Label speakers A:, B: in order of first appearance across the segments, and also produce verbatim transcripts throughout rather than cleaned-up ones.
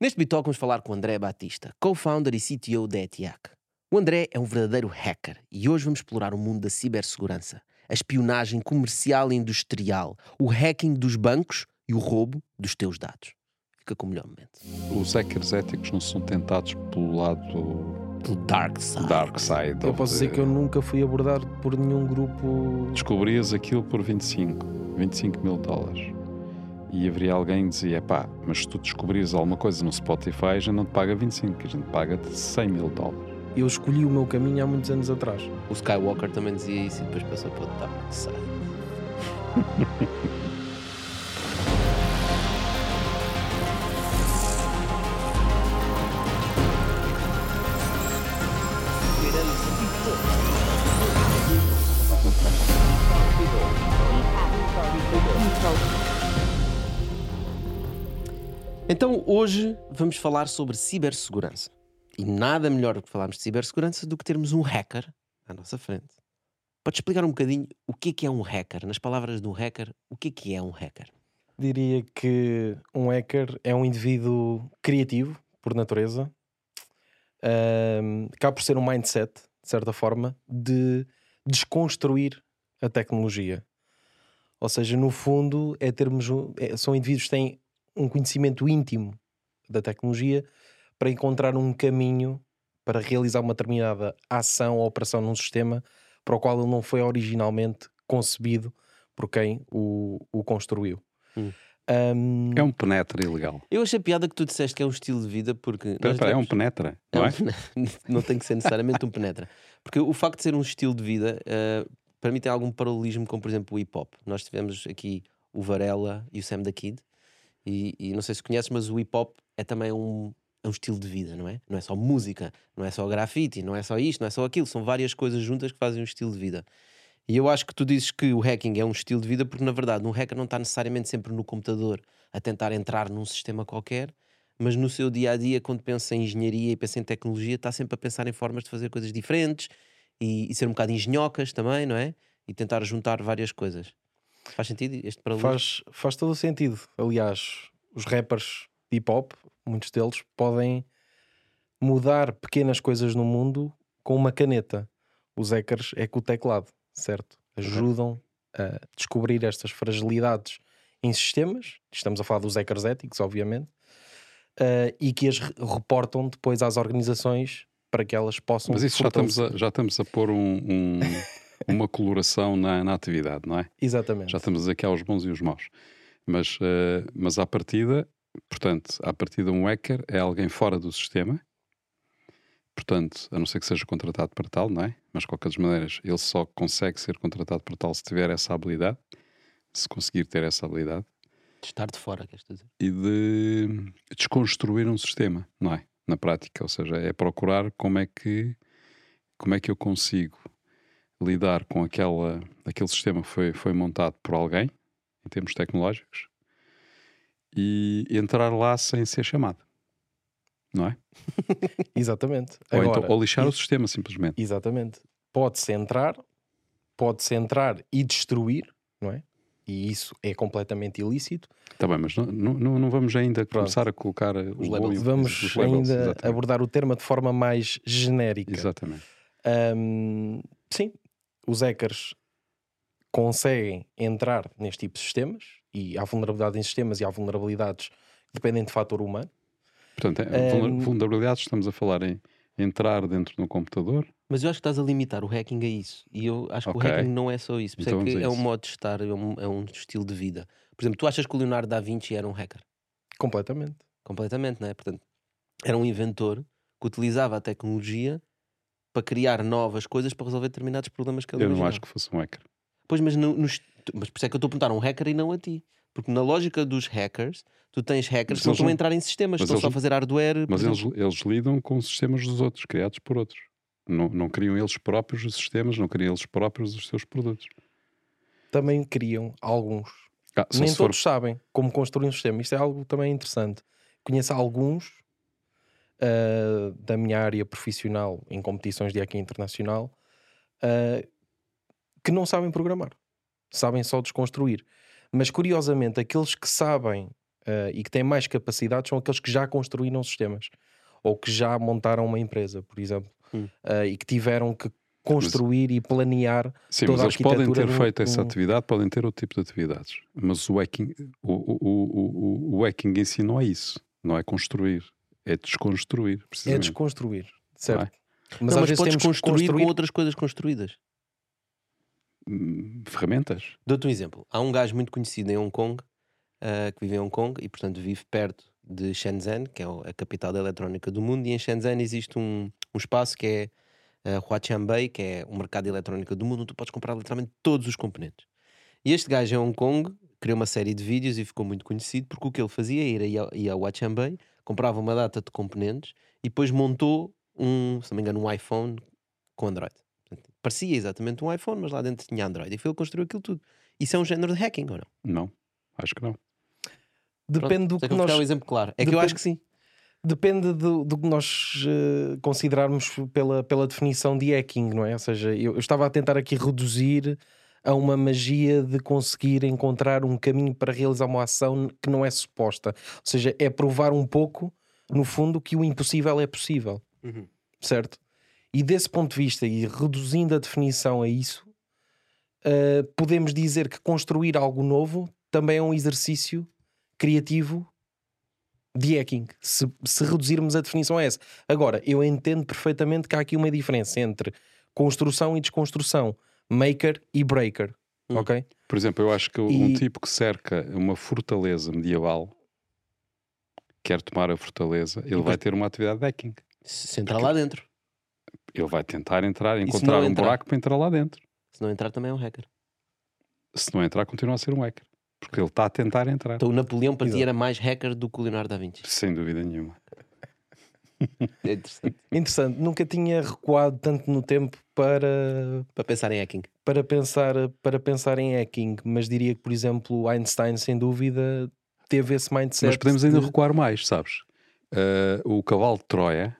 A: Neste Bitalk vamos falar com o André Batista, co-founder e C T O da Etiac. O André é um verdadeiro hacker e hoje vamos explorar o mundo da cibersegurança, a espionagem comercial e industrial, o hacking dos bancos e o roubo dos teus dados. Fica com o melhor momento.
B: Os hackers éticos não são tentados pelo lado
A: Do dark side.
B: dark side.
C: Eu
B: of
C: posso
B: the-
C: dizer que eu nunca fui abordado por nenhum grupo.
B: Descobrias aquilo por vinte e cinco mil dólares. E haveria alguém que dizia, pá, mas se tu descobrires alguma coisa no Spotify, a gente não te paga vinte e cinco, a gente paga-te cem mil dólares.
C: Eu escolhi o meu caminho há muitos anos atrás.
A: O Skywalker também dizia isso e depois passou para o dark side. Então hoje vamos falar sobre cibersegurança. E nada melhor do que falarmos de cibersegurança do que termos um hacker à nossa frente. Podes explicar um bocadinho o que é que é um hacker? Nas palavras do hacker, o que é que é um hacker?
C: Diria que um hacker é um indivíduo criativo, por natureza. Um, acaba por ser um mindset, de certa forma, de desconstruir a tecnologia. Ou seja, no fundo, é termos, um- é- são indivíduos que têm um conhecimento íntimo da tecnologia para encontrar um caminho para realizar uma determinada ação ou operação num sistema para o qual ele não foi originalmente concebido por quem o, o construiu.
A: Hum.
C: Um,
B: É um penetra ilegal.
A: Eu achei piada que tu disseste que é um estilo de vida porque...
B: Espera,
A: nós
B: espera, é um
A: dizemos-
B: penetra,
A: É
B: não
A: um
B: é?
A: pene- não tem que ser necessariamente um penetra. Porque o facto de ser um estilo de vida, eh, para mim tem algum paralelismo com, por exemplo, o hip-hop. Nós tivemos aqui o Varela e o Sam da Kid. E, e não sei se conheces, mas o hip-hop é também um, é um estilo de vida, não é? Não é só música, não é só grafite, não é só isto, não é só aquilo. São várias coisas juntas que fazem um estilo de vida. E eu acho que tu dizes que o hacking é um estilo de vida porque, na verdade, um hacker não está necessariamente sempre no computador a tentar entrar num sistema qualquer, mas no seu dia-a-dia, quando pensa em engenharia e pensa em tecnologia, está sempre a pensar em formas de fazer coisas diferentes e, e ser um bocado engenhocas também, não é? E tentar juntar várias coisas. Faz sentido este paralelismo?
C: faz, faz todo o sentido. Aliás, os rappers de hip-hop, muitos deles, podem mudar pequenas coisas no mundo com uma caneta. Os hackers é com o teclado, certo? Ajudam a descobrir estas fragilidades em sistemas. Estamos a falar dos hackers éticos, obviamente. eh, e que as re- reportam depois às organizações para que elas possam...
B: Mas isso já estamos
C: fortalecer.
B: a, já estamos a pôr um- um- uma coloração na, na atividade, não é?
C: Exatamente.
B: Já estamos a dizer que há os bons e os maus. Mas, eh, mas à partida, portanto, à partida um hacker é alguém fora do sistema. Portanto, a não ser que seja contratado para tal, não é? Mas de qualquer das maneiras, ele só consegue ser contratado para tal se tiver essa habilidade, se conseguir ter essa habilidade,
A: De estar de fora, queres dizer?
B: e de desconstruir um sistema, não é? Na prática, ou seja, é procurar como é que, como é que eu consigo lidar com aquela, aquele sistema que foi, foi montado por alguém, em termos tecnológicos, e entrar lá sem ser chamado, não é?
C: Exatamente.
B: Ou,
C: Agora,
B: então, ou lixar
C: i-
B: o sistema, simplesmente.
C: Exatamente. Pode-se entrar, pode-se entrar e destruir, não é? E isso é completamente ilícito.
B: Está bem, mas não, não, não vamos ainda
C: Pronto.
B: começar a colocar o bom
A: levels.
B: e o-
C: Vamos
B: os levels,
C: ainda
B: exatamente.
C: abordar o tema de forma mais genérica.
B: Exatamente.
C: Ahm, sim, os hackers conseguem entrar neste tipo de sistemas e há vulnerabilidade em sistemas e há vulnerabilidades que dependem de fator humano.
B: Portanto, é, vulner-
C: Ahm,
B: vulnerabilidades, estamos a falar em entrar dentro de um computador.
A: Mas eu acho que estás a limitar o hacking a isso. E eu acho que
B: Ok.
A: o hacking não é só isso. Por isso
B: Então
A: é que
B: vamos a
A: é um
B: isso.
A: modo de estar, é um, é um estilo de vida. Por exemplo, tu achas que o Leonardo da Vinci era um hacker?
C: Completamente.
A: Completamente, não é? Portanto, era um inventor que utilizava a tecnologia para criar novas coisas para resolver determinados problemas que ele
B: Eu não
A: imaginava.
B: acho que fosse um hacker.
A: Pois, mas, no- nos- mas por isso é que eu estou a perguntar a um hacker e não a ti. Porque na lógica dos hackers, tu tens hackers
B: Mas
A: que não
B: eles
A: estão a
B: não-
A: entrar em sistemas,
B: mas
A: estão
B: eles
A: só a
B: não-
A: fazer hardware. por
B: Mas eles,
A: exemplo.
B: eles lidam com os sistemas dos outros, criados por outros. Não, não criam eles próprios os sistemas, não criam eles próprios os seus produtos.
C: Também criam alguns.
B: Ah, só
C: Nem
B: se for-
C: todos sabem como construir um sistema. Isto é algo também interessante. Conheço alguns ah, da minha área profissional em competições de hacking internacional ah, que não sabem programar. Sabem só desconstruir. Mas curiosamente, aqueles que sabem uh, e que têm mais capacidades são aqueles que já construíram sistemas ou que já montaram uma empresa, por exemplo,
A: Hum.
C: uh, e que tiveram que construir mas, e planear
B: sim,
C: toda
B: mas
C: a
B: eles podem ter
C: do,
B: feito
C: um...
B: essa atividade, podem ter outro tipo de atividades, mas o hacking, o, o, o, o hacking em si não é isso, não é construir, é desconstruir.
C: É desconstruir, certo?
B: É?
C: Mas,
A: não,
C: às
A: mas
C: vezes
A: podes
C: temos
A: construir,
C: construir
A: com outras coisas construídas.
B: Hum, ferramentas.
A: Dou-te um exemplo. Há um gajo muito conhecido em Hong Kong, uh, que vive em Hong Kong e, portanto, vive perto de Shenzhen, que é a capital da eletrónica do mundo, e em Shenzhen existe um, um espaço que é uh, Huatianbei, que é o mercado de eletrónica do mundo, onde tu podes comprar literalmente todos os componentes. E este gajo em Hong Kong criou uma série de vídeos e ficou muito conhecido porque o que ele fazia era ir a, ir a Huatianbei, comprava uma data de componentes e depois montou um, se não me engano, um iPhone com Android. Portanto, parecia exatamente um iPhone, mas lá dentro tinha Android. E foi ele que construiu aquilo tudo. Isso é um género de hacking ou não?
B: Não, acho que não.
C: Depende
A: Pronto,
C: do que,
A: que
C: nós...
A: um exemplo claro. É
C: Depende...
A: que eu acho que sim.
C: Depende do, do que nós uh, considerarmos pela, pela definição de hacking, não é? Ou seja, eu, eu estava a tentar aqui reduzir a uma magia de conseguir encontrar um caminho para realizar uma ação que não é suposta. Ou seja, é provar um pouco, no fundo, que o impossível é possível.
A: Uhum.
C: Certo? E desse ponto de vista, e reduzindo a definição a isso, uh, podemos dizer que construir algo novo também é um exercício criativo de hacking, se, se reduzirmos a definição a essa. Agora, eu entendo perfeitamente que há aqui uma diferença entre construção e desconstrução, maker e breaker, hum. ok?
B: Por exemplo, eu acho que
C: e...
B: um tipo que cerca uma fortaleza medieval, quer tomar a fortaleza, ele depois... vai ter uma atividade de hacking.
A: Se entrar lá dentro.
B: Ele vai tentar entrar, encontrar um
A: entrar?
B: buraco para entrar lá dentro.
A: Se não entrar também é um hacker.
B: Se não entrar, continua a ser um hacker. Porque ele está a tentar entrar.
A: Então o Napoleão para ti era mais hacker do que o Leonardo da Vinci.
B: Sem dúvida nenhuma.
A: É interessante.
C: Interessante. Nunca tinha recuado tanto no tempo para...
A: Para pensar em hacking.
C: Para pensar, para pensar em hacking. Mas diria que, por exemplo, Einstein, sem dúvida, teve esse mindset.
B: Mas podemos ainda
C: de...
B: recuar mais, sabes? Uh, o cavalo de Troia,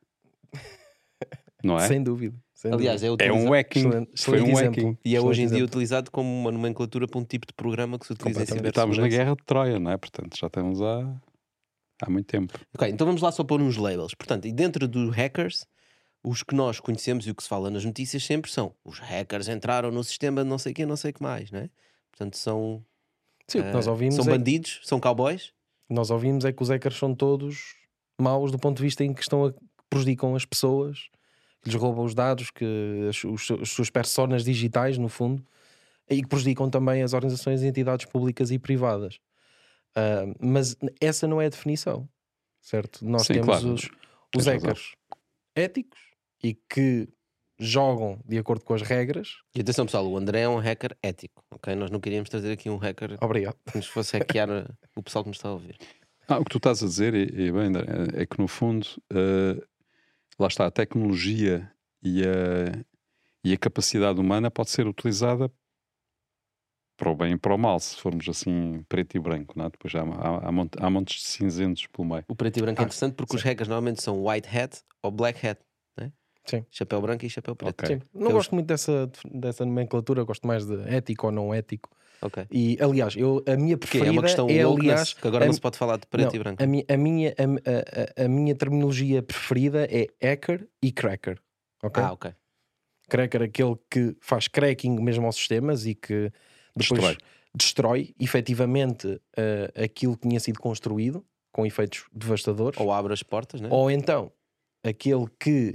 B: não é?
C: Sem dúvida. Sem
A: Aliás,
C: dúvida.
A: é,
B: é um hacking.
C: Excelente, excelente
B: Foi um
C: exemplo.
B: hacking.
A: E é
C: excelente
A: hoje em dia
C: exemplo.
A: utilizado como uma nomenclatura para um tipo de programa que se utiliza em cibersegurança.
B: Estamos na guerra de Troia, não é? Portanto, já estamos há, há muito tempo.
A: Ok, então vamos lá só pôr uns labels. Portanto, e dentro dos hackers, os que nós conhecemos e o que se fala nas notícias sempre são os hackers entraram no sistema de não sei o que, não sei o que mais, não é? Portanto, são,
C: Sim, o que nós ouvimos
A: são
C: é...
A: bandidos, são cowboys.
C: Nós ouvimos é que os hackers são todos maus do ponto de vista em que estão a... prejudicam as pessoas, que lhes roubam os dados, que as, os, as suas personas digitais, no fundo, e que prejudicam também as organizações e entidades públicas e privadas. Uh, mas essa não é a definição, certo? Nós
B: Sim,
C: temos
B: claro.
C: os, os hackers éticos e que jogam de acordo com as regras.
A: E atenção pessoal, o André é um hacker ético, ok? Nós não queríamos trazer aqui um hacker
C: Obrigado.
A: que nos fosse hackear o pessoal que nos está a ouvir.
B: Ah, o que tu estás a dizer, e, e bem, André, é que no fundo, uh, lá está, a tecnologia e a, e a capacidade humana pode ser utilizada para o bem e para o mal, se formos assim preto e branco, não é? Depois há, há, há, monte, há montes de cinzentos pelo meio.
A: O preto e branco
C: Ah,
A: é interessante porque
C: sim.
A: os hackers normalmente são white hat ou black hat, não é?
C: Sim.
A: Chapéu branco e chapéu preto.
B: Okay.
C: Sim. Não
A: Eles...
C: gosto muito dessa, dessa nomenclatura, gosto mais de ético ou não ético.
A: Okay.
C: E aliás, eu, a minha preferida
A: é uma questão
C: é,
A: wokeness,
C: aliás,
A: que agora
C: a,
A: não se pode falar de preto
C: não,
A: e branco.
C: A, mi, a, minha, a, a, a minha terminologia preferida é hacker e cracker. Okay?
A: Ah, ok.
C: Cracker, aquele que faz cracking mesmo aos sistemas e que depois destrói, destrói efetivamente uh, aquilo que tinha sido construído com efeitos devastadores.
A: Ou abre as portas, né?
C: Ou então aquele que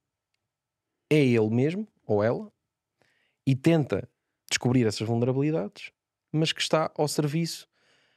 C: é ele mesmo ou ela e tenta descobrir essas vulnerabilidades, mas que está ao serviço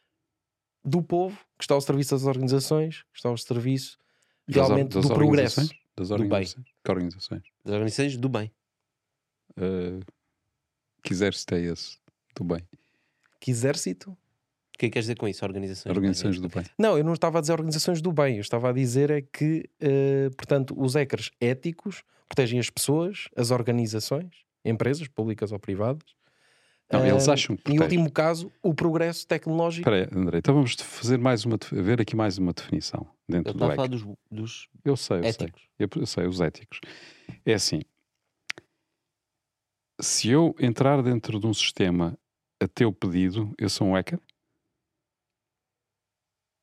C: do povo, que está ao serviço das organizações, que está ao serviço realmente
B: das
C: do progresso.
B: Das
A: do bem.
B: Que organizações?
A: Das organizações do bem.
B: Uh, que exército é esse? Do bem.
C: Que exército?
A: O que é que queres dizer com isso? Organizações,
B: organizações
A: do,
B: do bem.
C: Não, eu não estava a dizer organizações do bem. Eu estava a dizer é que, uh, portanto, os hackers éticos protegem as pessoas, as organizações, empresas públicas ou privadas.
B: Não,
C: uh,
B: eles acham que
C: em último caso, o progresso tecnológico.
B: Espera aí, André, então vamos fazer mais uma, ver aqui mais uma definição dentro
A: eu
B: do
A: estava a falar
B: hacker.
A: dos, dos
B: eu sei, eu
A: éticos.
B: sei. Eu, eu sei, os éticos. É assim, se eu entrar dentro de um sistema a teu pedido, eu sou um hacker?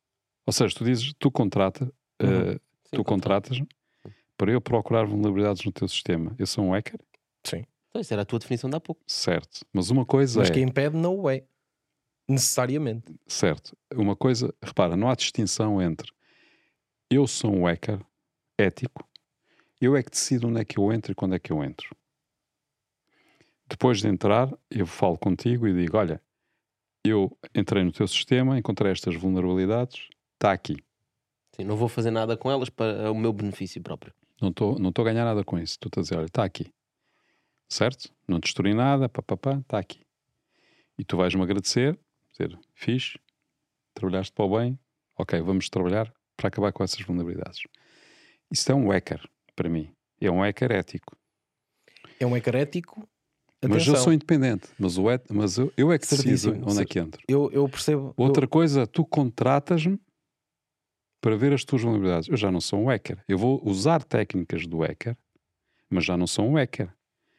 B: Ou seja, tu dizes, tu contrata,
C: Uhum.
B: uh,
A: Sim,
B: tu
A: contrato.
B: contratas para eu procurar vulnerabilidades no teu sistema. Eu sou um hacker?
C: Sim.
A: Então, isso era a tua definição de há pouco.
B: Certo. Mas uma coisa
C: Mas
B: é...
C: quem impede não o é. Necessariamente.
B: Certo. Uma coisa... Repara, não há distinção entre eu sou um hacker ético, eu é que decido onde é que eu entro e quando é que eu entro. Depois de entrar, eu falo contigo e digo, olha, eu entrei no teu sistema, encontrei estas vulnerabilidades, está aqui.
A: Sim, não vou fazer nada com elas para o meu benefício próprio.
B: Não estou não estou a ganhar nada com isso. Tu estás a dizer, olha, está aqui. Certo? Não destruí nada, papapá, está aqui. E tu vais-me agradecer, dizer, fixe, trabalhaste para o bem, ok, vamos trabalhar para acabar com essas vulnerabilidades. Isso é um hacker, para mim. É um hacker ético.
C: É um hacker ético.
B: Mas
C: Atenção.
B: eu sou independente. Mas, o et... mas eu, eu é que decido
C: Certíssimo,
B: onde é
C: certo.
B: que entro.
C: Eu, eu percebo.
B: Outra
C: eu...
B: coisa, tu contratas-me para ver as tuas vulnerabilidades. Eu já não sou um hacker. Eu vou usar técnicas do hacker, mas já não sou um hacker.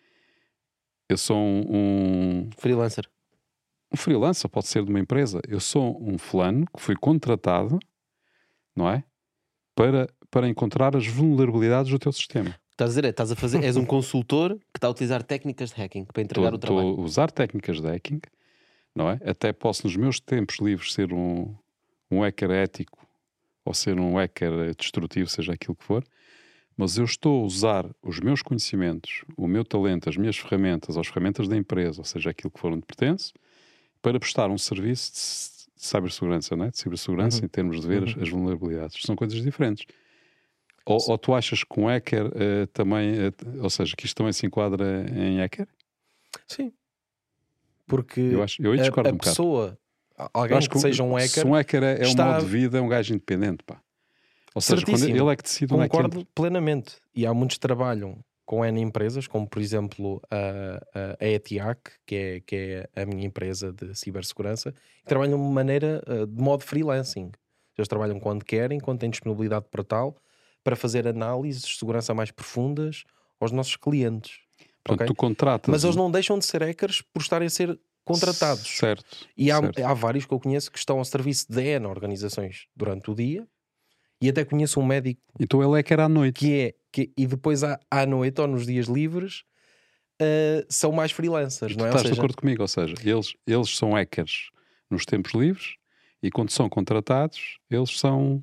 B: Eu sou um, um,
A: Freelancer.
B: um freelancer, pode ser de uma empresa. Eu sou um fulano que foi contratado, não é? Para, para encontrar as vulnerabilidades do teu sistema.
A: Estás a dizer, é, estás a fazer, és um consultor que está a utilizar técnicas de hacking para entregar
B: Estou
A: o trabalho.
B: a usar técnicas de hacking, não é? Até posso, nos meus tempos livres, ser um, um hacker ético ou ser um hacker destrutivo, seja aquilo que for, mas eu estou a usar os meus conhecimentos, o meu talento, as minhas ferramentas, as ferramentas da empresa, ou seja, aquilo que for onde pertence, para prestar um serviço de, de cibersegurança, não é? De cibersegurança
C: Uhum.
B: em termos de ver as,
C: Uhum.
B: as vulnerabilidades. São coisas diferentes. Ou, ou tu achas que um hacker uh, também, uh, ou seja, que isto também se enquadra em hacker?
C: Sim. Porque
B: Eu, acho, eu aí
C: a,
B: discordo
C: a
B: um bocado.
C: pessoa,
B: Eu
C: alguém
B: acho
C: que, seja um hacker,
B: se um hacker é, é um
C: está-
B: modo de vida, é um gajo independente, pá. Ou seja, quando
C: Certíssimo.
B: ele é que decide onde é que
C: concordo
B: entra.
C: plenamente. E há muitos que trabalham com N empresas, como por exemplo a, a, a ETIAC, que é, que é a minha empresa de cibersegurança, que trabalham de maneira uh, de modo freelancing. Eles trabalham quando querem, quando têm disponibilidade para tal, para fazer análises de segurança mais profundas aos nossos clientes.
B: Portanto,
C: ok?
B: tu contratas.
C: Mas eles
B: um-
C: não deixam de ser hackers por estarem a ser contratados.
B: Certo.
C: E há,
B: certo.
C: há vários que eu conheço que estão ao serviço de N organizações durante o dia, e até conheço um médico
B: Então ele é que era à noite.
C: que é, que, e depois à, à noite ou nos dias livres uh, são mais freelancers,
B: Tu
C: não é? Ou
B: estás de
C: seja,
B: acordo comigo? Ou seja, eles, eles são hackers nos tempos livres e quando são contratados, eles são.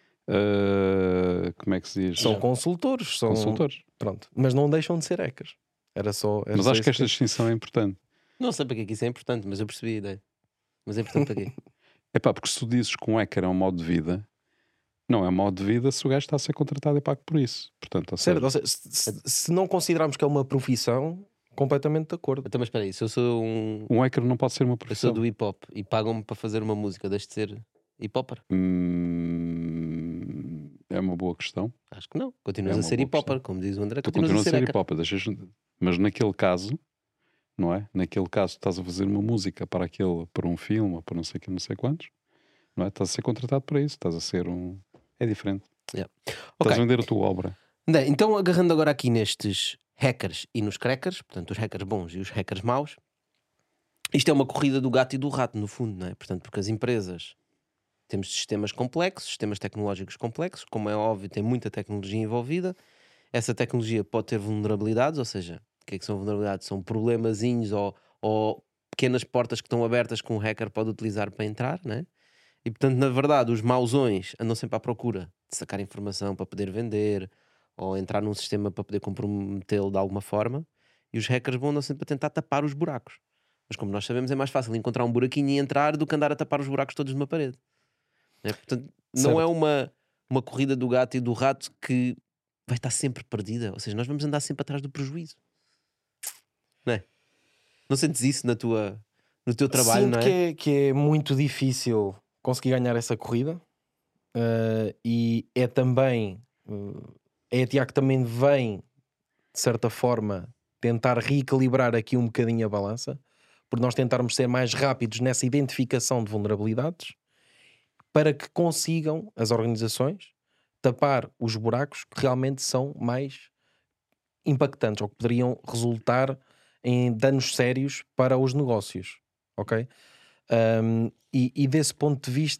B: uh, como é que se diz?
C: são consultores, são,
B: Consultores.
C: pronto, mas não deixam de ser hackers. Era só. Era
B: Mas
C: só
B: acho que
C: isso
B: esta distinção é importante.
A: Não sei para que é que isso é importante, mas eu percebi a ideia. Mas é importante para quê?
B: É pá, porque se tu dizes que um hacker é um modo de vida, não é um modo de vida se o gajo está a ser contratado e pago por isso. Portanto, ou
C: Certo,
B: seja,
C: ou seja, se, se- se não considerarmos que é uma profissão, completamente de acordo.
A: Então, mas espera aí, se eu sou um.
B: um hacker não pode ser uma
A: Eu sou
B: profissão.
A: do hip hop e pagam-me para fazer uma música, deixo de ser hip hopper?
B: Hum, é uma boa questão.
A: Acho que não. Continuas
B: É
A: a
B: uma
A: ser
B: boa
A: hip hopper,
B: questão.
A: como diz o André,
B: Tu
A: continuas,
B: continuas a ser
A: hacker.
B: hip hop, deixas... mas naquele caso, não é? Naquele caso, estás a fazer uma música para aquele, para um filme ou para não sei que, não sei quantos, não é? Estás a ser contratado para isso, estás a ser um. É diferente.
A: Yeah.
B: Estás
A: Ok.
B: a vender a tua obra.
A: André, então agarrando agora aqui nestes hackers e nos crackers, portanto os hackers bons e os hackers maus, isto é uma corrida do gato e do rato no fundo, não é? Portanto, porque as empresas temos sistemas complexos, sistemas tecnológicos complexos, como é óbvio tem muita tecnologia envolvida, essa tecnologia pode ter vulnerabilidades, ou seja, o que é que são vulnerabilidades? São problemazinhos ou, ou pequenas portas que estão abertas que um hacker pode utilizar para entrar, não é? E portanto, na verdade, os mauzões andam sempre à procura de sacar informação para poder vender ou entrar num sistema para poder comprometê-lo de alguma forma, e os hackers vão andar sempre a tentar tapar os buracos. Mas como nós sabemos, é mais fácil encontrar um buraquinho e entrar do que andar a tapar os buracos todos de uma parede. Não é? Portanto, não
C: Certo.
A: é uma, uma corrida do gato e do rato que vai estar sempre perdida. Ou seja, nós vamos andar sempre atrás do prejuízo. Não é? Não sentes isso na tua, no teu trabalho,
C: Sinto
A: não é?
C: que é, que é muito difícil conseguir ganhar essa corrida, uh, e é também uh, é a ETIAC que também vem de certa forma tentar reequilibrar aqui um bocadinho a balança, por nós tentarmos ser mais rápidos nessa identificação de vulnerabilidades para que consigam as organizações tapar os buracos que realmente são mais impactantes ou que poderiam resultar em danos sérios para os negócios, ok? Um, e, e desse ponto de vista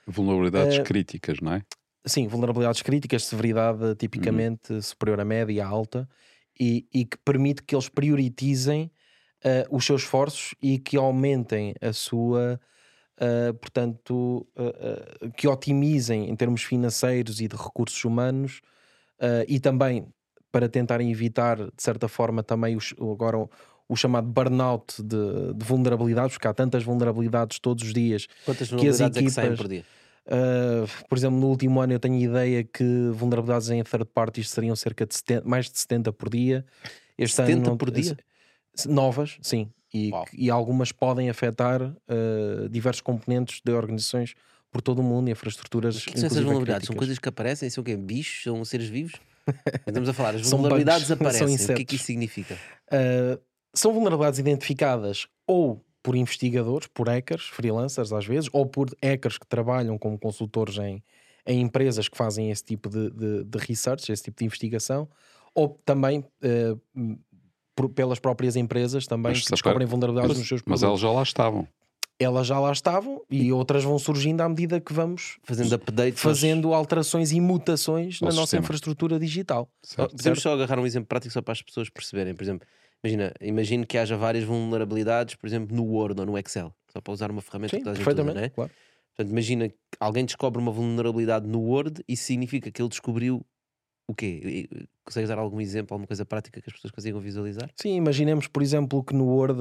B: Vulnerabilidades
C: Uh,
B: críticas, não é?
C: Sim, vulnerabilidades críticas, severidade tipicamente uhum. superior à média, alta, e, e que permite que eles prioritizem uh, os seus esforços e que aumentem a sua, uh, portanto, uh, uh, que otimizem em termos financeiros e de recursos humanos, uh, e também para tentarem evitar, de certa forma, também os, agora o, o chamado burnout de, de vulnerabilidades, porque há tantas vulnerabilidades todos os dias.
A: Quantas vulnerabilidades
C: que as equipas,
A: é que saem por dia?
C: Uh, por exemplo, no último ano eu tenho ideia que vulnerabilidades em third parties seriam cerca de setenta, mais de setenta por dia. Este
A: setenta
C: ano,
A: por dia?
C: Novas, sim. E, e algumas podem afetar uh, diversos componentes de organizações por todo o mundo, infraestruturas.
A: Mas que são essas vulnerabilidades? São coisas que aparecem? São o quê? Bichos? São seres vivos? Estamos a falar, as vulnerabilidades bugs, aparecem. O que é que isso significa?
C: Uh, são vulnerabilidades identificadas ou por investigadores, por hackers, freelancers às vezes, ou por hackers que trabalham como consultores em, em empresas que fazem esse tipo de, de, de research, esse tipo de investigação, ou também uh, por, pelas próprias empresas também
B: mas
C: que descobrem
B: per...
C: vulnerabilidades
B: mas,
C: nos seus
B: produtos. Mas elas já lá estavam.
C: Elas já lá estavam e, e outras vão surgindo à medida que vamos
A: fazendo updates,
C: fazendo aos... alterações e mutações na
B: sistema.
C: nossa infraestrutura digital.
A: Certo. Podemos só agarrar um exemplo prático só para as pessoas perceberem. Por exemplo, imagina, imagino que haja várias vulnerabilidades, por exemplo, no Word ou no Excel, só para usar uma ferramenta
C: Sim,
A: que a gente
C: perfeitamente,
A: usa, não é?
C: Claro.
A: Portanto, imagina que alguém descobre uma vulnerabilidade no Word, isso significa que ele descobriu o quê? Consegues dar algum exemplo, alguma coisa prática que as pessoas consigam visualizar?
C: Sim, imaginemos, por exemplo, que no Word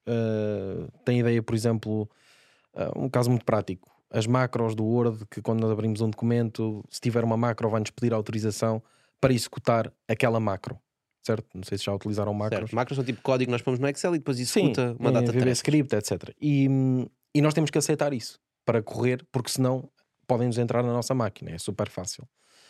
C: uh, tem ideia, por exemplo, uh, um caso muito prático. As macros do Word, que quando nós abrimos um documento, se tiver uma macro, vai-nos pedir autorização para executar aquela macro. Certo? Não sei se já utilizaram macros.
A: Certo. Macros são tipo código que nós pomos no Excel e depois executa
C: Sim,
A: uma data de
C: V B Script, etcétera. E, e nós temos que aceitar isso para correr, porque senão podem-nos entrar na nossa máquina. É super fácil.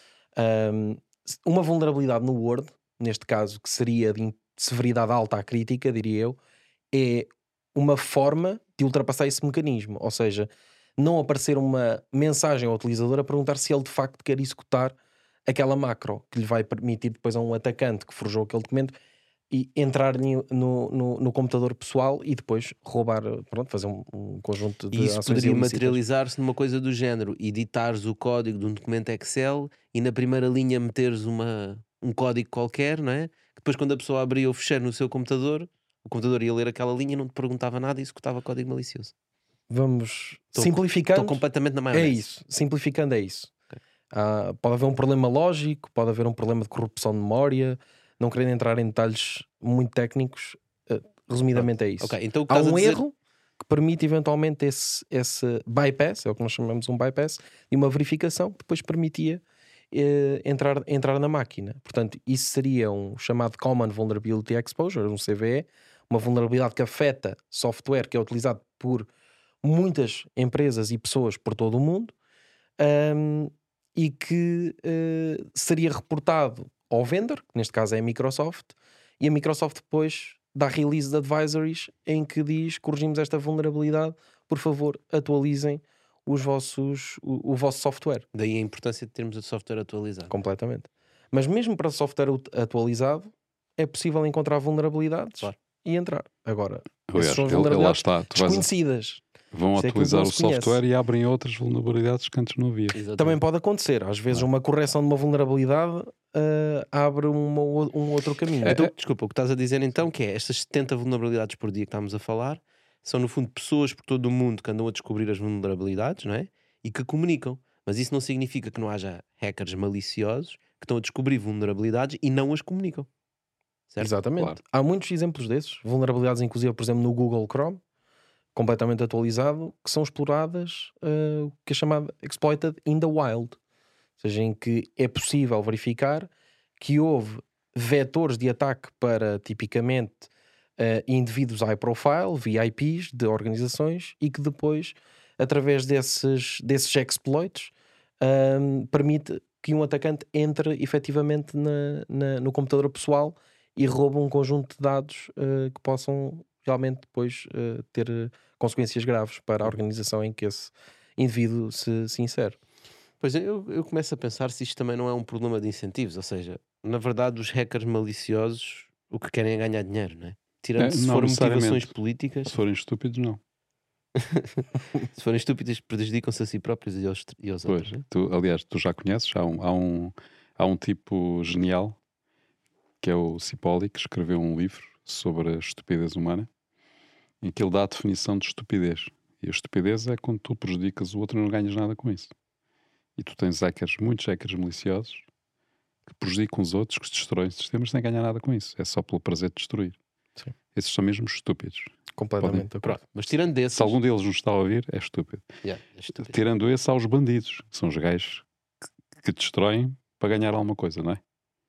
C: Um, uma vulnerabilidade no Word, neste caso, que seria de severidade alta à crítica, diria eu, é uma forma de ultrapassar esse mecanismo. Ou seja, não aparecer uma mensagem ao utilizador a perguntar se ele de facto quer executar aquela macro, que lhe vai permitir depois a um atacante que forjou aquele documento e entrar no, no, no computador pessoal e depois roubar, pronto, fazer um, um conjunto de
A: ações. E isso
C: ações
A: poderia
C: ilícitas.
A: materializar-se numa coisa do género: editares o código de um documento Excel e na primeira linha meteres uma, um código qualquer, não é? Que depois, quando a pessoa abria o fecheiro no seu computador, o computador ia ler aquela linha e não te perguntava nada e executava código malicioso.
C: Vamos
A: Estou,
C: simplificando.
A: Estou completamente na maionese.
C: É isso, simplificando é isso.
A: Okay.
C: Ah, pode haver um problema lógico, pode haver um problema de corrupção de memória. Não querendo entrar em detalhes muito técnicos, uh, resumidamente Pronto. é isso.
A: Okay. Então,
C: há um
A: dizer...
C: erro que permite eventualmente esse, esse bypass, é o que nós chamamos um bypass, e uma verificação que depois permitia uh, entrar, entrar na máquina. Portanto, isso seria um chamado Common Vulnerability Exposure, um C V E, uma vulnerabilidade que afeta software que é utilizado por muitas empresas e pessoas por todo o mundo, um, e que uh, seria reportado ao vendor, que neste caso é a Microsoft, e a Microsoft depois dá release de advisories em que diz: corrigimos esta vulnerabilidade, por favor atualizem os vossos, o, o vosso software.
A: Daí a importância de termos o software atualizado.
C: Completamente. Mas mesmo para software atualizado é possível encontrar vulnerabilidades
A: claro.
C: e entrar. Agora,
B: Aliás,
C: essas são
B: ele,
C: vulnerabilidades
B: está.
C: desconhecidas.
B: Vão
C: Isto
B: atualizar
C: é
B: o software e abrem outras vulnerabilidades que antes não havia.
A: Exatamente.
C: Também pode acontecer. Às vezes, uma correção de uma vulnerabilidade uh, abre uma, um outro caminho.
A: É, então, é... Desculpa, o que estás a dizer então que é estas setenta vulnerabilidades por dia que estamos a falar são, no fundo, pessoas por todo o mundo que andam a descobrir as vulnerabilidades, não é? E que comunicam. Mas isso não significa que não haja hackers maliciosos que estão a descobrir vulnerabilidades e não as comunicam. Certo?
C: Exatamente.
B: Claro.
C: Há muitos exemplos desses. Vulnerabilidades, inclusive, por exemplo, no Google Chrome, completamente atualizado, que são exploradas, uh, que é chamado exploited in the wild, ou seja, em que é possível verificar que houve vetores de ataque para, tipicamente, uh, indivíduos high profile, V I Ps de organizações, e que depois, através desses, desses exploits, um, permite que um atacante entre efetivamente na, na, no computador pessoal e rouba um conjunto de dados uh, que possam realmente depois uh, ter uh, consequências graves para a organização em que esse indivíduo se, se insere.
A: Pois é, eu, eu começo a pensar se isto também não é um problema de incentivos, ou seja, na verdade os hackers maliciosos o que querem é ganhar dinheiro, não é? Tirando
B: é,
A: se
B: não
A: forem motivações políticas.
B: Se forem estúpidos, não.
A: Se forem estúpidas, prejudicam-se a si próprios e aos, e aos
B: Pois,
A: outros. Né?
B: tu, aliás, tu já conheces, há um, há um, há um tipo genial que é o Cipolla, que escreveu um livro sobre a estupidez humana, em que ele dá a definição de estupidez. E a estupidez é quando tu prejudicas o outro e não ganhas nada com isso. E tu tens hackers, muitos hackers maliciosos, que prejudicam os outros, que destroem sistemas sem ganhar nada com isso. É só pelo prazer de destruir.
C: Sim.
B: Esses são mesmo estúpidos.
C: Completamente de acordo.
A: Pronto. Mas tirando desses.
B: Se algum deles nos está a ouvir, é estúpido.
A: Yeah, é estúpido.
B: Tirando esse, há os bandidos, que são os gajos que, que destroem para ganhar alguma coisa, não é?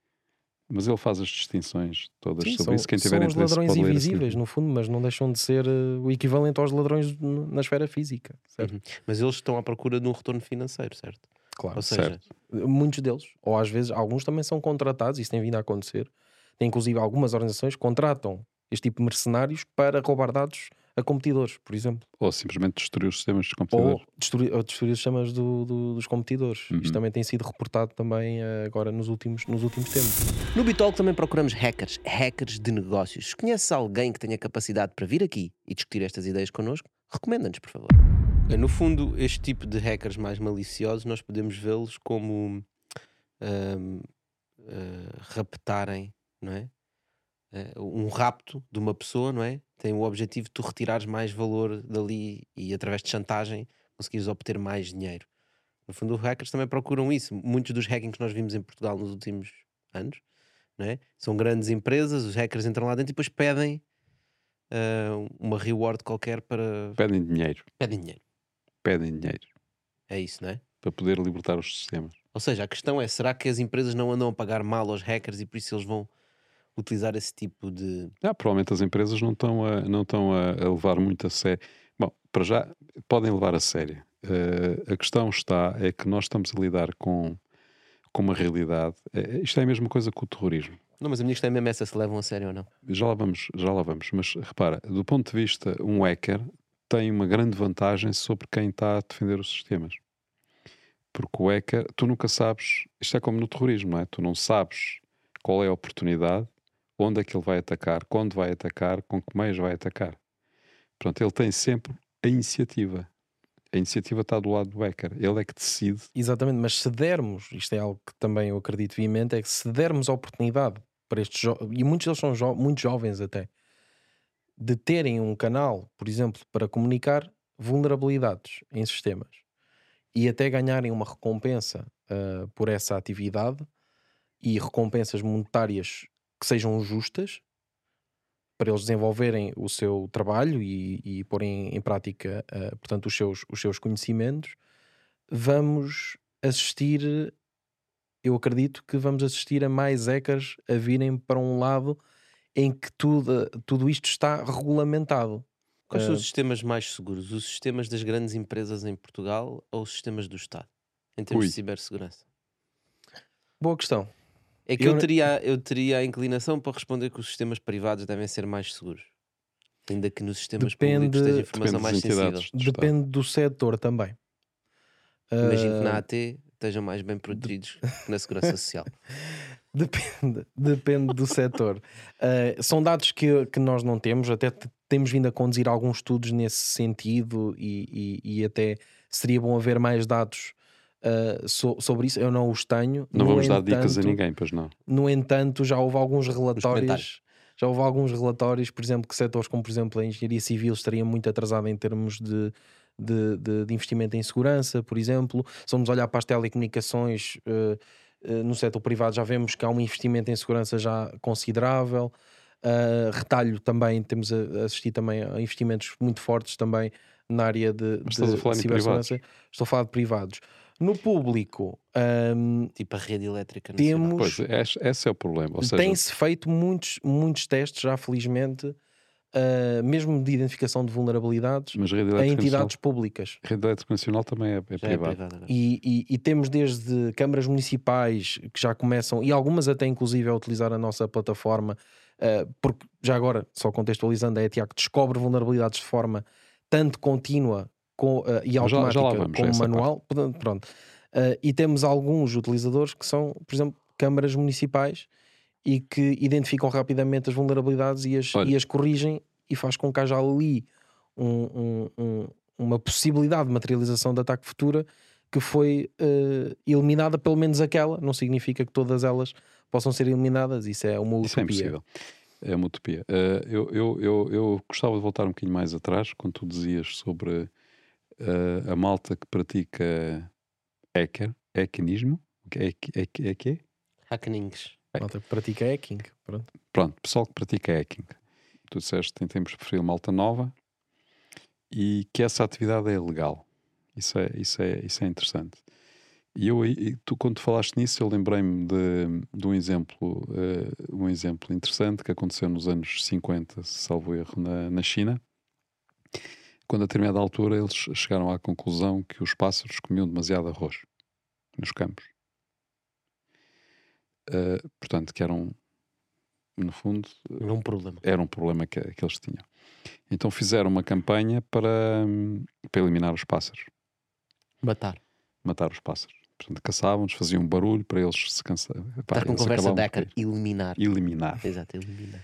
B: Mas ele faz as distinções todas
C: Sim,
B: sobre
C: são,
B: isso. Quem tiver
C: são os
B: interesse
C: ladrões
B: pode ler esse
C: invisíveis,
B: livro.
C: no fundo, mas não deixam de ser uh, o equivalente aos ladrões n- na esfera física, certo?
A: Uhum. Mas eles estão à procura de um retorno financeiro, certo?
C: Claro.
A: Ou seja,
B: Certo.
C: Muitos deles, ou às vezes alguns também são contratados, isso tem vindo a acontecer. Tem inclusive algumas organizações que contratam este tipo de mercenários para roubar dados a competidores, por exemplo.
B: Ou simplesmente destruir os sistemas dos computadores.
C: Ou destruir, ou destruir os sistemas do, do, dos competidores.
B: Uhum.
C: Isto também tem sido reportado também uh, agora nos últimos, nos últimos tempos.
A: no Bitalk também procuramos hackers, hackers de negócios. Se conheces alguém que tenha capacidade para vir aqui e discutir estas ideias connosco, recomenda-nos, por favor. No fundo, este tipo de hackers mais maliciosos, nós podemos vê-los como ahm, ah, raptarem, não é? Ah, um rapto de uma pessoa, não é? Tem o objetivo de tu retirares mais valor dali e através de chantagem conseguires obter mais dinheiro. No fundo, os hackers também procuram isso. Muitos dos hackings que nós vimos em Portugal nos últimos anos, não é? São grandes empresas, os hackers entram lá dentro e depois pedem ah, uma reward qualquer para...
B: Pedem dinheiro.
A: Pedem dinheiro.
B: Pedem dinheiro.
A: É isso, não é?
B: Para poder libertar os sistemas.
A: Ou seja, a questão é, será que as empresas não andam a pagar mal aos hackers e por isso eles vão utilizar esse tipo de...
B: Ah, provavelmente as empresas não estão a, não estão a, a levar muito a sério. Bom, para já, podem levar a sério. Uh, a questão está, é que nós estamos a lidar com, com uma realidade. Uh, isto é a mesma coisa que o terrorismo.
A: Não, mas a minha questão é mesmo essa, se levam a sério ou não.
B: Já lá vamos, já lá vamos. Mas repara, do ponto de vista, um hacker tem uma grande vantagem sobre quem está a defender os sistemas. Porque o hacker, tu nunca sabes, isto é como no terrorismo, não é? Tu não sabes qual é a oportunidade, onde é que ele vai atacar, quando vai atacar, com que meios vai atacar. Portanto, ele tem sempre a iniciativa. A iniciativa está do lado do hacker. Ele é que decide.
C: Exatamente, mas se dermos, isto é algo que também eu acredito viamente, é que se dermos a oportunidade para estes jovens, e muitos deles são jo muito jovens até, de terem um canal, por exemplo, para comunicar vulnerabilidades em sistemas e até ganharem uma recompensa uh, por essa atividade e recompensas monetárias que sejam justas para eles desenvolverem o seu trabalho e, e porem em prática, uh, portanto, os seus, os seus conhecimentos, vamos assistir, eu acredito que vamos assistir a mais hackers a virem para um lado em que tudo, tudo isto está regulamentado.
A: Quais são
C: Uh,
A: os sistemas mais seguros? Os sistemas das grandes empresas em Portugal ou os sistemas do Estado? Em termos
B: Ui.
A: de cibersegurança?
C: Boa questão.
A: É que
C: Eu
A: eu,
C: ne-
A: teria, eu teria a inclinação para responder que os sistemas privados devem ser mais seguros. Ainda que nos sistemas
C: Depende-
A: públicos esteja a informação
B: Depende
A: mais
B: das
A: sensível.
B: entidades. do Estado.
C: Depende do setor também.
A: Imagino que na
C: Uh,
A: A T estejam mais bem protegidos que na Segurança Social.
C: Depende, depende do setor. Uh, são dados que, que nós não temos, até te- temos vindo a conduzir alguns estudos nesse sentido e, e- e até seria bom haver mais dados uh, so- sobre isso. Eu não os tenho.
B: Não
C: No
B: vamos dar dicas a
C: entanto-
B: ninguém, pois não.
C: No entanto, já houve alguns
A: comentários.
C: relatórios. Já houve alguns relatórios, por exemplo, que setores como, por exemplo, a engenharia civil estaria muito atrasada em termos de, de, de- de investimento em segurança, por exemplo. Se vamos olhar para as telecomunicações, eh, eh, no setor privado já vemos que há um investimento em segurança já considerável. Uh, retalho também, temos a, a assistir também a investimentos muito fortes também na área de,
B: Mas
C: de
B: estás a falar em
C: cibersegurança. Estou a falar de privados. No público, um,
A: Tipo a rede elétrica nacional.
C: temos...
B: Pois, esse, esse é o problema. Ou seja,
C: Tem-se feito muitos, muitos testes já, felizmente, uh, mesmo de identificação de vulnerabilidades
B: mas a rede
C: em
B: elétrica nacional,
C: entidades públicas.
B: a rede elétrica nacional também é, é
A: Já é
B: privada.
A: privado agora.
C: E, e- e temos desde câmaras municipais que já começam, e algumas até inclusive a utilizar a nossa plataforma, uh, porque já agora, só contextualizando, a E T A que descobre vulnerabilidades de forma tanto contínua com, uh, e
B: Mas já- já lá
C: automática
B: vamos,
C: como
B: essa
C: manual. Portanto, pronto. Uh, e temos alguns utilizadores que são, por exemplo, câmaras municipais e que identificam rapidamente as vulnerabilidades e as,
B: Olha.
C: e as corrigem e faz com que haja ali um, um, um, uma possibilidade de materialização de ataque futura que foi uh, eliminada, pelo menos aquela. Não significa que todas elas possam ser eliminadas. Isso é uma utopia.
B: Isso é impossível. É uma utopia. Uh, eu, eu, eu, eu gostava de voltar um bocadinho mais atrás, quando tu dizias sobre uh, a malta que pratica hacker, hackerismo. É, é, é, é que?
A: Hackenings.
C: Malta que pratica hacking. Pronto.
B: Pronto, pessoal que pratica hacking. Tu disseste que tentamos preferir malta nova e que essa atividade é legal. Isso é, isso é, isso é interessante. E eu, e tu, quando falaste nisso, eu lembrei-me de, de um exemplo, uh, um exemplo interessante que aconteceu nos anos cinquenta, salvo erro, na, na China, quando a determinada altura eles chegaram à conclusão que os pássaros comiam demasiado arroz nos campos. Uh, portanto, que eram, no fundo,
A: Era um problema.
B: Era um problema que, que eles tinham. Então fizeram uma campanha para, para eliminar os pássaros.
A: Matar.
B: Matar os pássaros. Portanto, caçavam-nos, faziam um barulho para eles se cansarem.
A: Estar com conversa de hacker, eliminar.
B: Eliminar.
A: Exato, eliminar.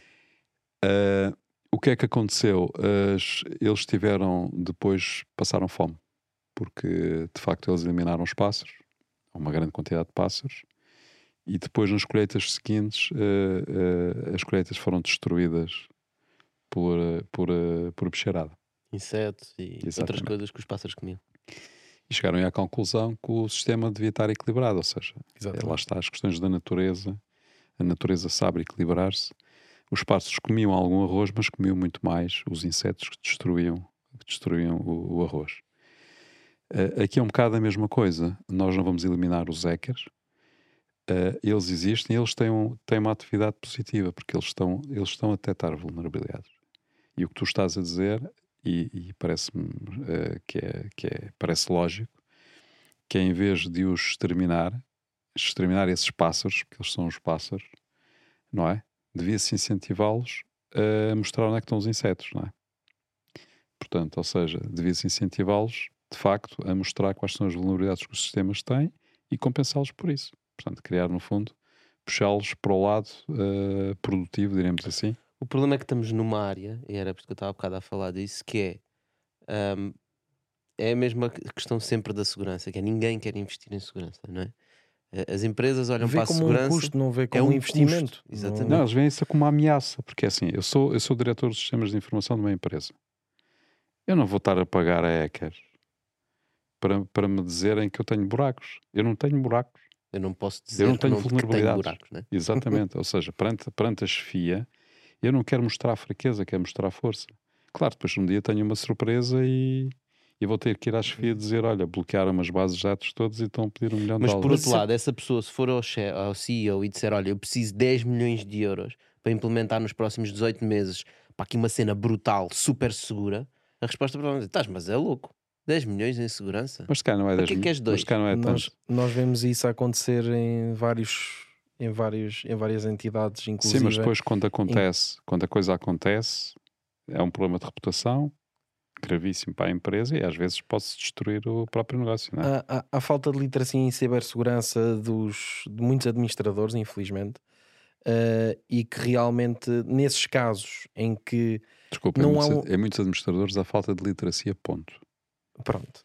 B: Uh, o que é que aconteceu? As, eles tiveram, depois passaram fome. Porque, de facto, eles eliminaram os pássaros. Uma grande quantidade de pássaros. E depois, nas colheitas seguintes, uh, uh, as colheitas foram destruídas por, uh, por, uh, por bicharada.
A: Insetos e
B: Exatamente.
A: Outras coisas que os pássaros comiam.
B: E chegaram aí à conclusão que o sistema devia estar equilibrado, ou seja,
C: Exatamente.
B: lá está as questões da natureza, a natureza sabe equilibrar-se. Os pássaros comiam algum arroz, mas comiam muito mais os insetos que destruíam, que destruíam o, o arroz. Uh, aqui é um bocado a mesma coisa. Nós não vamos eliminar os hackers. Uh, eles existem e eles têm, um, têm uma atividade positiva, porque eles estão, eles estão a detectar vulnerabilidades. E o que tu estás a dizer, e, e parece-me uh, que, é, que é, parece lógico, que é em vez de os exterminar, exterminar esses pássaros, porque eles são os pássaros, não é? Devia-se incentivá-los a mostrar onde é que estão os insetos, não é? Portanto, ou seja, devia-se incentivá-los, de facto, a mostrar quais são as vulnerabilidades que os sistemas têm e compensá-los por isso. Portanto, criar, no fundo, puxá-los para o lado uh, produtivo, diremos assim.
A: O problema é que estamos numa área, e era por isso que eu estava há bocado a falar disso, que é, um, é a mesma questão sempre da segurança, que é ninguém quer investir em segurança, não é? As empresas olham
C: Vê
A: para a
C: como
A: segurança...
C: um custo, não vê como
A: é um
C: um investimento.
A: custo, exatamente.
B: Não, eles veem isso como uma ameaça, porque é assim, eu sou, eu sou diretor de sistemas de informação de uma empresa. Eu não vou estar a pagar a hackers para, para me dizerem que eu tenho buracos. Eu não tenho buracos.
A: Eu não posso dizer
B: Eu não tenho
A: que, não, que tenho
B: vulnerabilidades.
A: buracos, não é?
B: Exatamente. Ou seja, perante, perante a chefia, eu não quero mostrar fraqueza, quero mostrar força. Claro, depois um dia tenho uma surpresa e, e vou ter que ir à chefia dizer, olha, bloquearam as bases de dados todas e estão a pedir um milhão
A: Mas
B: de
A: por
B: dólares.
A: outro lado, essa pessoa, se for ao, che- ao C E O e disser, olha, eu preciso de dez milhões de euros para implementar nos próximos dezoito meses para aqui uma cena brutal, super segura, a resposta provavelmente é, estás, mas é louco. dez milhões em segurança?
B: Mas se calhar não é
A: Para
B: dez
A: que é que
B: mil-
A: queres dois?
B: mas se calhar não é tanto.
C: Nós, nós vemos isso acontecer em vários, em vários, em várias entidades, inclusive.
B: Sim, mas depois quando acontece, quando a coisa acontece, é um problema de reputação gravíssimo para a empresa e às vezes pode-se destruir o próprio negócio, não é?
C: A, a, a falta de literacia em cibersegurança dos, de muitos administradores, infelizmente, uh, e que realmente, nesses casos em que
B: Desculpa,
C: não
B: é,
C: há
B: muitos,
C: um-
B: é muitos administradores a falta de literacia, ponto.
C: Pronto.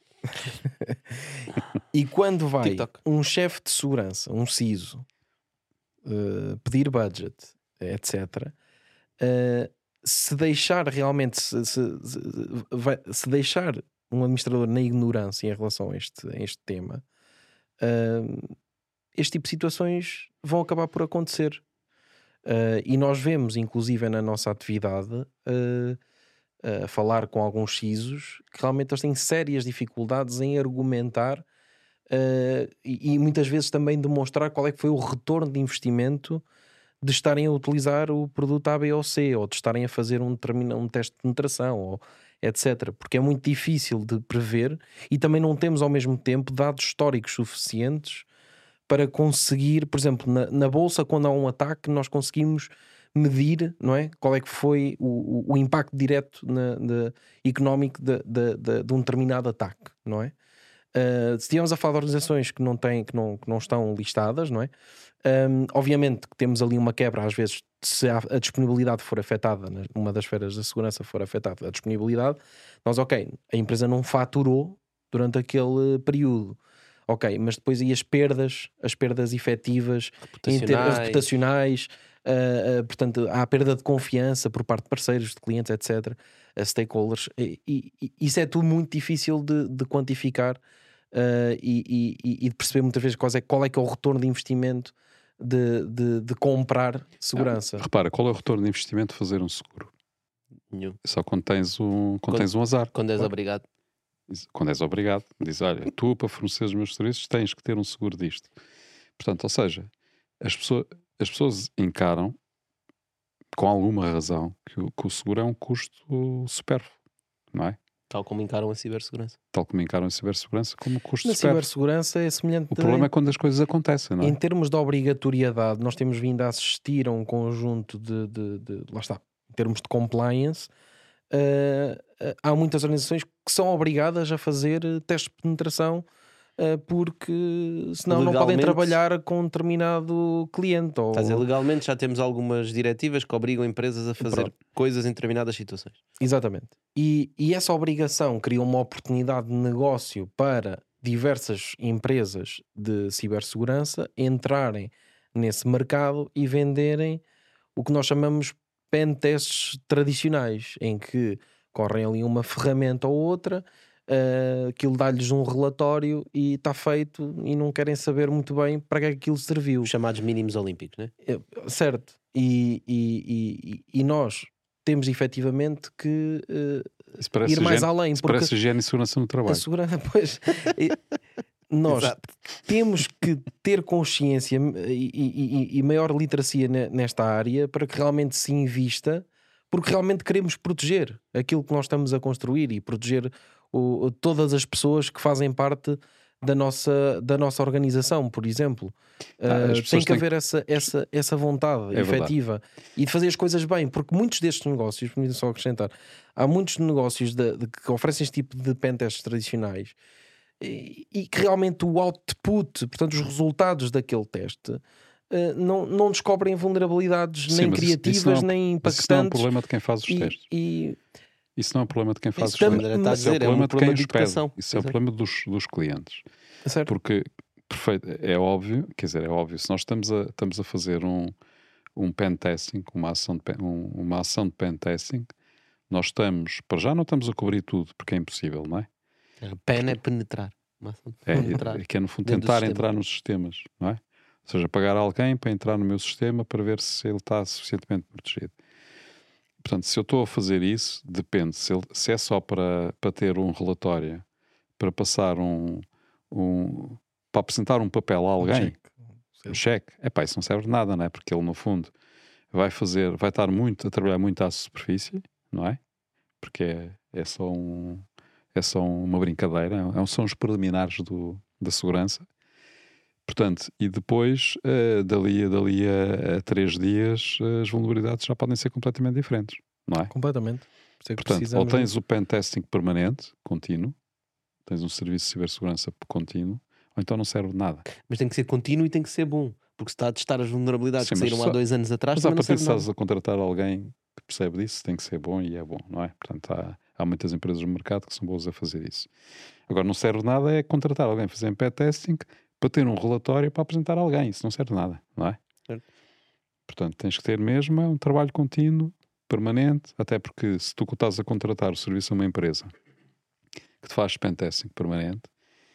C: E quando vai
A: TikTok.
C: um chefe de segurança, um C I S O, uh, pedir budget, etcétera, uh, se deixar realmente, se, se, se, vai- se deixar um administrador na ignorância em relação a este, a este tema, uh, este tipo de situações vão acabar por acontecer. Uh, e nós vemos, inclusive na nossa atividade, uh, a falar com alguns C I S Os que realmente eles têm sérias dificuldades em argumentar uh, e, e muitas vezes também demonstrar qual é que foi o retorno de investimento de estarem a utilizar o produto A, B ou C, ou de estarem a fazer um, determina- um teste de penetração, ou etcétera. Porque é muito difícil de prever e também não temos ao mesmo tempo dados históricos suficientes para conseguir, por exemplo, na, na bolsa, quando há um ataque, nós conseguimos medir, não é? Qual é que foi o, o, o impacto direto na, na, económico de, de, de, de um determinado ataque, não é? Uh, se estivermos a falar de organizações que não, têm, que não, que não estão listadas, não é? Um, obviamente que temos ali uma quebra, às vezes se a, a disponibilidade for afetada, uma das esferas da segurança for afetada, a disponibilidade, nós, ok, a empresa não faturou durante aquele período. Ok, mas depois aí as perdas, as perdas efetivas,
A: Reputacionais.
C: reputacionais, uh, uh, portanto, há a perda de confiança por parte de parceiros, de clientes, etcétera, uh, stakeholders, e, e, e isso é tudo muito difícil de, de quantificar uh, e, e, e de perceber muitas vezes qual é, qual é que é o retorno de investimento de, de, de comprar segurança.
B: Ah, repara, qual é o retorno de investimento de fazer um seguro?
A: Nenhum.
B: Só quando tens um, quando
A: Quando-
B: tens um azar.
A: Quando és
B: Claro.
A: obrigado.
B: Quando és obrigado, diz, olha, tu para fornecer os meus serviços tens que ter um seguro disto. Portanto, ou seja, as pessoas, as pessoas encaram com alguma razão que o, que o seguro é um custo supérfluo, não é?
A: Tal como encaram a cibersegurança.
B: Tal como encaram a cibersegurança como custo
C: Na
B: supérfluo.
C: cibersegurança é semelhante.
B: O problema é quando as coisas acontecem, não é?
C: Em termos de obrigatoriedade, nós temos vindo a assistir a um conjunto de, de, de lá está, em termos de compliance, uh, uh, há muitas organizações que são obrigadas a fazer uh, testes de penetração uh, porque senão não podem
A: Legalmente-
C: trabalhar com um determinado cliente. Ou...
A: Estás a dizer, legalmente já temos algumas diretivas que obrigam empresas a fazer
C: Pronto.
A: coisas em determinadas situações.
C: Exatamente. E, e essa obrigação cria uma oportunidade de negócio para diversas empresas de cibersegurança entrarem nesse mercado e venderem o que nós chamamos pen tests tradicionais, em que correm ali uma ferramenta ou outra, uh, aquilo dá-lhes um relatório e está feito e não querem saber muito bem para que é que aquilo serviu.
A: Os chamados mínimos olímpicos, né?
C: É, certo. E, e, e, e nós temos efetivamente que uh,
B: Isso parece
C: ir mais
B: higiene-
C: além,
B: isso
C: porque
B: parece higiene e segurança no
C: a
B: trabalho.
C: segurança, pois, e nós
A: Exato.
C: temos que ter consciência e, e- e maior literacia ne- nesta área para que realmente se invista, porque realmente queremos proteger aquilo que nós estamos a construir e proteger o- todas as pessoas que fazem parte da nossa, da nossa organização, por exemplo.
B: Ah,
C: Uh,
B: as
C: tem
B: pessoas
C: que
B: têm
C: haver essa, essa, essa vontade
B: É verdade.
C: efetiva e de fazer as coisas bem, porque muitos destes negócios, permitam só acrescentar, há muitos negócios de, de- que oferecem este tipo de pentests tradicionais e, e que realmente o output, portanto os resultados daquele teste, uh, não, não descobrem vulnerabilidades
B: Sim,
C: nem
B: mas isso- isso
C: criativas,
B: não é um-
C: nem
B: Mas isso não é um
C: impactantes.
B: problema de quem faz os
C: e,
B: testes.
C: e-
B: Isso não é um problema de quem faz
A: Isso
B: os
A: também
B: testes.
A: está a
B: Isso é o
A: dizer, é um
B: problema de
A: problema
B: quem
A: de
B: os pede.
A: educação.
B: Isso é o
A: Exato.
B: problema dos, dos clientes.
C: certo?
B: Porque, perfeito, é óbvio, quer dizer, é óbvio, se nós estamos a, estamos a fazer um, um pen testing, uma ação, de pen, um, uma ação de pen testing, nós estamos, para já não estamos a cobrir tudo, porque é impossível, não é?
A: A pena é penetrar. Uma ação de
B: É,
A: penetrar.
B: é que é no fundo
A: dentro do
B: tentar
A: sistema.
B: entrar nos sistemas, não é? Ou seja, pagar alguém para entrar no meu sistema para ver se ele está suficientemente protegido. Portanto, se eu estou a fazer isso, depende. Se, ele- se é só para, para ter um relatório, para passar um, um- para apresentar um papel a alguém,
C: Check.
B: um cheque, é pá, isso não serve de nada, não é? Porque ele, no fundo, vai fazer, vai estar muito a trabalhar muito à superfície, não é? Porque é, é só um, é só uma brincadeira, é um- são os preliminares do, da segurança. Portanto, e depois, eh, dali, a- dali a, a três dias, as vulnerabilidades já podem ser completamente diferentes, não é?
C: Completamente. Por isso é que
B: Portanto, ou
C: precisamos
B: tens o pen testing permanente, contínuo, tens um serviço de cibersegurança contínuo, ou então não serve de nada.
A: Mas tem que ser contínuo e tem que ser bom. Porque se está a testar as vulnerabilidades
B: Sim,
A: que
B: mas
A: saíram
B: só-
A: há dois anos atrás,
B: Mas à
A: também não
B: partir de
A: serve
B: estás
A: nada.
B: a contratar alguém que percebe disso, tem que ser bom e é bom, não é? Portanto, há, há muitas empresas no mercado que são boas a fazer isso. Agora, não serve de nada é contratar alguém a fazer um pen testing para ter um relatório para apresentar a alguém. Isso não serve de nada, não é?
A: Certo.
B: Portanto, tens que ter mesmo um trabalho contínuo, permanente, até porque se tu estás a contratar o serviço a uma empresa que te faz pen testing permanente,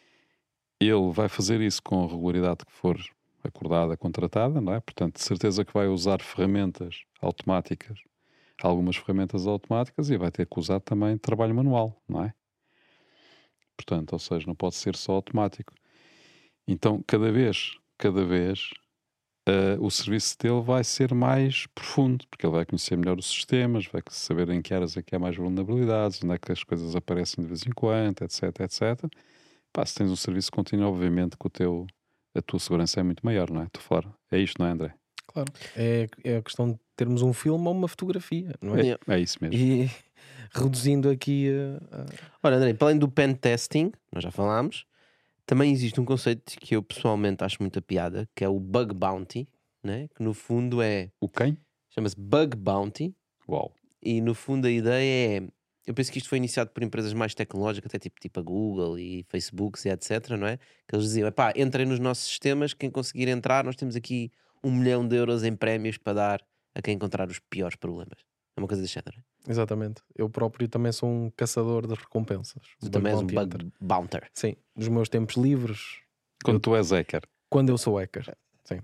B: ele vai fazer isso com a regularidade que for acordada, contratada, não é? Portanto, de certeza que vai usar ferramentas automáticas, algumas ferramentas automáticas, e vai ter que usar também trabalho manual, não é? Portanto, ou seja, não pode ser só automático. Então, cada vez, cada vez, eh, o serviço dele vai ser mais profundo, porque ele vai conhecer melhor os sistemas, vai saber em que áreas é que há mais vulnerabilidades, onde é que as coisas aparecem de vez em quando, etc, etcétera. Pá, se tens um serviço contínuo, obviamente que o teu, a tua segurança é muito maior, não é? Estou a falar. É isto, não é, André?
C: Claro. É, é a questão de termos um filme ou uma fotografia, não é?
A: Yeah.
B: É isso mesmo.
C: E reduzindo aqui a. a-
A: Ora, André, para além do pen testing, nós já falámos, também existe um conceito que eu pessoalmente acho muita piada, que é o bug bounty, né? Que no fundo é
B: O quem?
A: Chama-se Bug Bounty.
B: Uau.
A: E no fundo a ideia é... Eu penso que isto foi iniciado por empresas mais tecnológicas, até tipo, tipo a Google e Facebook e etcétera, não é? Que eles diziam, epá, entrem nos nossos sistemas, quem conseguir entrar, nós temos aqui um milhão de euros em prémios para dar a quem encontrar os piores problemas. É uma coisa desse género.
C: Exatamente. Eu próprio também sou um caçador de recompensas.
A: Tu
C: Um
A: também és um
C: bounty
A: bug
C: hunter.
A: bounter.
C: Sim, nos meus tempos livres,
B: Quando
C: Eu-
B: tu és hacker.
C: quando eu sou hacker. Sim.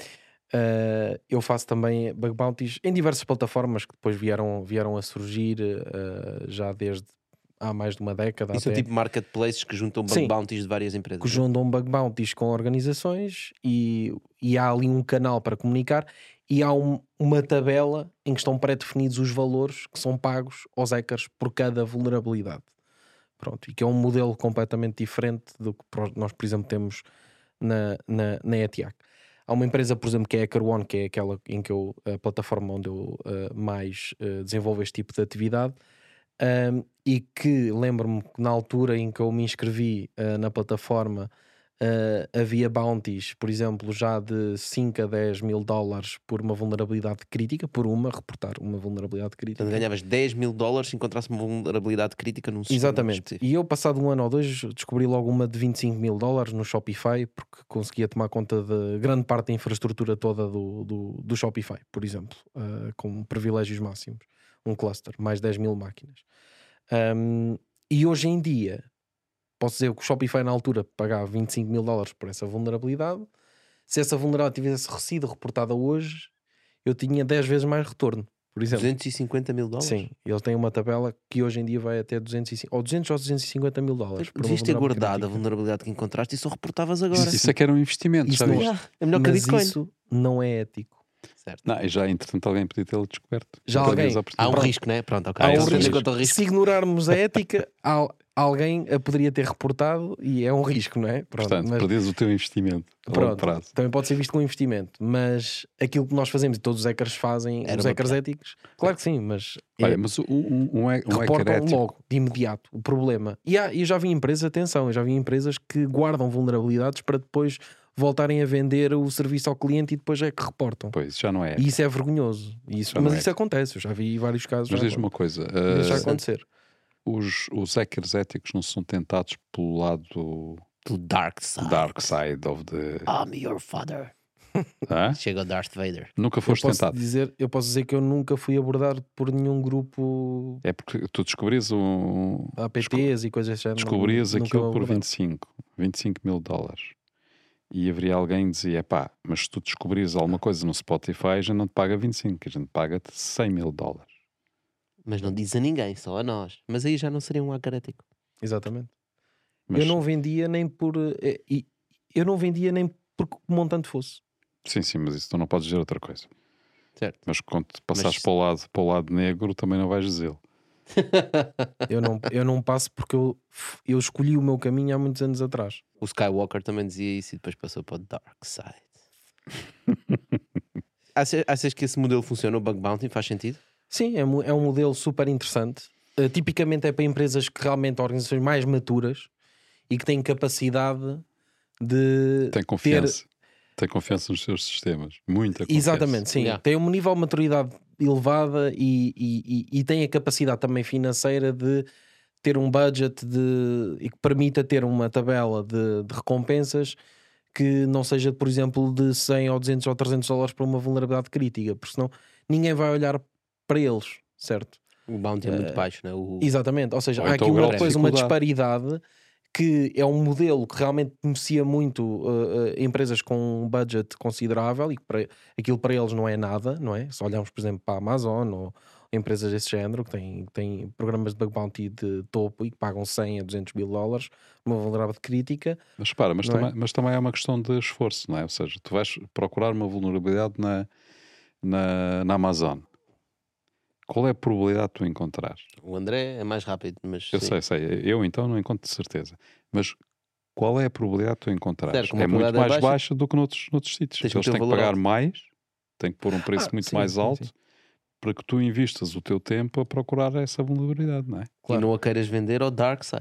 C: Uh, eu faço também bug bounties em diversas plataformas que depois vieram, vieram a surgir uh, já desde há mais de uma década.
A: E são
C: até.
A: tipo marketplaces que juntam bug
C: Sim.
A: bounties de várias empresas.
C: Que juntam bug bounties com organizações e, e há ali um canal para comunicar e há um- uma tabela em que estão pré-definidos os valores que são pagos aos hackers por cada vulnerabilidade. Pronto, e que é um modelo completamente diferente do que pro- nós, por exemplo, temos na, na, na E T I A C. Há uma empresa, por exemplo, que é a HackerOne, que é aquela em que eu, a plataforma onde eu uh, mais uh, desenvolvo este tipo de atividade. Um, e que lembro-me que na altura em que eu me inscrevi uh, na plataforma uh, havia bounties, por exemplo, já de cinco a dez mil dólares por uma vulnerabilidade crítica, por uma, reportar uma vulnerabilidade crítica.
A: Portanto, ganhavas dez mil dólares se encontrasse uma vulnerabilidade crítica num sistema
C: Exatamente.
A: específico.
C: E eu, passado um ano ou dois, descobri logo uma de vinte e cinco mil dólares no Shopify, porque conseguia tomar conta de grande parte da infraestrutura toda do, do, do Shopify, por exemplo, uh, com privilégios máximos. Um cluster, mais dez mil máquinas. Um, e hoje em dia, posso dizer que o Shopify na altura pagava vinte e cinco mil dólares por essa vulnerabilidade. Se essa vulnerabilidade tivesse sido reportada hoje, eu tinha dez vezes mais retorno, por exemplo.
A: duzentos e cinquenta mil dólares?
C: Sim, eles têm uma tabela que hoje em dia vai até duzentos e cinquenta, ou duzentos ou duzentos e cinquenta mil dólares. por uma
A: Devias ter
C: vulnerabilidade
A: guardado a
C: crítica.
A: vulnerabilidade que encontraste e só reportavas agora.
B: Isso é que era um investimento,
C: Isso
B: já
C: não-
B: viste?
A: Ah, é melhor que a
C: Mas
A: Bitcoin.
C: isso não é ético.
A: Certo.
B: Não, e já, entretanto, alguém podia tê-lo descoberto.
C: Já
B: Outra
C: alguém-
B: vez à
A: Há um
B: oportunidade.
A: risco, né? Pronto, ok.
C: Há um
A: Isso tendo em
C: risco.
A: conta o risco.
C: Se ignorarmos a ética, há- alguém a poderia ter reportado e é um risco, não é? Pronto,
B: Portanto,
C: mas-
B: perdes o teu investimento a longo
C: Pronto,
B: prazo.
C: também pode ser visto como investimento, mas aquilo que nós fazemos e todos os hackers fazem,
A: Era
C: os
A: uma
C: hackers
A: piada.
C: éticos, claro que sim, mas é-
B: Olha, mas um, um, um, hack- um hacker
C: reportam
B: ético,
C: logo, de imediato, o problema. E há- eu já vi empresas, atenção, eu já vi empresas que guardam vulnerabilidades para depois voltarem a vender o serviço ao cliente e depois é que reportam.
B: pois, já não é.
C: E isso é vergonhoso. E isso,
B: Já não
C: mas
B: é
C: isso acontece, eu já vi vários casos.
B: Mas
C: já,
B: diz-me uma coisa,
C: isso já
B: uh,
C: acontecer.
B: os, os hackers éticos não são tentados pelo lado
A: Do dark side.
B: dark side of the...
A: I'm your father.
B: Hã?
A: Chega o Darth Vader.
B: Nunca
C: Eu
B: foste
C: posso,
B: tentado.
C: dizer, eu posso dizer que eu nunca fui abordado por nenhum grupo
B: É porque tu descobrias um...
C: A P Ts e coisas assim.
B: Descobrias
C: nunca
B: aquilo
C: me
B: por
C: abordaram.
B: vinte e cinco, vinte e cinco mil dólares. E haveria alguém que dizia, pá, mas se tu descobrires alguma coisa no Spotify, a gente não te paga vinte e cinco, a gente paga-te cem mil dólares.
A: Mas não diz a ninguém, só a nós. Mas aí já não seria um hacker ético.
C: Exatamente.
B: Mas,
C: Eu não vendia nem por. eh, e- Eu não vendia nem por que montante fosse.
B: Sim, sim, mas isso tu não podes dizer outra coisa.
A: Certo.
B: Mas quando te passares
A: Mas-
B: para, o lado, para o lado negro, também não vais dizê-lo.
C: Eu não, eu não passo porque eu, eu escolhi o meu caminho há muitos anos atrás.
A: O Skywalker também dizia isso e depois passou para o dark side. Achas, achas que esse modelo funciona, o Bug Bounty? Faz sentido?
C: Sim, é, mu- é um modelo super interessante. Uh, tipicamente é para empresas que realmente, organizações mais maturas e que têm capacidade de.
B: Tem confiança. Tem confiança nos seus sistemas. Muita confiança.
C: Exatamente, sim.
A: Yeah.
C: Tem um nível de maturidade elevada e, e, e, e tem a capacidade também financeira de ter um budget de, e que permita ter uma tabela de, de recompensas que não seja, por exemplo, de cem ou duzentos ou trezentos dólares para uma vulnerabilidade crítica, porque senão ninguém vai olhar para eles, certo?
A: O Bounty é muito baixo, não é? O...
C: Exatamente, ou seja,
B: Ou
C: há
B: então
C: aqui
B: o grau
C: uma,
B: de
C: depois uma
B: dificuldade.
C: disparidade que é um modelo que realmente beneficia muito uh, uh, empresas com um budget considerável e que para, aquilo para eles não é nada, não é? Se olharmos, por exemplo, para a Amazon ou empresas desse género que têm, que têm programas de bug bounty de topo e que pagam cem a duzentos mil dólares numa vulnerabilidade crítica.
B: Mas para, mas,
C: Não é?
B: também, mas também é uma questão de esforço, não é? Ou seja, tu vais procurar uma vulnerabilidade na, na, na Amazon. Qual é a probabilidade de tu encontrares?
A: o André é mais rápido, mas
B: Eu
A: sim.
B: sei, sei. Eu então não encontro de certeza. Mas qual é a probabilidade de tu encontrares?
A: Certo, como a
B: É muito
A: probabilidade
B: mais
A: é baixa,
B: baixa do que noutros, noutros sítios.
A: tens que
B: Eles
A: meter
B: têm
A: um
B: que
A: valor
B: pagar
A: alto.
B: mais, têm que pôr um preço
C: Ah,
B: muito
C: sim,
B: mais
C: sim,
B: alto
C: sim.
B: para que tu invistas o teu tempo a procurar essa vulnerabilidade, não é?
A: E não a queiras vender ao dark side.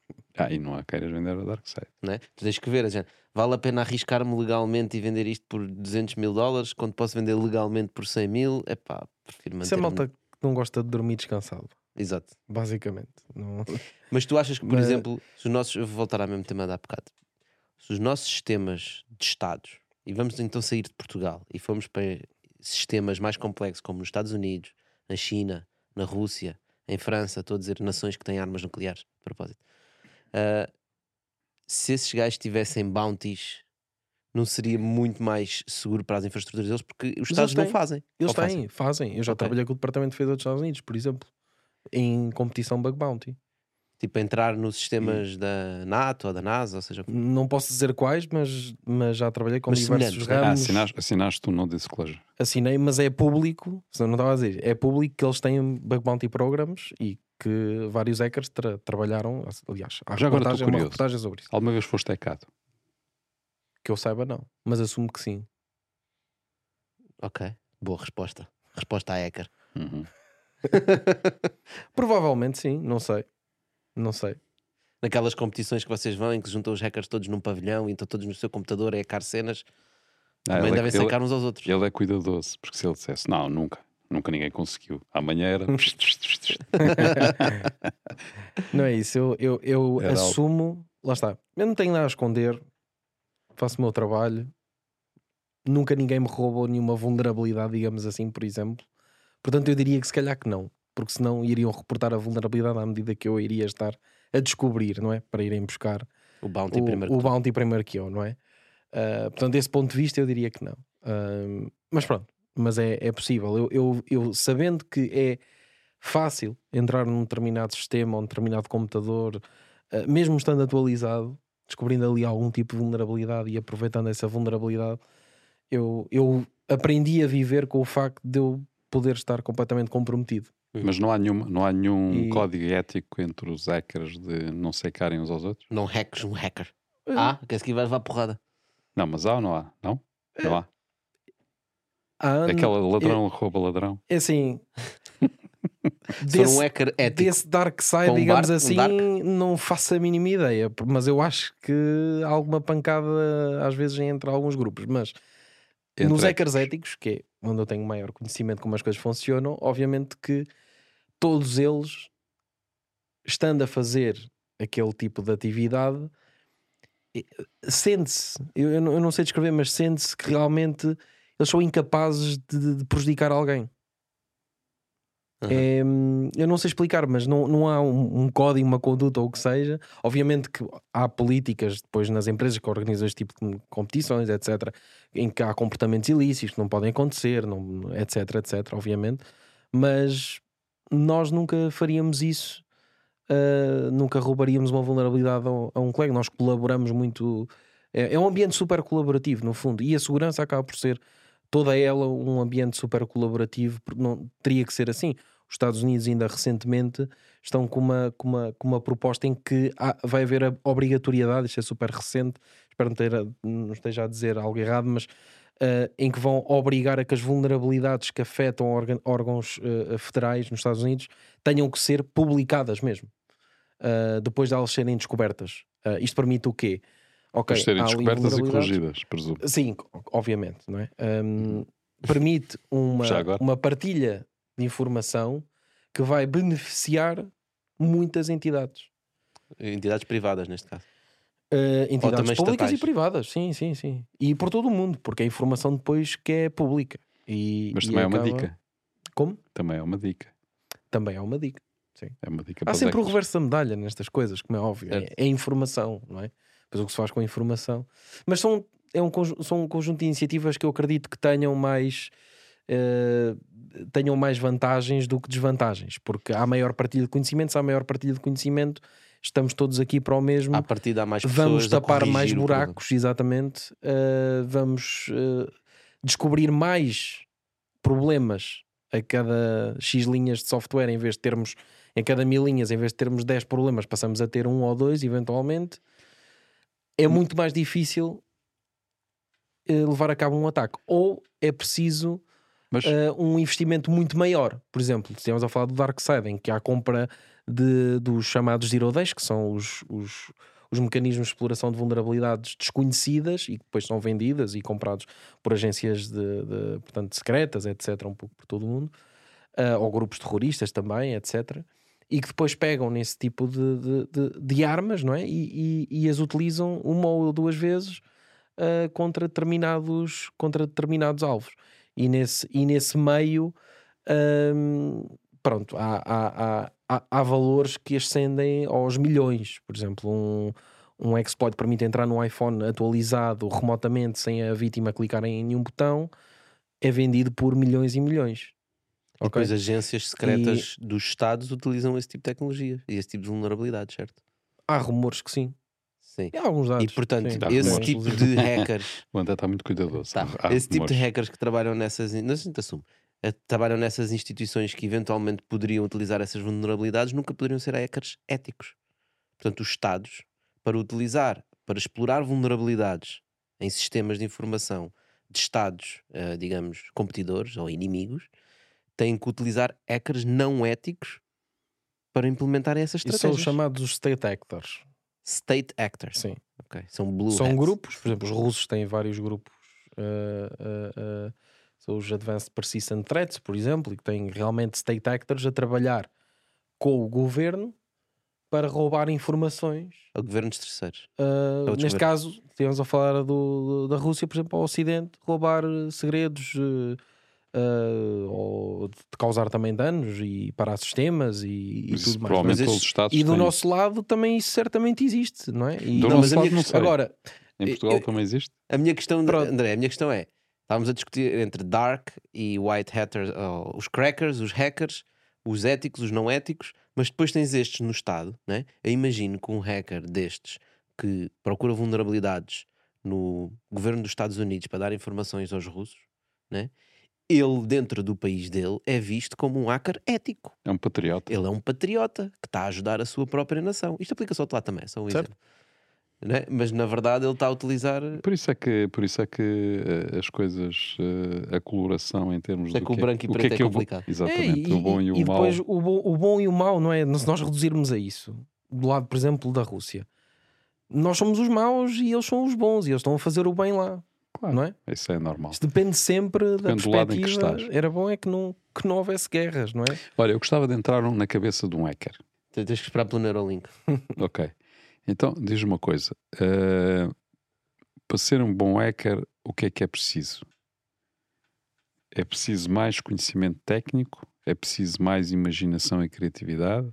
B: Ah, e não há queiras vender a Dark Side.
A: Não é? Tu tens que ver, gente, vale a pena arriscar-me legalmente e vender isto por duzentos mil dólares quando posso vender legalmente por cem mil? É pá, prefiro manter.
C: Isso é malta que não gosta de dormir descansado,
A: Exato.
C: basicamente. Não...
A: Mas tu achas que, por
C: Mas-
A: exemplo, se os nossos, eu vou voltar ao mesmo tema da há bocado, se os nossos sistemas de Estados, e vamos então sair de Portugal e fomos para sistemas mais complexos, como nos Estados Unidos, na China, na Rússia, em França, estou a dizer nações que têm armas nucleares, a propósito. Ah, se esses gajos tivessem bounties, não seria muito mais seguro para as infraestruturas deles, porque os
C: eles
A: Estados não
C: têm.
A: fazem.
C: Eles
A: Ou fazem?
C: têm, fazem. Eu já
A: Ok.
C: trabalhei com o Departamento de Defesa dos Estados Unidos, por exemplo, em competição Bug Bounty.
A: Tipo, entrar nos sistemas da NATO ou da NASA, ou seja, o que-
C: Não posso dizer quais, mas, mas já trabalhei com
A: Mas
C: diversos
A: semelhantes, né?
B: Ah,
C: ramos.
B: assinaste, assinaste o no disclosure.
C: Assinei, mas é público, se não estava a dizer, é público que eles têm Bug Bounty Programs e que vários hackers tra trabalharam, aliás, há
B: Já agora estou
C: reportagem, uma
B: curioso.
C: reportagem sobre isso.
B: Alguma vez foste hackado?
C: Que eu saiba, não, mas assumo que sim.
A: ok, boa resposta. Resposta à hacker.
B: Uhum.
C: Provavelmente sim, não sei. Não sei.
A: Naquelas competições que vocês vão, em que juntam os hackers todos num pavilhão e estão todos no seu computador a hackar cenas,
B: Ah,
A: também
B: ele, é,
A: devem
B: ele,
A: sacar uns aos outros.
B: ele é cuidadoso, porque se ele dissesse não, nunca, nunca ninguém conseguiu. Amanhã era.
C: Não é isso, eu, eu, eu
B: Era algo.
C: assumo, lá está, eu não tenho nada a esconder, faço o meu trabalho, nunca ninguém me roubou nenhuma vulnerabilidade, digamos assim, por exemplo. Portanto, eu diria que se calhar que não, porque senão iriam reportar a vulnerabilidade à medida que eu iria estar a descobrir, não é? Para irem buscar
A: O bounty
C: o,
A: primeiro
C: o
A: que tu.
C: bounty primeiro que eu, não é? Uh, portanto, desse ponto de vista, eu diria que não. Uh, mas pronto, mas é, é possível. Eu, eu, eu sabendo que é fácil entrar num determinado sistema ou num determinado computador, uh, mesmo estando atualizado, descobrindo ali algum tipo de vulnerabilidade e aproveitando essa vulnerabilidade, eu, eu aprendi a viver com o facto de eu poder estar completamente comprometido.
B: Mas não há nenhum, não há nenhum
C: E-
B: código ético entre os hackers de não secarem uns aos outros?
A: Não hacks um hacker. Ah, que esse aqui vai levar porrada.
B: Não, mas há ou não há? Não? Não há?
C: Ah,
B: Aquela ladrão rouba ladrão.
C: é assim,
A: Se for um
C: desse,
A: hacker ético,
C: desse dark side,
A: Com um
C: digamos
A: bar- um
C: assim,
A: dark?
C: não faço a mínima ideia, mas eu acho que há alguma pancada às vezes entre alguns grupos. Mas
B: Entre
C: nos hackers
B: éticos.
C: éticos, que é onde eu tenho maior conhecimento de como as coisas funcionam, obviamente que todos eles, estando a fazer aquele tipo de atividade, eh, sente-se, eu, eu não eu não sei descrever, mas sente-se que realmente eles são incapazes de, de prejudicar alguém.
A: Uhum.
C: É, hum, eu não sei explicar, mas não, não há um, um código, uma conduta ou o que seja. Obviamente que há políticas depois nas empresas que organizam este tipo de competições, etcétera, em que há comportamentos ilícitos que não podem acontecer, não, etc, etc, obviamente. Mas nós nunca faríamos isso, uh, nunca roubaríamos uma vulnerabilidade a um, a um colega. Nós colaboramos muito. É, é um ambiente super colaborativo, no fundo, e a segurança acaba por ser toda ela um ambiente super colaborativo, porque não teria que ser assim. Os Estados Unidos ainda recentemente estão com uma, com uma, com uma proposta em que há, vai haver a obrigatoriedade, isto é super recente, espero não, ter, não esteja a dizer algo errado, mas uh, em que vão obrigar a que as vulnerabilidades que afetam organ, órgãos uh, federais nos Estados Unidos tenham que ser publicadas mesmo, uh, depois de elas serem descobertas. Uh, isto permite o quê?
B: Para serem
C: há ali
B: descobertas e
C: vulnerabilidades.
B: corrigidas, presumo.
C: Sim, obviamente, não é? Um, permite uma,
B: Já agora?
C: uma partilha de informação que vai beneficiar muitas entidades.
A: Entidades privadas, neste caso.
C: Uh, entidades
A: também
C: públicas
A: estatais.
C: e privadas, sim, sim, sim. E por todo o mundo, porque a informação depois que é pública. E,
B: Mas
C: e
B: também é uma
C: acaba-
B: dica.
C: Como?
B: Também é uma dica.
C: Também é uma dica.
B: É uma dica
C: Há
B: para os
C: sempre o
B: hackers.
C: reverso da medalha nestas coisas, como é óbvio. É,
A: Certo.
C: é informação, não é? Depois o que se faz com a informação. Mas são, é um, conju- são um conjunto de iniciativas que eu acredito que tenham mais, eh, tenham mais vantagens do que desvantagens. Porque há maior partilha de conhecimento, se há maior partilha de conhecimento, estamos todos aqui para o mesmo.
A: À partida há mais pessoas
C: Vamos
A: a
C: tapar
A: corrigir
C: mais
A: o
C: buracos, exatamente. Uh, vamos uh, descobrir mais problemas a cada X linhas de software. Em vez de termos, em cada mil linhas, em vez de termos dez problemas, passamos a ter um ou dois, eventualmente. É muito mais difícil uh, levar a cabo um ataque. Ou é preciso
B: Mas
C: uh, um investimento muito maior. Por exemplo, se estivermos a falar do Dark Side, em que há compra de, dos chamados Zero Days, que são os, os, os mecanismos de exploração de vulnerabilidades desconhecidas e que depois são vendidas e comprados por agências de, de, portanto, secretas, etcétera, um pouco por todo o mundo, uh, ou grupos terroristas também, etcétera. E que depois pegam nesse tipo de, de, de, de armas, não é? E, e, e as utilizam uma ou duas vezes uh, contra, determinados, contra determinados alvos. E nesse, e nesse meio, um, pronto, há, há, há, há valores que ascendem aos milhões. Por exemplo, um, um exploit permite entrar no iPhone atualizado remotamente sem a vítima clicar em nenhum botão, é vendido por milhões e milhões.
A: E depois agências secretas
C: E-
A: dos Estados utilizam esse tipo de tecnologia e esse tipo de vulnerabilidades, certo?
C: Há rumores que sim.
A: Sim.
C: E há alguns dados.
A: E portanto,
C: sim.
B: Há
A: esse
B: rumores.
A: tipo de hackers,
B: O André está muito cuidadoso.
A: tá,
B: Há
A: esse tipo de
B: rumores.
A: hackers que trabalham nessas, não sei se te assumo, eh, trabalham nessas instituições que eventualmente poderiam utilizar essas vulnerabilidades, nunca poderiam ser hackers éticos. Portanto, os Estados, para utilizar, para explorar vulnerabilidades em sistemas de informação de Estados, eh, digamos, competidores ou inimigos, têm que utilizar hackers não éticos para implementarem essas
C: E são
A: estratégias.
C: os chamados os state actors.
A: State actors.
C: Sim.
A: Ok, são blue
C: São
A: hats.
C: grupos, por exemplo, os russos têm vários grupos. uh, uh, uh, são os Advanced Persistent Threats, por exemplo, e que têm realmente state actors a trabalhar com o governo para roubar informações.
A: A governos terceiros.
C: Uh,
A: Outros
C: neste
A: governos.
C: caso, estivemos a falar do, da Rússia, por exemplo, ao Ocidente, roubar uh, segredos uh, uh, ou de causar também danos e parar sistemas e, e
B: Mas isso
C: tudo mais.
B: provavelmente
A: Mas
B: todos
A: esses-
B: os Estados
C: E do
B: têm.
C: nosso lado também isso certamente existe, não é? E,
B: Do
A: Não,
B: nosso
A: mas a
B: lado
A: minha
B: não
A: questão-
B: sei.
C: agora,
B: Em Portugal
A: eu-
B: também existe?
A: A minha questão,
C: Pronto.
A: André, a minha questão é: estávamos a discutir entre dark e white hatters, ou os crackers, os hackers, os éticos, os não éticos, mas depois tens estes no Estado, né? Eu imagino que um hacker destes que procura vulnerabilidades no governo dos Estados Unidos para dar informações aos russos, né? Ele, dentro do país dele, é visto como um hacker ético.
B: É um patriota.
A: Ele é um patriota que está a ajudar a sua própria nação. Isto aplica-se ao outro lado também, é só um
C: Certo.
A: exemplo. Né? Mas na verdade ele está a utilizar.
B: Por isso é que, por isso é que eh, as coisas, eh, a coloração em termos
A: É
B: do
A: que o
B: que
A: branco e
B: o que
A: preto é
B: que eu vou-
A: complicado.
B: Exatamente,
C: É,
B: o bom e, o
C: e
B: mau.
C: depois o bom, o bom e o mau, não é? Se nós reduzirmos a isso, do lado, por exemplo, da Rússia, nós somos os maus e eles são os bons e eles estão a fazer o bem lá,
B: Claro,
C: não é?
B: isso é normal.
C: Isto depende sempre da
B: Depende do lado em que
C: perspectiva.
B: estás.
C: Era bom é que não, que não houvesse guerras, não é?
B: Olha, eu gostava de entrar na cabeça de um hacker.
A: Tens que esperar pelo Neuralink.
B: Ok. Então, diz-me uma coisa. eh, para ser um bom hacker, o que é que é preciso? É preciso mais conhecimento técnico? É preciso mais imaginação e criatividade?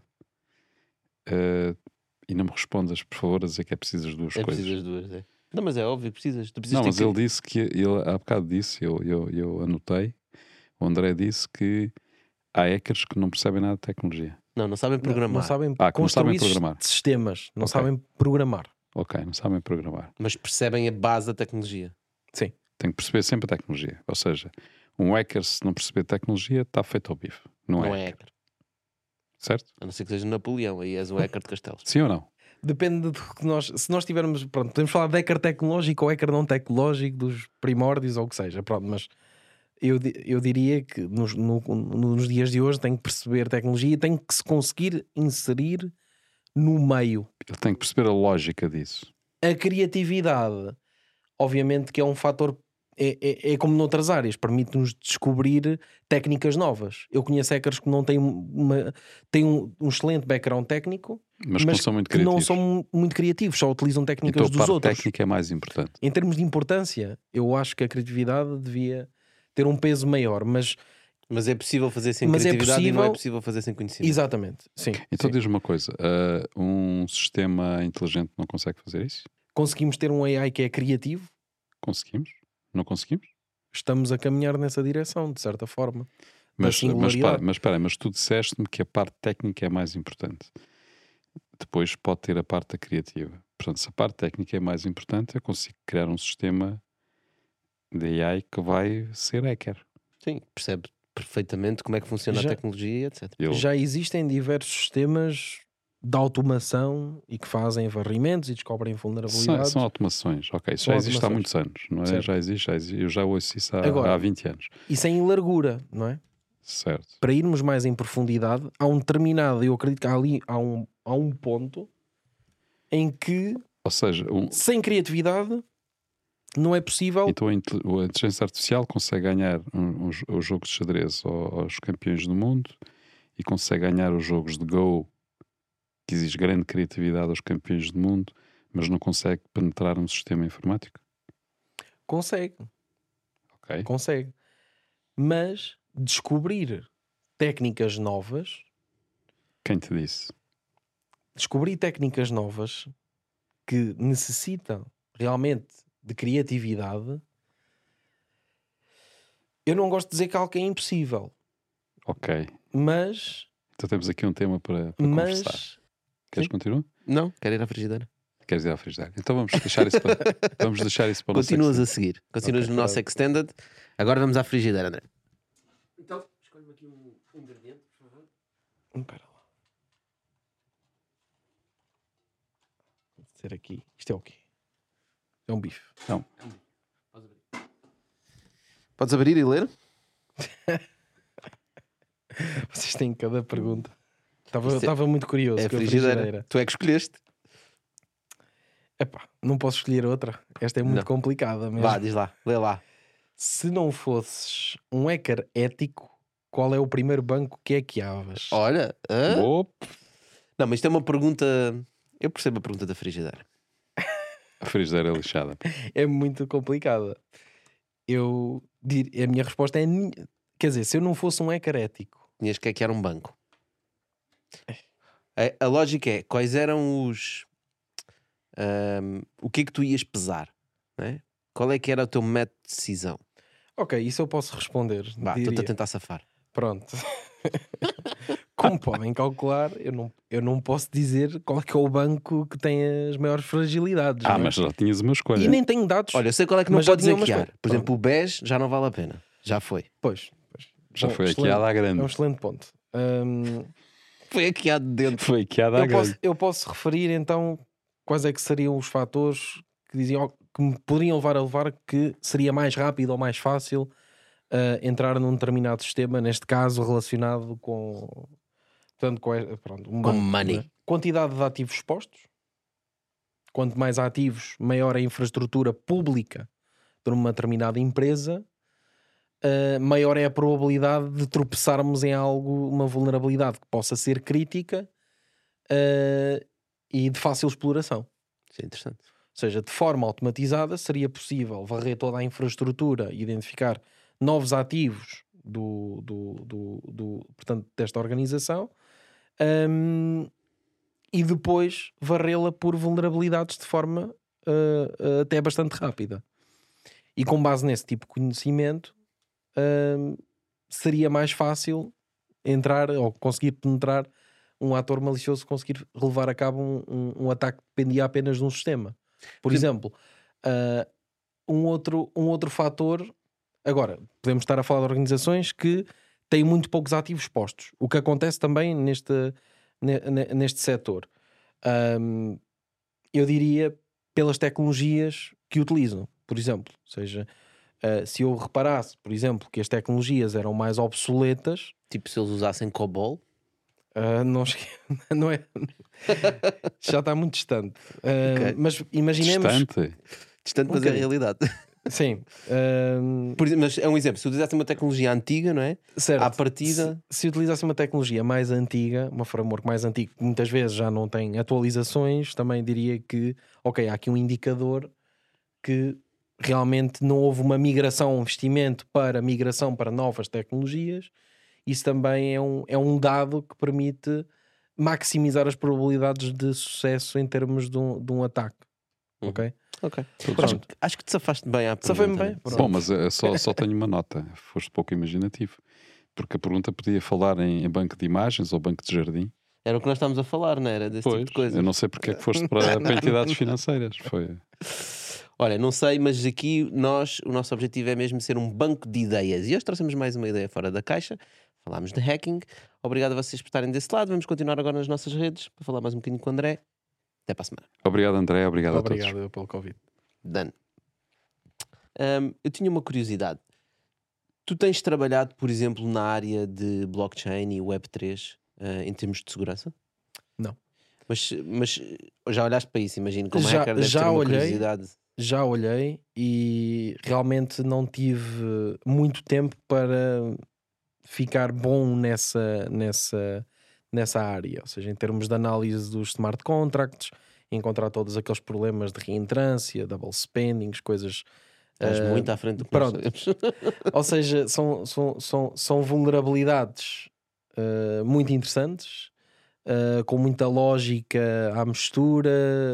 B: Eh, e não me respondas, por favor, a dizer que é preciso as duas
A: É
B: coisas.
A: preciso as duas, é. Não, mas é óbvio, precisas. Tu precisas
B: Não,
A: ter
B: mas
A: que-
B: ele disse que, ele há bocado disse, eu, eu, eu anotei, o André disse que há hackers que não percebem nada de tecnologia.
A: Não, não sabem
C: Não,
A: programar.
C: não sabem
B: Ah, que não sabem
C: construir
B: programar.
C: sistemas, não
B: Ok.
C: sabem programar.
B: Ok, não sabem programar.
A: Mas percebem a base da tecnologia.
C: Sim.
B: Tem que perceber sempre a tecnologia. Ou seja, um hacker, se não perceber tecnologia, está feito ao bife. Não,
A: Não,
B: é,
A: é
B: hacker.
A: hacker.
B: Certo?
A: A não ser que seja Napoleão, aí és um hacker de castelos.
B: Sim ou não?
C: Depende do que nós. Se nós tivermos. Pronto, podemos falar de hacker tecnológico ou hacker não tecnológico, dos primórdios ou o que seja. Pronto, mas eu, di- eu diria que nos, no- nos dias de hoje tem que perceber tecnologia e tem que se conseguir inserir no meio.
B: Ele tem que perceber a lógica disso.
C: A criatividade, obviamente, que é um fator. É, é, é como noutras áreas, permite-nos descobrir técnicas novas. Eu conheço hackers que não têm, uma, têm um, um excelente background técnico,
B: Mas, que não são muito
C: que não
B: criativos.
C: são muito criativos, só utilizam técnicas
B: Então a
C: dos
B: parte
C: outros.
B: técnica é mais importante.
C: Em termos de importância, eu acho que a criatividade devia ter um peso maior, mas
A: Mas é possível fazer sem
C: Mas é
A: criatividade e não é
C: possível-
A: possível fazer sem conhecimento.
C: exatamente, sim.
B: Então
C: sim.
B: diz-me uma coisa. ah, um sistema inteligente não consegue fazer isso?
C: Conseguimos ter um A I que é criativo,
B: Conseguimos? Não conseguimos?
C: estamos a caminhar nessa direção, de certa forma.
B: Mas, mas,
C: singularidade.
B: espera, mas espera, mas tu disseste-me que a parte técnica é mais importante. Depois pode ter a parte da criativa. Portanto, se a parte técnica é mais importante, eu consigo criar um sistema de A I que vai ser hacker.
A: Sim, percebe perfeitamente como é que funciona
C: Já-
A: a tecnologia e etcétera.
B: Eu,
C: Já existem diversos sistemas de automação e que fazem varrimentos e descobrem
B: são,
C: vulnerabilidades.
B: são automações, ok. Isso
C: São
B: já existe há
C: automações.
B: muitos anos, não é?
C: Certo.
B: Já existe, já existe, eu já ouço isso há,
C: Agora-
B: há vinte anos.
C: E sem largura, não é?
B: Certo.
C: Para irmos mais em profundidade, há um determinado, eu acredito que há ali há um, há um ponto em que,
B: Ou seja, um,
C: sem criatividade, não é possível.
B: então a inte- a inteligência artificial consegue ganhar um, um, jo- o jogo de xadrez ao- aos campeões do mundo e consegue ganhar os jogos de Go, que exige grande criatividade aos campeões do mundo, mas não consegue penetrar no sistema informático.
C: Consegue,
B: Ok?
C: consegue. Mas descobrir técnicas novas,
B: Quem te disse?
C: descobrir técnicas novas que necessitam realmente de criatividade, eu não gosto de dizer que algo é impossível,
B: Ok.
C: mas,
B: Então temos aqui um tema para, para conversar.
C: mas
B: Queres
C: Sim.
B: continuar?
A: Não, quero ir à frigideira.
B: Queres ir à frigideira? Então vamos deixar isso para, vamos deixar isso para o nosso
A: Continuas a
B: extended.
A: seguir. Continuas
C: Ok,
A: no nosso
C: pronto.
A: Extended. Agora vamos à frigideira, André. Então, escolhe-me aqui um, um ingrediente, por favor.
C: Espera lá. Vou dizer aqui. Isto é o quê? É um bife.
B: Não.
A: Podes abrir. Podes abrir e ler?
C: Vocês têm cada pergunta. Estava,
A: Isto é-
C: estava muito curioso
A: É a
C: com a
A: frigideira.
C: frigideira.
A: Tu é que escolheste.
C: Epá, não posso escolher outra. Esta é muito
A: Não.
C: complicada mesmo.
A: Vá, diz lá, lê lá.
C: Se não fosses um hacker ético, qual é o primeiro banco que hackeavas?
A: Olha, hã?
B: Boa.
A: Não, mas isto é uma pergunta. Eu percebo a pergunta da frigideira.
B: A frigideira é lixada.
C: É muito complicada. Eu dir... A minha resposta é. ni- Quer dizer, se eu não fosse um hacker ético,
A: Tinhas que hackear um banco. A, a lógica é quais eram os. ahm, o que é que tu ias pesar? Não é? Qual é que era o teu método de decisão?
C: ok, isso eu posso responder.
A: Vá,
C: diria.
A: estou-te a tentar safar.
C: Pronto. Como podem calcular, eu não, eu não posso dizer qual é que é o banco que tem as maiores fragilidades.
B: Ah,
C: não é?
B: mas já tinhas uma escolha.
C: E nem tenho dados.
A: Olha, eu sei qual é que não
C: Mas já
A: podes
C: tinha uma
A: hackear.
C: escolha.
A: Por exemplo, o B E S já não vale a pena. Já foi.
C: Pois, pois.
B: Já
C: Bom,
B: foi
C: excelente.
B: hackeada à
C: É
B: grande.
C: um excelente ponto. Hum,
A: Foi hackeado dentro.
B: Foi hackeada à
C: eu,
B: grande.
C: posso, eu posso referir então quais é que seriam os fatores que diziam que me poderiam levar a levar que seria mais rápido ou mais fácil uh, entrar num determinado sistema, neste caso relacionado com, portanto, com, a- pronto, um
A: Com
C: banco,
A: money.
C: né? Quantidade de ativos expostos. Quanto mais ativos, maior a infraestrutura pública de uma determinada empresa, uh, maior é a probabilidade de tropeçarmos em algo, uma vulnerabilidade que possa ser crítica uh, e de fácil exploração.
A: Isso é interessante.
C: Ou seja, de forma automatizada seria possível varrer toda a infraestrutura e identificar novos ativos do, do, do, do- portanto, desta organização, hum, e depois varrê-la por vulnerabilidades de forma uh, uh, até bastante rápida. E com base nesse tipo de conhecimento, hum, seria mais fácil entrar ou conseguir penetrar um ator malicioso, conseguir levar a cabo um, um, um ataque que dependia apenas de um sistema. Por
A: Sim.
C: exemplo, uh, um, outro, um outro fator. Agora, podemos estar a falar de organizações que têm muito poucos ativos expostos. O que acontece também neste, ne- ne- neste setor. Um, eu diria pelas tecnologias que utilizam, por exemplo. Ou seja, uh, se eu reparasse, por exemplo, que as tecnologias eram mais obsoletas,
A: Tipo, se eles usassem COBOL.
C: uh, não, cheguei- não é. Já está muito distante. Uh,
A: Ok.
C: Mas imaginemos.
B: Distante.
A: Distante,
C: Um
A: mas é a
C: bocadinho.
A: realidade.
C: Sim. um,
A: Por exemplo, mas é um exemplo. Se utilizassem uma tecnologia antiga, não é?
C: Certo.
A: À partida.
C: Se, se utilizasse uma tecnologia mais antiga, uma framework mais antiga, que muitas vezes já não tem atualizações, também diria que, ok, há aqui um indicador que realmente não houve uma migração, um investimento para migração para novas tecnologias. Isso também é um, é um dado que permite maximizar as probabilidades de sucesso em termos de um, de um ataque.
A: Uhum.
C: Ok?
A: Ok.
C: Pronto.
A: Acho, acho que te safaste bem à pergunta.
C: Safei-me bem,
A: né?
C: pronto.
B: Bom, mas eh, só, só tenho uma nota. Foste pouco imaginativo. Porque a pergunta podia falar em, em banco de imagens ou banco de jardim.
A: Era o que nós estávamos a falar, não era? Desse
B: Pois,
A: tipo de coisa.
B: eu não sei porque é que foste para, para entidades financeiras. Foi.
A: Olha, não sei, mas aqui nós, o nosso objetivo é mesmo ser um banco de ideias. E hoje trouxemos mais uma ideia fora da caixa. Falámos de hacking. Obrigado a vocês por estarem desse lado. Vamos continuar agora nas nossas redes para falar mais um bocadinho com o André. Até para a semana.
B: Obrigado, André. Obrigado, a todos.
C: Obrigado pelo convite.
A: Done. Hum, eu tinha uma curiosidade. Tu Tu tens trabalhado, por exemplo, na área de blockchain e web três uh, em termos de segurança?
C: Não.
A: Mas, mas já olhaste para isso, imagino, como
C: Já-
A: hacker deve
C: já
A: ter uma
C: olhei.
A: curiosidade.
C: Já olhei e realmente não tive muito tempo para ficar bom nessa, nessa, nessa área. Ou seja, em termos de análise dos smart contracts, encontrar todos aqueles problemas de reentrância, double spendings, coisas.
A: Estás
C: eh,
A: muito à frente do que nós
C: pronto.
A: sabemos.
C: Ou seja, são, são, são, são vulnerabilidades eh, muito interessantes, eh, com muita lógica à mistura,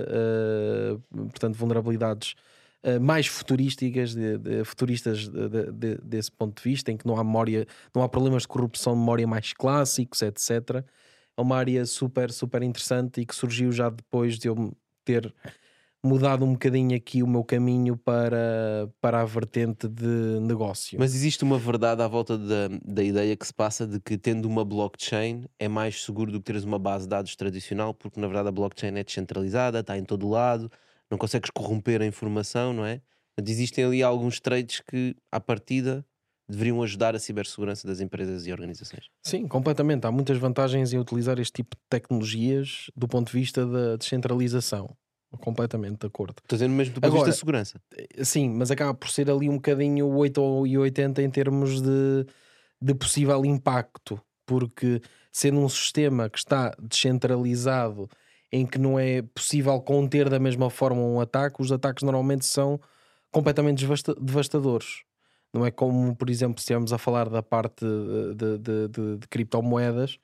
C: eh, portanto, vulnerabilidades eh, mais futurísticas, de, de- futuristas de- de- de- desse ponto de vista, em que não há memória, não há problemas de corrupção de memória mais clássicos, etcétera. É uma área super, super interessante e que surgiu já depois de eu ter mudado um bocadinho aqui o meu caminho para, para a vertente de negócio.
A: Mas existe uma verdade à volta da, da ideia que se passa de que tendo uma blockchain é mais seguro do que teres uma base de dados tradicional, porque na verdade a blockchain é descentralizada, está em todo o lado, não consegues corromper a informação, não é? Mas existem ali alguns traits que, à partida, deveriam ajudar a cibersegurança das empresas e organizações.
C: Sim, completamente. Há muitas vantagens em utilizar este tipo de tecnologias do ponto de vista da descentralização. Completamente de acordo.
A: Estou dizendo mesmo do ponto de
C: Agora,
A: vista da segurança.
C: Sim, mas acaba por ser ali um bocadinho oito e oitenta em termos de, de possível impacto, porque sendo um sistema que está descentralizado, em que não é possível conter da mesma forma um ataque, os ataques normalmente são completamente devasta- devastadores. Não é como, por exemplo, se estivermos a falar da parte de, de- de- de criptomoedas,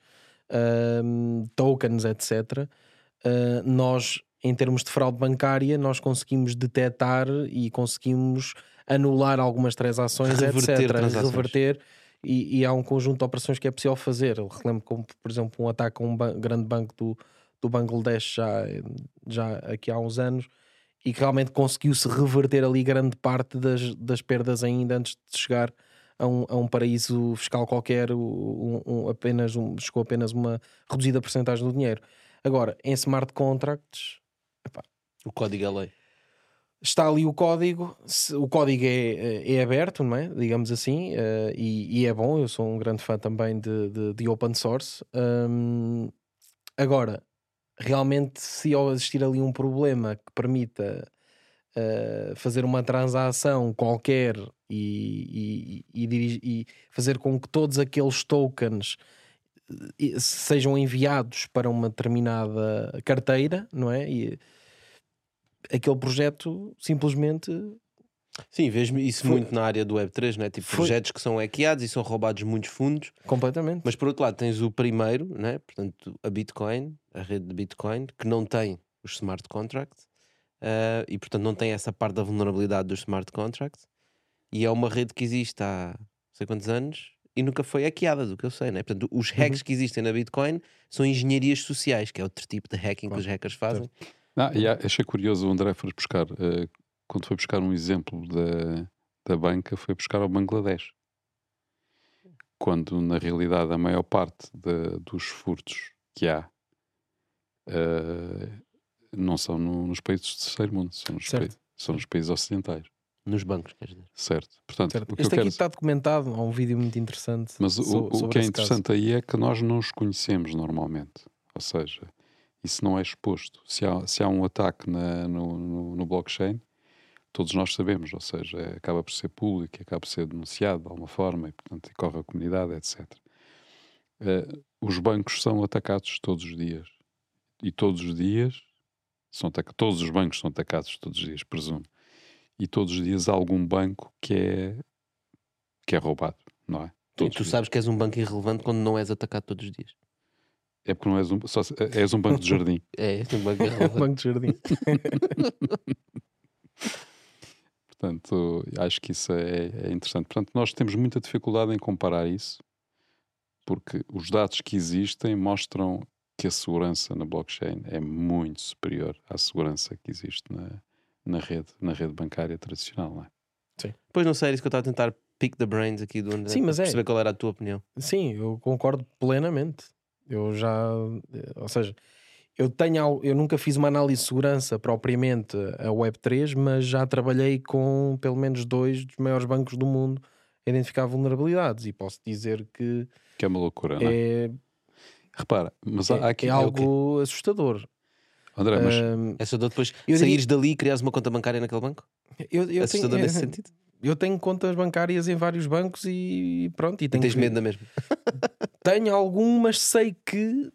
C: hum, tokens, etcétera. Uh, nós, em termos de fraude bancária, nós conseguimos detectar e conseguimos anular algumas transações,
A: Reverter
C: etcétera.
A: transações.
C: Reverter, e, e há um conjunto de operações que é possível fazer. Eu relembro como, por exemplo, um ataque a um ban- grande banco do, do Bangladesh já, já aqui há uns anos, e que realmente conseguiu-se reverter ali grande parte das, das perdas ainda antes de chegar a um, a um paraíso fiscal qualquer, um, um- apenas um, chegou apenas uma reduzida porcentagem do dinheiro. Agora, em smart contracts,
A: O código é lei.
C: está ali o código, se- o código é, é aberto, não é? Digamos assim, eh, e, e é bom. Eu sou um grande fã também de, de, de open source. Hum, agora, realmente, se existir ali um problema que permita eh, fazer uma transação qualquer e, e- e dirigi- e fazer com que todos aqueles tokens eh, sejam enviados para uma determinada carteira, não é? E aquele projeto simplesmente
A: Sim, vejo isso
C: Foi-
A: muito na área do web três, né? Tipo
C: Foi-
A: projetos que são hackeados e são roubados muitos fundos.
C: completamente.
A: Mas por outro lado tens o primeiro, né? Portanto a Bitcoin, a rede de Bitcoin, que não tem os smart contracts ah, e portanto não tem essa parte da vulnerabilidade dos smart contracts, e é uma rede que existe há não sei quantos anos e nunca foi hackeada, do que eu sei, né? Portanto os hacks que existem na Bitcoin são engenharias sociais, que é outro tipo de hacking que os hackers fazem.
B: Ah, e há- achei curioso o André foi buscar, eh, quando foi buscar um exemplo da, da banca, foi buscar ao Bangladesh. Quando, na realidade, a maior parte de- dos furtos que há eh, não são no- nos países do terceiro mundo, são nos,
C: Certo.
B: pa- são nos países ocidentais.
A: Nos bancos, quer dizer.
B: Certo. Portanto,
C: Certo.
B: o que
C: Este
B: eu
C: aqui
B: quero...
C: está documentado, há um vídeo muito interessante.
B: Mas o,
C: so-
B: o
C: sobre
B: que é
C: esse
B: interessante aí é que nós não os conhecemos normalmente. Ou seja, isso não é exposto. Se há, se há um ataque na- no, no, no blockchain, todos nós sabemos, ou seja, é- acaba por ser público, acaba por ser denunciado de alguma forma e, portanto, corre a comunidade, etcétera. Eh, os bancos são atacados todos os dias. E todos os dias, são ataca- todos os bancos são atacados todos os dias, presumo. E todos os dias há algum banco que é, que é roubado, não é?
A: E
B: Todos
A: tu
B: os dias.
A: sabes que és um banco irrelevante quando não és atacado todos os dias.
B: É porque não és um, só, se- és um banco de jardim.
A: É, és um banco
C: É um
A: irrelevante.
C: banco de jardim.
B: Portanto, acho que isso é, é interessante. Portanto, nós temos muita dificuldade em comparar isso, porque os dados que existem mostram que a segurança na blockchain é muito superior à segurança que existe na, na, rede, na rede bancária tradicional. Não é?
A: Pois não sei, era isso que eu estava a tentar pick the brains aqui do André,
C: Sim, mas
A: para
C: é.
A: perceber qual era a tua opinião.
C: Sim, eu concordo plenamente. Eu já, ou seja, eu tenho, al- eu nunca fiz uma análise de segurança propriamente a web três, mas já trabalhei com pelo menos dois dos maiores bancos do mundo a identificar vulnerabilidades. E posso dizer que
B: Que é uma loucura, não é?
C: é,
B: Repara, mas
C: é,
B: há aqui
C: é
B: é o quê?
C: algo assustador.
B: André, mas
C: Ahm,
A: É só depois
C: Eu diria-
A: saíres dali e criares uma conta bancária naquele banco?
C: eu, eu,
A: Assustador
C: tenho,
A: nesse sentido?
C: eu tenho contas bancárias em vários bancos e pronto. E
A: E
C: tenho,
A: tens
C: que-
A: medo na mesma?
C: tenho algumas, sei que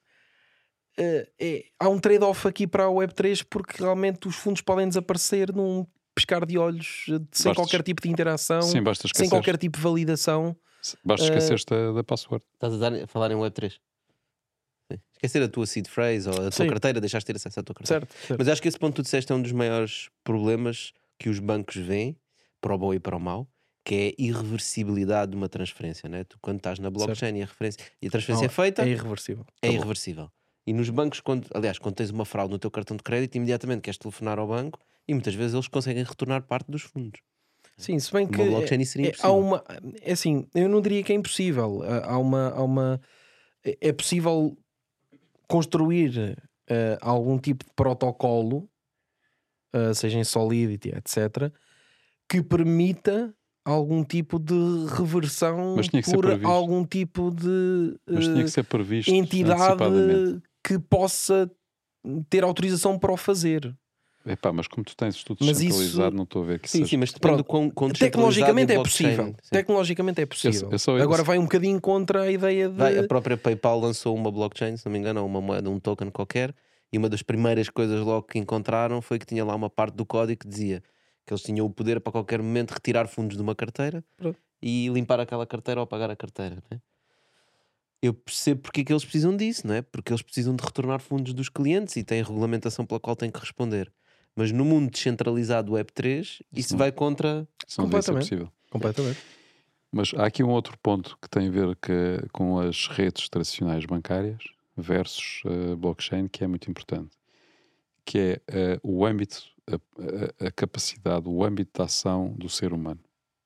C: eh, é- há um trade-off aqui para a web três, porque realmente os fundos podem desaparecer num piscar de olhos, eh, sem
B: Basta-
C: qualquer tipo de interação,
B: sim, basta
C: sem
B: esquecer,
C: qualquer tipo de validação.
B: basta
C: eh,
B: esquecer-te da, da password.
A: Estás a, dar, a falar em web três? Sim. Esquecer a tua seed phrase ou a tua
C: Sim.
A: carteira, deixaste de ter acesso à tua carteira.
C: Certo, certo.
A: Mas acho que esse ponto que tu disseste é um dos maiores problemas que os bancos veem, para o bom e para o mau, que é a irreversibilidade de uma transferência, né? Tu, quando estás na blockchain e a, referência, e a transferência é
C: Não,
A: feita,
C: é
A: é,
C: irreversível.
A: irreversível. E nos bancos, quando, aliás, quando tens uma fraude no teu cartão de crédito, imediatamente queres telefonar ao banco e muitas vezes eles conseguem retornar parte dos fundos.
C: Sim, se bem que
A: Numa blockchain isso seria
C: é, há
A: impossível.
C: uma, é assim, eu não diria que é impossível. Há uma, há uma é é possível construir eh, algum tipo de protocolo, eh, seja em Solidity, etcétera, que permita algum tipo de reversão
B: Mas tinha que ser
C: por
B: previsto.
C: algum tipo de
B: Mas tinha que
C: eh,
B: ser previsto antecipadamente.
C: entidade que possa ter autorização para o fazer.
B: Epá, mas como tu tens tudo
C: Mas
B: descentralizado,
C: isso-
B: não estou a ver que
A: Sim,
B: seja.
A: sim, mas depende do
C: Pronto.
A: quão, quão
C: Tecnologicamente
A: descentralizado e
C: é
A: blockchain.
C: possível.
A: Sim.
C: Tecnologicamente é possível.
B: eu só-
C: Agora
B: eu-
C: vai um bocadinho contra a ideia de.
A: Vai, a própria PayPal lançou uma blockchain, se não me engano, ou uma moeda, um token qualquer, e uma das primeiras coisas logo que encontraram foi que tinha lá uma parte do código que dizia que eles tinham o poder para qualquer momento retirar fundos de uma carteira
C: Pronto.
A: e limpar aquela carteira ou apagar a carteira, né? Eu percebo porque é que eles precisam disso, não é? Porque eles precisam de retornar fundos dos clientes e têm regulamentação pela qual têm que responder. Mas no mundo descentralizado do web três, isso
B: não-
A: vai contra.
B: Isso não devia ser
C: Completamente.
B: possível.
C: Completamente.
B: Mas há aqui um outro ponto que tem a ver que- com as redes tradicionais bancárias versus a blockchain, que é muito importante, que é eh, o âmbito, a, a- a capacidade, o âmbito de ação do ser humano.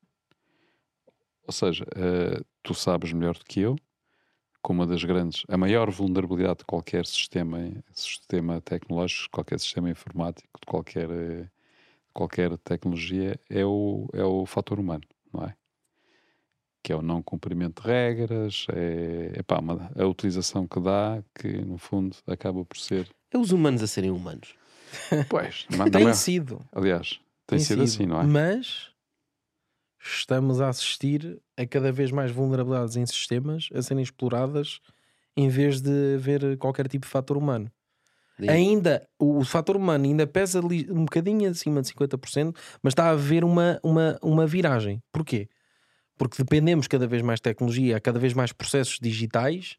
B: Ou seja, eh, tu sabes melhor do que eu, com uma das grandes, a maior vulnerabilidade de qualquer sistema, sistema tecnológico, qualquer sistema informático, de qualquer, eh, qualquer tecnologia, é o, é o fator humano, não é? Que é o não cumprimento de regras, é epá, uma- a utilização que dá, que no fundo acaba por ser.
A: É os humanos a serem humanos.
B: Pois, na
C: Tem
B: maior-
C: sido.
B: aliás, tem, sido, assim, não é?
C: Mas estamos a assistir a cada vez mais vulnerabilidades em sistemas a serem exploradas em vez de haver qualquer tipo de fator humano.
A: Daí-
C: Ainda, o, o fator humano ainda pesa ali um bocadinho acima de cinquenta por cento, mas está a haver uma, uma, uma viragem. Porquê? Porque dependemos cada vez mais de tecnologia, há cada vez mais processos digitais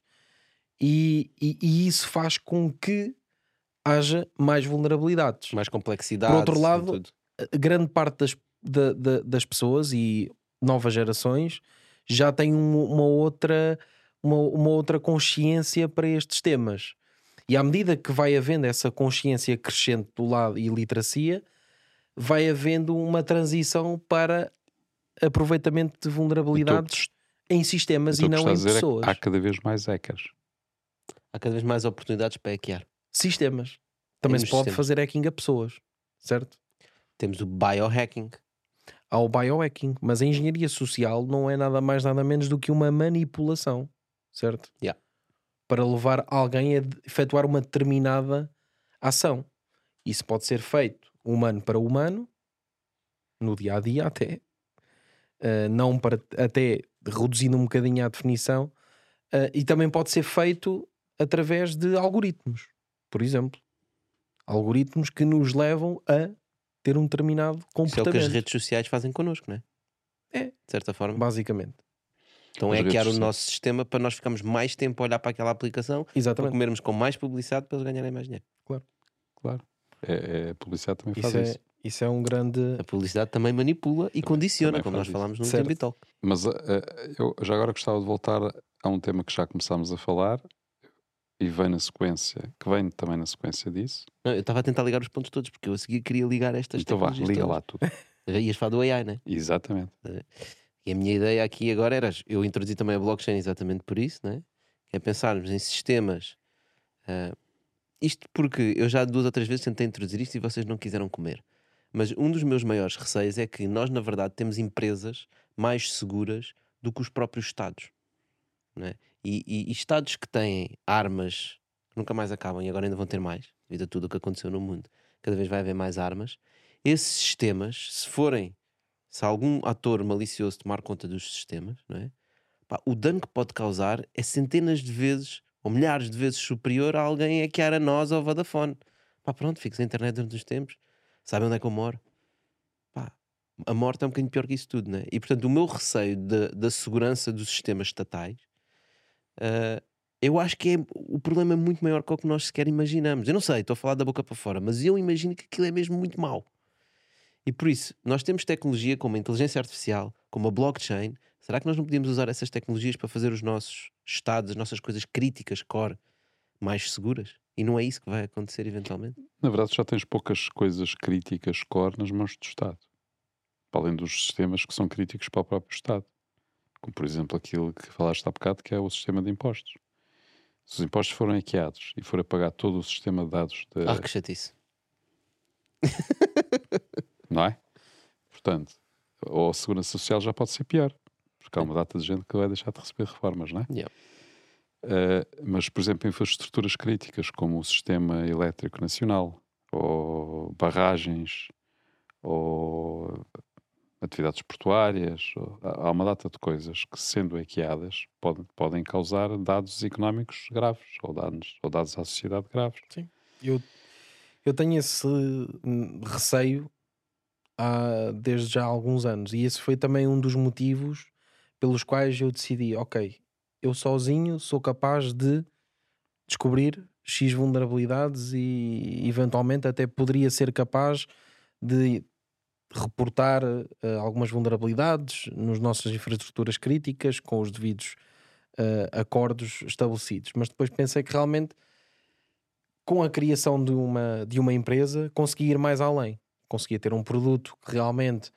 C: e, e, e isso faz com que haja mais vulnerabilidades.
A: mais complexidade.
C: Por outro lado,
A: tudo.
C: A grande parte das, da- da- das pessoas e novas gerações já têm um- uma, outra, uma, uma outra consciência para estes temas. E à medida que vai havendo essa consciência crescente do lado e literacia, vai havendo uma transição para aproveitamento de vulnerabilidades em sistemas
B: Então,
C: e
B: o que
C: não em
B: estás a dizer é que
C: pessoas.
B: há cada vez mais hackers.
A: Há cada vez mais oportunidades para hackear.
C: Sistemas. Também
A: E
C: se
A: nos
C: pode
A: sistemas.
C: fazer hacking a pessoas, certo?
A: Temos o biohacking.
C: Há o biohacking, mas a engenharia social não é nada mais nada menos do que uma manipulação, certo?
A: Yeah.
C: Para levar alguém a de- efetuar uma determinada ação. Isso pode ser feito humano para humano, no dia a dia até, uh, não para até reduzindo um bocadinho a definição, uh, e também pode ser feito através de algoritmos, por exemplo, algoritmos que nos levam a ter um determinado
A: Isso é o que
C: comportamento.
A: as redes sociais fazem connosco, não é?
C: É.
A: De certa forma.
C: Basicamente.
A: Então
B: As
A: é hackear o
B: redes
A: nosso sistema para nós ficarmos mais tempo a olhar para aquela aplicação, para
C: Exatamente.
A: comermos com mais publicidade para eles ganharem mais dinheiro.
B: Claro. É, é, a publicidade também faz
C: Isso
B: isso.
C: é, isso é um grande.
A: A publicidade também manipula e condiciona,
B: também
A: como nós
B: faz
A: falámos no
C: Certo.
A: Timbi Talk.
B: Mas uh, uh, eu já agora gostava de voltar a um tema que já começámos a falar e vem na sequência, que vem também na sequência disso.
A: Não, eu estava a tentar ligar os pontos todos, porque eu a seguir queria ligar estas
B: Então vá,
A: tecnologias
B: liga
A: todas.
B: lá tudo.
A: Ias falar do A I, né?
B: Exatamente.
A: E a minha ideia aqui agora era, eu introduzi também a blockchain exatamente por isso, né? Que é pensarmos em sistemas. ah, isto porque eu já duas ou três vezes tentei introduzir isto e vocês não quiseram comer. Mas um dos meus maiores receios é que nós, na verdade, temos empresas mais seguras do que os próprios Estados, não é? E, e, e Estados que têm armas que nunca mais acabam e agora ainda vão ter mais, devido a tudo o que aconteceu no mundo, cada vez vai haver mais armas. Esses sistemas, se forem, se algum ator malicioso tomar conta dos sistemas, não é? Pá, o dano que pode causar é centenas de vezes ou milhares de vezes superior a alguém hackear a nós ou a Vodafone. Pá, pronto, fico sem internet durante os tempos. Sabem onde é que eu moro? Pá, a morte é um bocadinho pior que isso tudo, né? E portanto, o meu receio da, da segurança dos sistemas estatais, uh, eu acho que é, o problema é muito maior que o que nós sequer imaginamos. Eu não sei, estou a falar da boca para fora, mas eu imagino que aquilo é mesmo muito mau. E por isso, nós temos tecnologia como a inteligência artificial, como a blockchain. Será que nós não podíamos usar essas tecnologias para fazer os nossos estados, as nossas coisas críticas, core, mais seguras? E não é isso que vai acontecer eventualmente?
B: Na verdade, já tens poucas coisas críticas core nas mãos do Estado. Para além dos sistemas que são críticos para o próprio Estado. Como, por exemplo, aquilo que falaste há bocado, que é o sistema de impostos. Se os impostos forem hackeados e for apagar todo o sistema de dados... De...
A: Ah, que chatice.
B: Não é? Portanto, ou a segurança social já pode ser pior. Porque há uma data de gente que vai deixar de receber reformas, não é?
A: Yeah.
B: Uh, mas, por exemplo, infraestruturas críticas, como o sistema elétrico nacional, ou barragens, ou atividades portuárias, ou... há uma data de coisas que, sendo hackeadas, podem, podem causar dados económicos graves, ou danos, ou dados à sociedade graves.
C: Sim. Eu, eu tenho esse hum, receio há, desde já há alguns anos, e esse foi também um dos motivos pelos quais eu decidi, ok, eu sozinho sou capaz de descobrir X vulnerabilidades e eventualmente até poderia ser capaz de reportar uh, algumas vulnerabilidades nas nossas infraestruturas críticas com os devidos uh, acordos estabelecidos. Mas depois pensei que realmente com a criação de uma, de uma empresa conseguia ir mais além. Conseguia ter um produto que realmente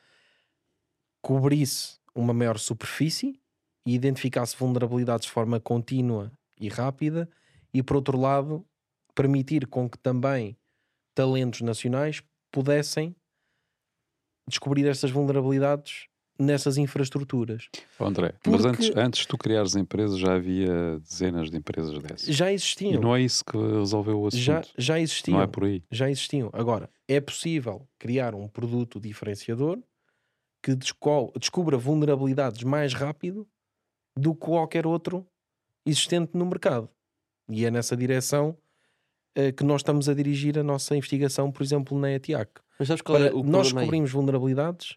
C: cobrisse uma maior superfície e identificasse vulnerabilidades de forma contínua e rápida, e por outro lado permitir com que também talentos nacionais pudessem descobrir estas vulnerabilidades nessas infraestruturas.
B: Oh, André,
C: Porque
B: mas antes, antes de tu criares empresas já havia dezenas de empresas dessas.
C: já
B: E
C: existiam.
B: não é isso que resolveu o assunto.
C: Já, já existiam.
B: Não é por aí.
C: Já existiam. Agora, é possível criar um produto diferenciador que desco- descubra vulnerabilidades mais rápido do que qualquer outro existente no mercado. E é nessa direção uh, que nós estamos a dirigir a nossa investigação, por exemplo, na E T I A C.
A: Mas sabes qual
C: Para
A: é o
C: nós
A: problema aí?
C: descobrimos vulnerabilidades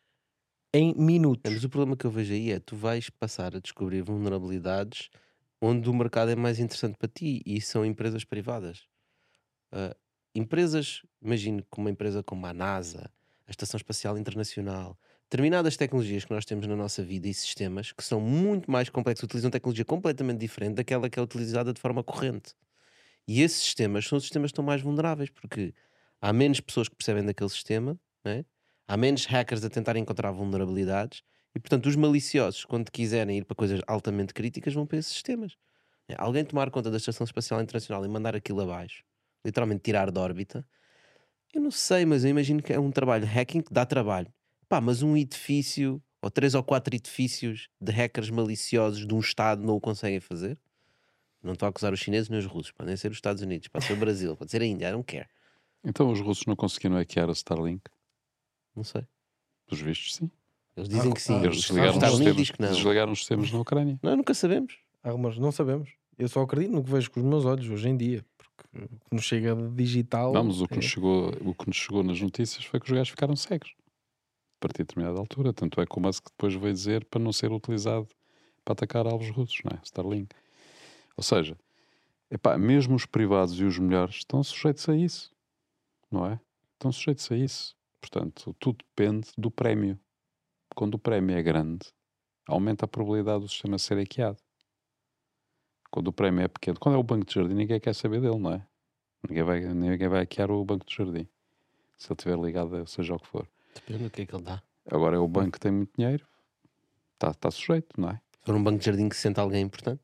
C: em minutos.
A: É, mas o problema que eu vejo aí é tu vais passar a descobrir vulnerabilidades onde o mercado é mais interessante para ti, e são empresas privadas. Uh, empresas, imagino que uma empresa como a NASA, a Estação Espacial Internacional, determinadas tecnologias que nós temos na nossa vida e sistemas que são muito mais complexos, utilizam tecnologia completamente diferente daquela que é utilizada de forma corrente. E esses sistemas são os sistemas que estão mais vulneráveis, porque há menos pessoas que percebem daquele sistema, né? Há menos hackers a tentar encontrar vulnerabilidades, e portanto os maliciosos, quando quiserem ir para coisas altamente críticas, vão para esses sistemas. É, alguém tomar conta da Estação Espacial Internacional e mandar aquilo abaixo, literalmente tirar de órbita, eu não sei, mas eu imagino que é um trabalho de hacking que dá trabalho. Pá, mas um edifício, ou três ou quatro edifícios de hackers maliciosos de um Estado não o conseguem fazer? Não estou a acusar os chineses nem os russos, podem ser os Estados Unidos, pode ser o Brasil, pode ser a Índia, I don't care.
B: Então os russos não conseguiram hackear a Starlink?
A: Não sei.
B: Pelos vistos, sim.
A: Eles dizem
C: Ah,
A: que sim.
C: ah,
B: Eles
A: Os
B: desligaram, os
A: Estados Unidos
B: sistemas,
A: diz que não.
B: desligaram os sistemas na Ucrânia.
A: Não, nunca sabemos.
C: Ah, mas não sabemos. Eu só acredito no que vejo com os meus olhos hoje em dia, porque o que nos chega de digital.
B: Não, mas o que,
C: é...
B: nos chegou, o que nos chegou nas notícias foi que os gajos ficaram cegos a partir de determinada altura. Tanto é que o Musk depois veio dizer para não ser utilizado para atacar alvos russos, não é? Starlink. Ou seja, epá, mesmo os privados e os melhores estão sujeitos a isso, não é? Estão sujeitos a isso. Portanto, tudo depende do prémio. Quando o prémio é grande, aumenta a probabilidade do sistema ser hackeado. Quando o prémio é pequeno, quando é o Banco de Jardim, ninguém quer saber dele, não é? Ninguém vai, ninguém vai hackear o Banco de Jardim, se ele estiver ligado a seja o que for.
A: Depende do que é que ele dá.
B: Agora é o banco que tem muito dinheiro, está tá sujeito, não é?
A: Se for um banco de jardim que se senta alguém importante.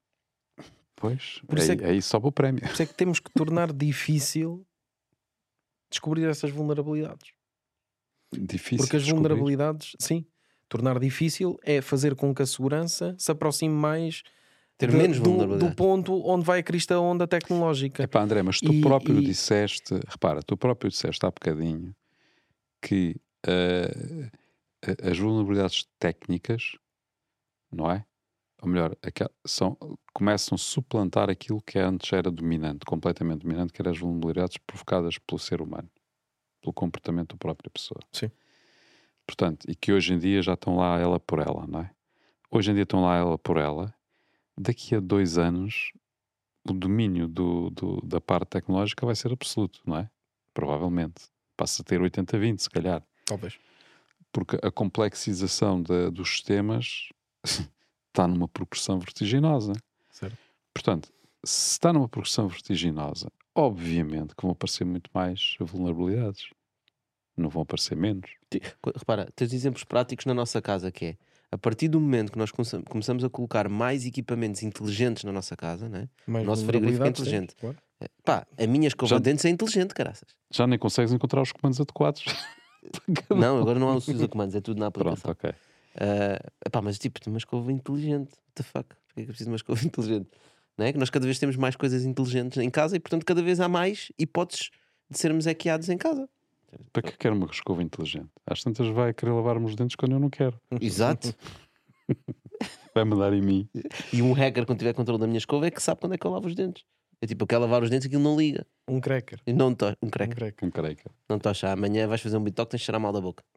B: Pois,
C: Por isso
B: aí,
C: é que-
B: aí sobe o prémio.
C: Por isso é que temos que tornar difícil descobrir essas vulnerabilidades.
B: Difícil
C: Porque as
B: descobrir.
C: vulnerabilidades, sim, tornar difícil é fazer com que a segurança se aproxime mais
A: Ter
C: de-
A: menos
C: do,
A: vulnerabilidade.
C: do ponto onde vai a crista onda tecnológica.
B: Epá, André, mas tu
C: E-
B: próprio
C: e-
B: disseste, repara, tu próprio disseste há bocadinho que eh, a- as vulnerabilidades técnicas, não é? Ou melhor, aqua- são, começam a suplantar aquilo que antes era dominante, completamente dominante, que eram as vulnerabilidades provocadas pelo ser humano, pelo comportamento da própria pessoa.
C: Sim.
B: Portanto, e que hoje em dia já estão lá ela por ela, não é? Hoje em dia estão lá ela por ela. Daqui a dois anos, o domínio do, do- da parte tecnológica vai ser absoluto, não é? Provavelmente. Passa a ter oitenta a vinte, se calhar.
C: Talvez.
B: Porque a complexização da- dos sistemas está numa progressão vertiginosa.
C: Certo.
B: Portanto, se está numa progressão vertiginosa, obviamente que vão aparecer muito mais vulnerabilidades. Não vão aparecer menos.
A: Ti- co- Repara, tens exemplos práticos na nossa casa que é a partir do momento que nós começam- começamos a colocar mais equipamentos inteligentes na nossa casa, né?
C: Mais
A: O nosso frigorífico é
C: vulnerabilidades,
A: inteligente.
C: sim, claro.
A: É, pá, a minha escova
B: Já-
A: de dentes é inteligente, caraças.
B: Já nem consegues encontrar os comandos adequados.
A: Não, agora não há o usa comandos, é tudo na
B: Pronto,
A: aplicação.
B: ok.
A: Ah, epá, mas tipo, uma escova inteligente. What the fuck? Porquê é que eu preciso de uma escova inteligente? Não é? Que nós cada vez temos mais coisas inteligentes em casa e, portanto, cada vez há mais hipóteses de sermos hackeados em casa.
B: Para que quero uma escova inteligente? Às tantas vai querer lavar-me os dentes quando eu não quero.
A: Exato.
B: Vai mandar em mim.
A: E um hacker, quando tiver controle da minha escova, é que sabe quando é que eu lavo os dentes. É tipo, eu quero lavar os dentes, aquilo não liga.
C: Um cracker.
A: E não to... Um
C: Um
A: cracker.
C: cracker.
B: Um careca.
A: Não tocha. Amanhã vais fazer um bitoque, tens de cheirar mal da boca.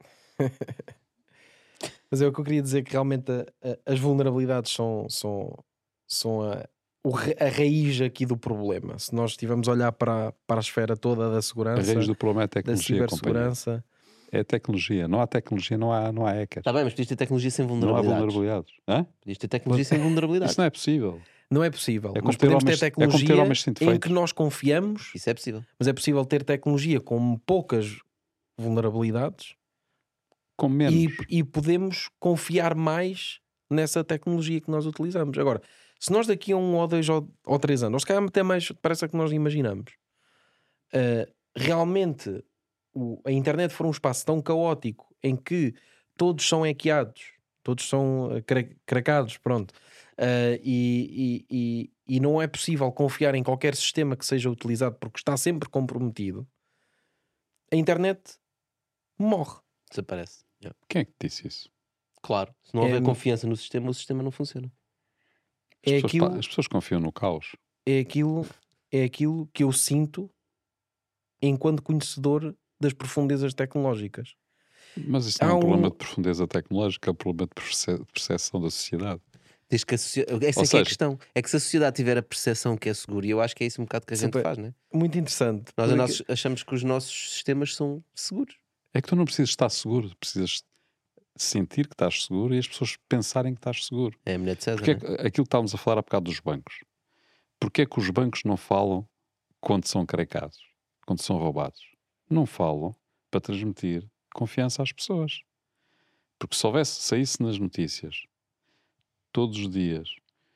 C: Mas é o que eu queria dizer, que realmente a- a- as vulnerabilidades são, são, são a, o ra- a raiz aqui do problema. Se nós estivermos a olhar para, a- para a esfera toda da
B: A
C: segurança,
B: raiz do problema é a
C: da
B: tecnologia, companheiro.
C: cibersegurança,
B: É a tecnologia. Não há tecnologia, não há, não há hackers.
A: Está bem, mas podias ter tecnologia sem
B: Não há
A: vulnerabilidades.
B: vulnerabilidades. Hã?
A: Podias ter tecnologia sem vulnerabilidades.
B: Isso não é possível.
C: não é possível.
B: É como
C: Mas
B: ter
C: podemos
B: homens-
C: ter
B: é como ter
C: tecnologia
B: homens sem
C: em
B: defeitos.
C: que nós confiamos,
A: Isso é possível.
C: mas é possível ter tecnologia com poucas vulnerabilidades
B: Com menos.
C: e, e podemos confiar mais nessa tecnologia que nós utilizamos. Agora, se nós daqui a um ou dois ou, ou três anos, ou se calhar até mais, parece que nós imaginamos, uh, realmente o- a internet for um espaço tão caótico em que todos são hackeados, todos são uh, cra- cracados, pronto, uh, e, e- e- e não é possível confiar em qualquer sistema que seja utilizado porque está sempre comprometido, a internet morre.
A: Desaparece. Yeah.
B: Quem é que disse isso?
A: Claro. Se não
C: É
A: houver
C: mu-
A: confiança no sistema, o sistema não funciona.
B: As,
C: É
B: pessoas,
C: aquilo-
B: pa- as pessoas confiam no caos.
C: é aquilo, é aquilo que eu sinto enquanto conhecedor das profundezas tecnológicas.
B: Mas isso não é
C: Há
B: um
C: um-
B: problema de profundeza tecnológica, é um problema de perce- de percepção da sociedade.
A: Desde que a socia- Essa
B: Ou
A: é que é a
B: seja-
A: questão. É que se a sociedade tiver a percepção que é seguro, e eu acho que é isso um bocado que a gente
C: Super-
A: faz, não é?
C: Muito interessante.
A: Nós
C: porque-
A: nós achamos que os nossos sistemas são seguros.
B: É que tu não precisas estar seguro, precisas sentir que estás seguro e as pessoas pensarem que estás seguro.
A: É a mulher de César.
B: Porque é
A: não
B: que-
A: é?
B: aquilo que estávamos a falar há bocado dos bancos. Porquê é que os bancos não falam quando são cracados, quando são roubados? Não falam para transmitir confiança às pessoas. Porque se houvesse, saísse nas notícias todos os dias,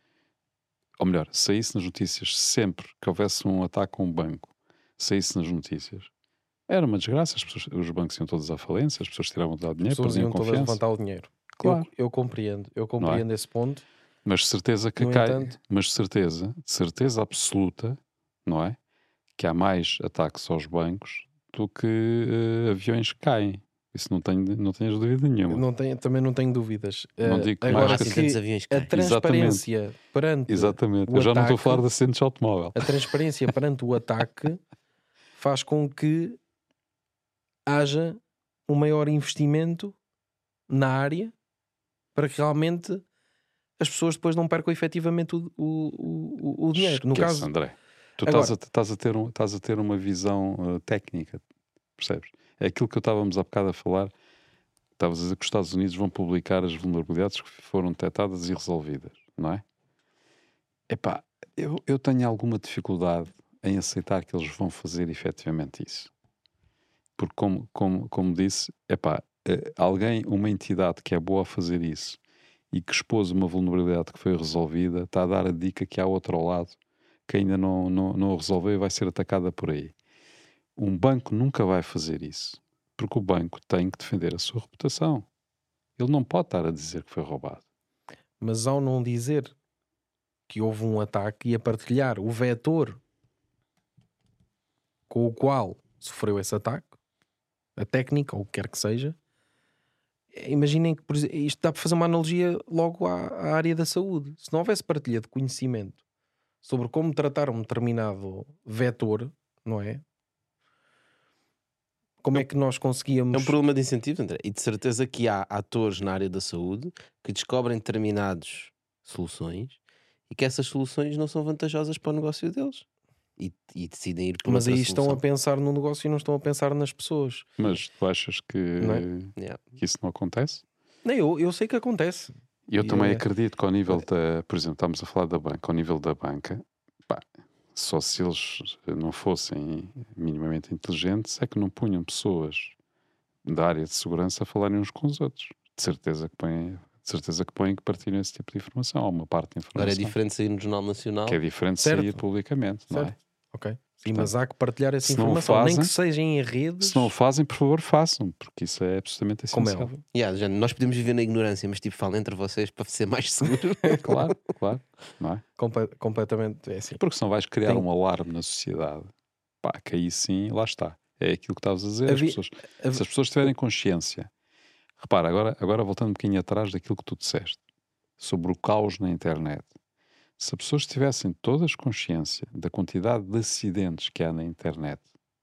B: ou melhor, saísse nas notícias sempre que houvesse um ataque a um banco, saísse nas notícias, era uma desgraça. As pessoas, os bancos iam todos à falência, as pessoas tiravam de lá
C: As
B: dinheiro,
C: pessoas
B: perdiam
C: iam todas
B: confiança.
C: levantar o dinheiro.
B: Claro.
C: Eu, eu compreendo, eu compreendo esse ponto.
B: Mas de certeza que
C: No
B: cai,
C: entanto-
B: mas de certeza, de certeza absoluta, não é? Que há mais ataques aos bancos do que eh, aviões que caem. Isso não tenho, não tenhas dúvida nenhuma.
C: Não tenho, também não tenho dúvidas.
B: Não
C: Eh,
B: digo que
A: Não
C: agora
A: há
B: mais
A: assim
C: que
A: tantos aviões que
C: a
A: caem.
C: transparência perante
B: Exatamente.
C: o
B: Eu já não estou a
C: ataque-
B: falar de acidentes de automóvel.
C: a transparência perante o ataque faz com que haja um maior investimento na área para que realmente as pessoas depois não percam efetivamente o, o, o, o dinheiro. No
B: Esquece,
C: caso,
B: André. Tu
C: Agora-
B: estás a, estás, a ter um, estás a ter uma visão uh, técnica, percebes? É aquilo que eu estávamos há bocado a falar. Estavas a dizer que os Estados Unidos vão publicar as vulnerabilidades que foram detectadas e resolvidas, não é? Epá, eu, eu tenho alguma dificuldade em aceitar que eles vão fazer efetivamente isso. Porque, como, como, como disse, epá, eh, alguém, uma entidade que é boa a fazer isso e que expôs uma vulnerabilidade que foi resolvida, está a dar a dica que há outro ao lado que ainda não, não, não resolveu e vai ser atacada por aí. Um banco nunca vai fazer isso, porque o banco tem que defender a sua reputação. Ele não pode estar a dizer que foi roubado.
C: Mas ao não dizer que houve um ataque e a partilhar o vetor com o qual sofreu esse ataque, a técnica ou o que quer que seja, imaginem que, por exemplo, isto dá para fazer uma analogia logo à, à área da saúde. Se não houvesse partilha de conhecimento sobre como tratar um determinado vetor, não é? Como é que nós conseguíamos...
A: É um problema de incentivo, André. E de certeza que há atores na área da saúde que descobrem determinadas soluções e que essas soluções não são vantajosas para o negócio deles. E, e decidem ir por
C: Mas
A: outra
C: aí estão a
A: solução.
C: pensar no negócio e não estão a pensar nas pessoas.
B: Mas tu achas que,
C: Não é?
A: Yeah.
B: que isso não acontece?
C: Não, eu, eu sei que acontece.
B: E eu
C: E
B: também
C: é-
B: acredito que ao nível da... Por exemplo, estamos a falar da banca. Ao nível da banca, pá, só se eles não fossem minimamente inteligentes é que não punham pessoas da área de segurança a falarem uns com os outros. De certeza que põem, de certeza que põem que partilham esse tipo de informação. Há uma parte de informação
A: Agora é diferente sair no Jornal Nacional.
B: que é diferente de
C: Certo.
B: sair publicamente, não é?
C: Certo. Ok. Sim, mas há que partilhar essa
B: se não o
C: informação, nem
B: fazem-
C: que seja em redes,
B: Se não o fazem, por favor, façam, porque isso é absolutamente
C: como é
B: essencial.
C: óbvio.
A: Yeah, já, nós podemos viver na ignorância, mas tipo, fala entre vocês para ser mais seguro.
B: Claro, claro, não é?
C: Comple- completamente é assim.
B: Porque senão vais criar
C: Tem-
B: um alarme na sociedade, pá, que aí sim, lá está. É aquilo que estavas a dizer. As
C: Havia-
B: pessoas,
C: hav-
B: se as pessoas tiverem consciência, repara, agora, agora voltando um bocadinho atrás daquilo que tu disseste sobre o caos na internet. Se as pessoas tivessem todas consciência da quantidade de acidentes que há na internet,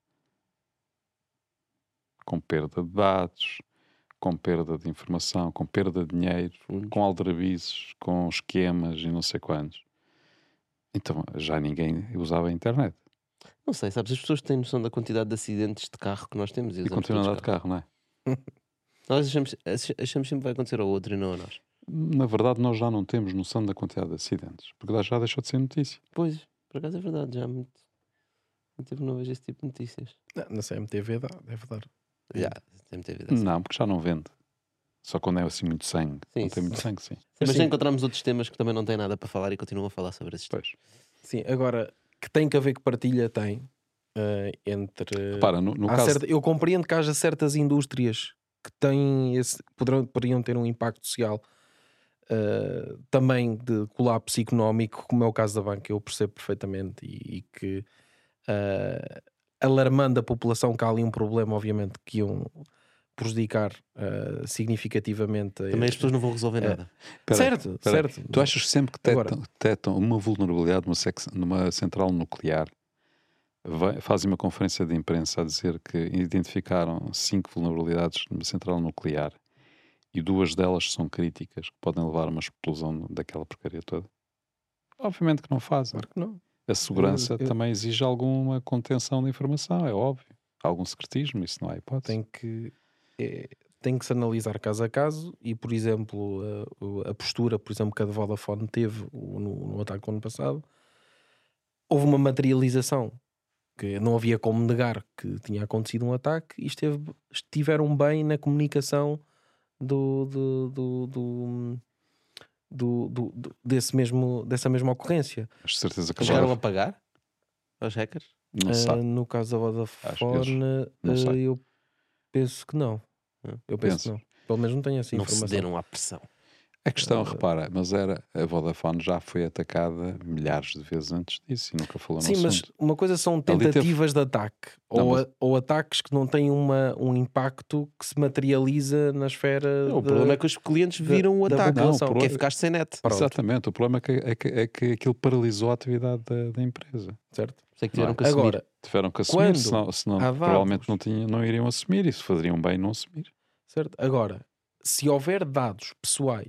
B: com perda de dados, com perda de informação, com perda de dinheiro, com aldrabices, com esquemas e não sei quantos, então já ninguém usava a internet.
A: Não sei, sabes, as pessoas têm noção da quantidade de acidentes de carro que nós temos.
B: E
A: usamos
B: continuam a andar
A: todos
B: de carro, não é?
A: Nós achamos, ach- achamos sempre que vai acontecer ao outro e não a nós.
B: Na verdade, nós já não temos noção da quantidade de acidentes, porque já deixou de ser notícia.
A: Pois, por acaso é verdade, já há muito, muito tempo não vejo esse tipo de notícias.
C: Não, na C M T V dá, deve dar.
A: Já, tem muita vida assim.
B: Não, porque já não vende. Só quando é assim muito sangue.
A: Sim,
B: não tem
A: sim.
B: muito sangue, sim.
A: Mas
C: Sim.
A: já encontramos outros temas que também não têm nada para falar e continuam a falar sobre esses temas.
B: Pois.
C: Sim, agora, que tem que haver que partilha, tem. eh, entre...
B: Repara, no, no
C: Há
B: caso...
C: certa- eu compreendo que haja certas indústrias que têm esse, poderão, poderiam ter um impacto social eh, também de colapso económico, como é o caso da banca, eu percebo perfeitamente, e, e que eh, alarmando a população que há ali um problema, obviamente, que iam prejudicar eh, significativamente a-
A: Também as pessoas não vão resolver
C: É.
A: nada.
B: Espera aí,
C: certo,
B: espera aí.
C: certo.
B: Tu achas que sempre que
C: Agora-
B: detectam, detectam uma vulnerabilidade numa, sex- numa central nuclear, vai- fazem uma conferência de imprensa a dizer que identificaram cinco vulnerabilidades numa central nuclear e duas delas são críticas, que podem levar a uma explosão daquela porcaria toda? Obviamente que não fazem.
C: Claro que não.
B: A segurança
C: Eu- eu-
B: também exige alguma contenção da informação, é óbvio. Algum secretismo, isso não há hipótese.
C: Tem que, é, tem que se analisar caso a caso e, por exemplo, a, o- a postura, por exemplo, que a de Vodafone teve o- no, no ataque do ano passado, houve uma materialização que não havia como negar que tinha acontecido um ataque e esteve, estiveram bem na comunicação do, do, do, do, do- do- do- desse mesmo, dessa mesma ocorrência.
B: Mas de certeza que
A: Chegaram
B: agora
A: a pagar aos hackers?
B: não
C: Ah,
B: sabe.
C: no caso da Vodafone,
B: não
C: ah,
B: sei.
C: eu penso que não. Eu penso
B: Pensas?
C: que não. Pelo menos não tenho essa
A: Não
C: informação.
A: cederam à pressão.
B: A questão,
C: Eh,
B: repara, mas era a Vodafone já foi atacada milhares de vezes antes disso e nunca falou no
C: Sim, mas
B: assunto.
C: uma coisa são
B: teve-
C: tentativas de ataque
B: Não,
C: ou,
B: mas-
C: a- ou ataques que não têm uma, um impacto que se materializa na esfera.
A: Não, o
C: de-
A: problema é que os clientes
C: da-
A: viram o
C: da
A: ataque.
C: população.
A: Não, que é ficaste sem net.
C: Pronto.
B: Exatamente, o problema é que, é que, é que aquilo paralisou a atividade da, da empresa.
C: Certo?
A: Sei que tiveram
B: Não
A: que assumir.
C: Agora,
B: Tiveram que assumir,
C: Quando
B: senão, senão
C: há
B: provavelmente
C: dados-
B: não, tinha, não iriam assumir e se fariam bem não assumir.
C: certo? Agora, se houver dados pessoais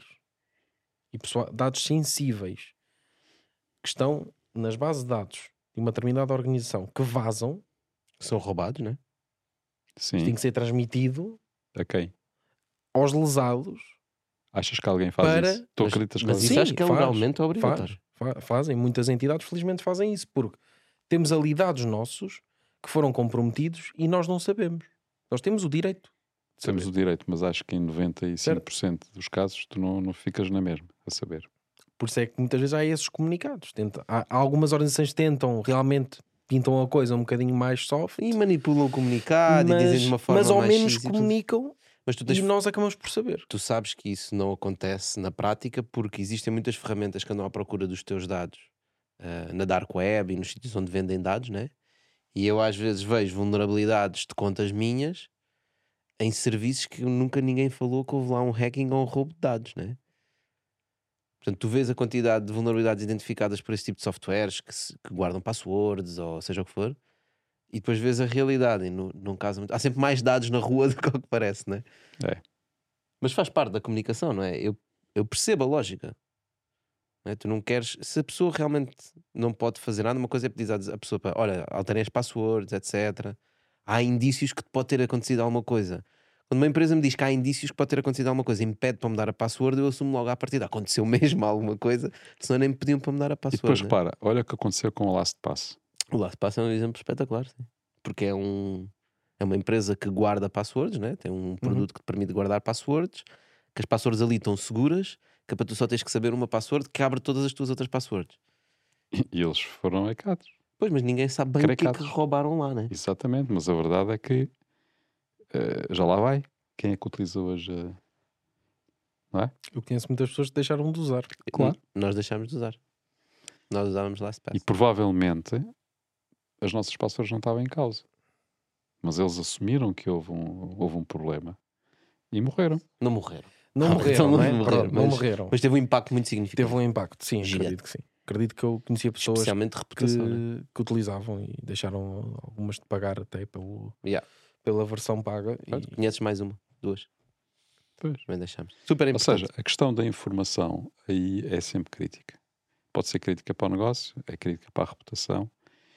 C: e pessoa- dados sensíveis que estão nas bases de dados de uma determinada organização que vazam,
A: São roubados, não é?
B: Sim,
C: tem que ser transmitido
B: a quem?
C: aos lesados.
B: Achas que alguém faz
C: Para-
B: isso? Tu
A: Mas-
B: acreditas que
A: mas
B: alguém
A: isso
C: Sim,
A: acho que é
C: faz,
A: legalmente
C: Faz,
A: obrigatório.
C: fa- fazem, muitas entidades felizmente fazem isso, porque temos ali dados nossos que foram comprometidos e nós não sabemos. Nós temos o direito. de
B: Temos
C: saber.
B: o direito, mas acho que em noventa e cinco por cento dos casos tu não, não ficas na mesma a saber.
C: Por isso é que muitas vezes há esses comunicados. Tenta, há, há algumas organizações que tentam realmente pintam a coisa um bocadinho mais soft,
A: E manipulam o comunicado e dizem de uma forma
C: mas ao
A: mais
C: menos
A: X e tudo.
C: comunicam
A: Mas tu, tens,
C: e nós acabamos por saber.
A: tu sabes que isso não acontece na prática porque existem muitas ferramentas que andam à procura dos teus dados uh, na dark web e nos sítios onde vendem dados, né? E eu às vezes vejo vulnerabilidades de contas minhas em serviços que nunca ninguém falou que houve lá um hacking ou um roubo de dados, né? Portanto, tu vês a quantidade de vulnerabilidades identificadas por esse tipo de softwares que, se, que guardam passwords ou seja o que for, e depois vês a realidade. E no, num caso, há sempre mais dados na rua do que o que parece, né?
B: É.
A: Mas faz parte da comunicação, não é? Eu, eu percebo a lógica. Não é? Tu não queres, se a pessoa realmente não pode fazer nada, uma coisa é pedir à pessoa para, olha, alterem as passwords, etcétera. Há indícios que pode ter acontecido alguma coisa. Quando uma empresa me diz que há indícios que pode ter acontecido alguma coisa e me pede para me dar a password, eu assumo logo à partida. Aconteceu mesmo alguma coisa, senão nem me pediam para me dar a
B: E
A: password.
B: depois
A: né?
B: repara, olha o que aconteceu com o LastPass.
A: O LastPass é um exemplo espetacular, sim. Porque é, um, é uma empresa que guarda passwords, né? Tem um produto que te permite guardar passwords, que as passwords ali estão seguras, que é para tu só tens que saber uma password que abre todas as tuas outras passwords.
B: E, e eles foram hackados.
A: Pois, mas ninguém sabe bem o que é que
B: Cracados.
A: roubaram lá, né?
B: Exatamente, mas a verdade é que eh, já lá vai. Quem é que utiliza hoje? eh, Não é?
C: Eu conheço muitas pessoas que deixaram de usar.
B: Claro.
A: N- Nós deixámos de usar. Nós usávamos LastPass.
B: E provavelmente as nossas passwords não estavam em causa. Mas eles assumiram que houve um, houve um problema e morreram.
A: Não morreram.
C: Não
A: Ah,
C: morreram,
A: então
C: não é?
A: morreram,
C: Pronto, não
A: mas-
C: morreram.
A: Mas teve um impacto muito significativo.
C: Teve um impacto, sim,
A: Gigante.
C: acredito que sim. Acredito que eu conhecia pessoas
A: Especialmente de
C: que,
A: reputação. né?
C: que utilizavam e deixaram algumas de pagar até pelo,
A: Yeah.
C: pela versão paga.
A: Pronto,
C: E
A: conheces mais uma, duas.
B: Pois.
A: Também deixamos. Super
B: Ou
A: importante.
B: seja, a questão da informação aí é sempre crítica. Pode ser crítica para o negócio, é crítica para a reputação.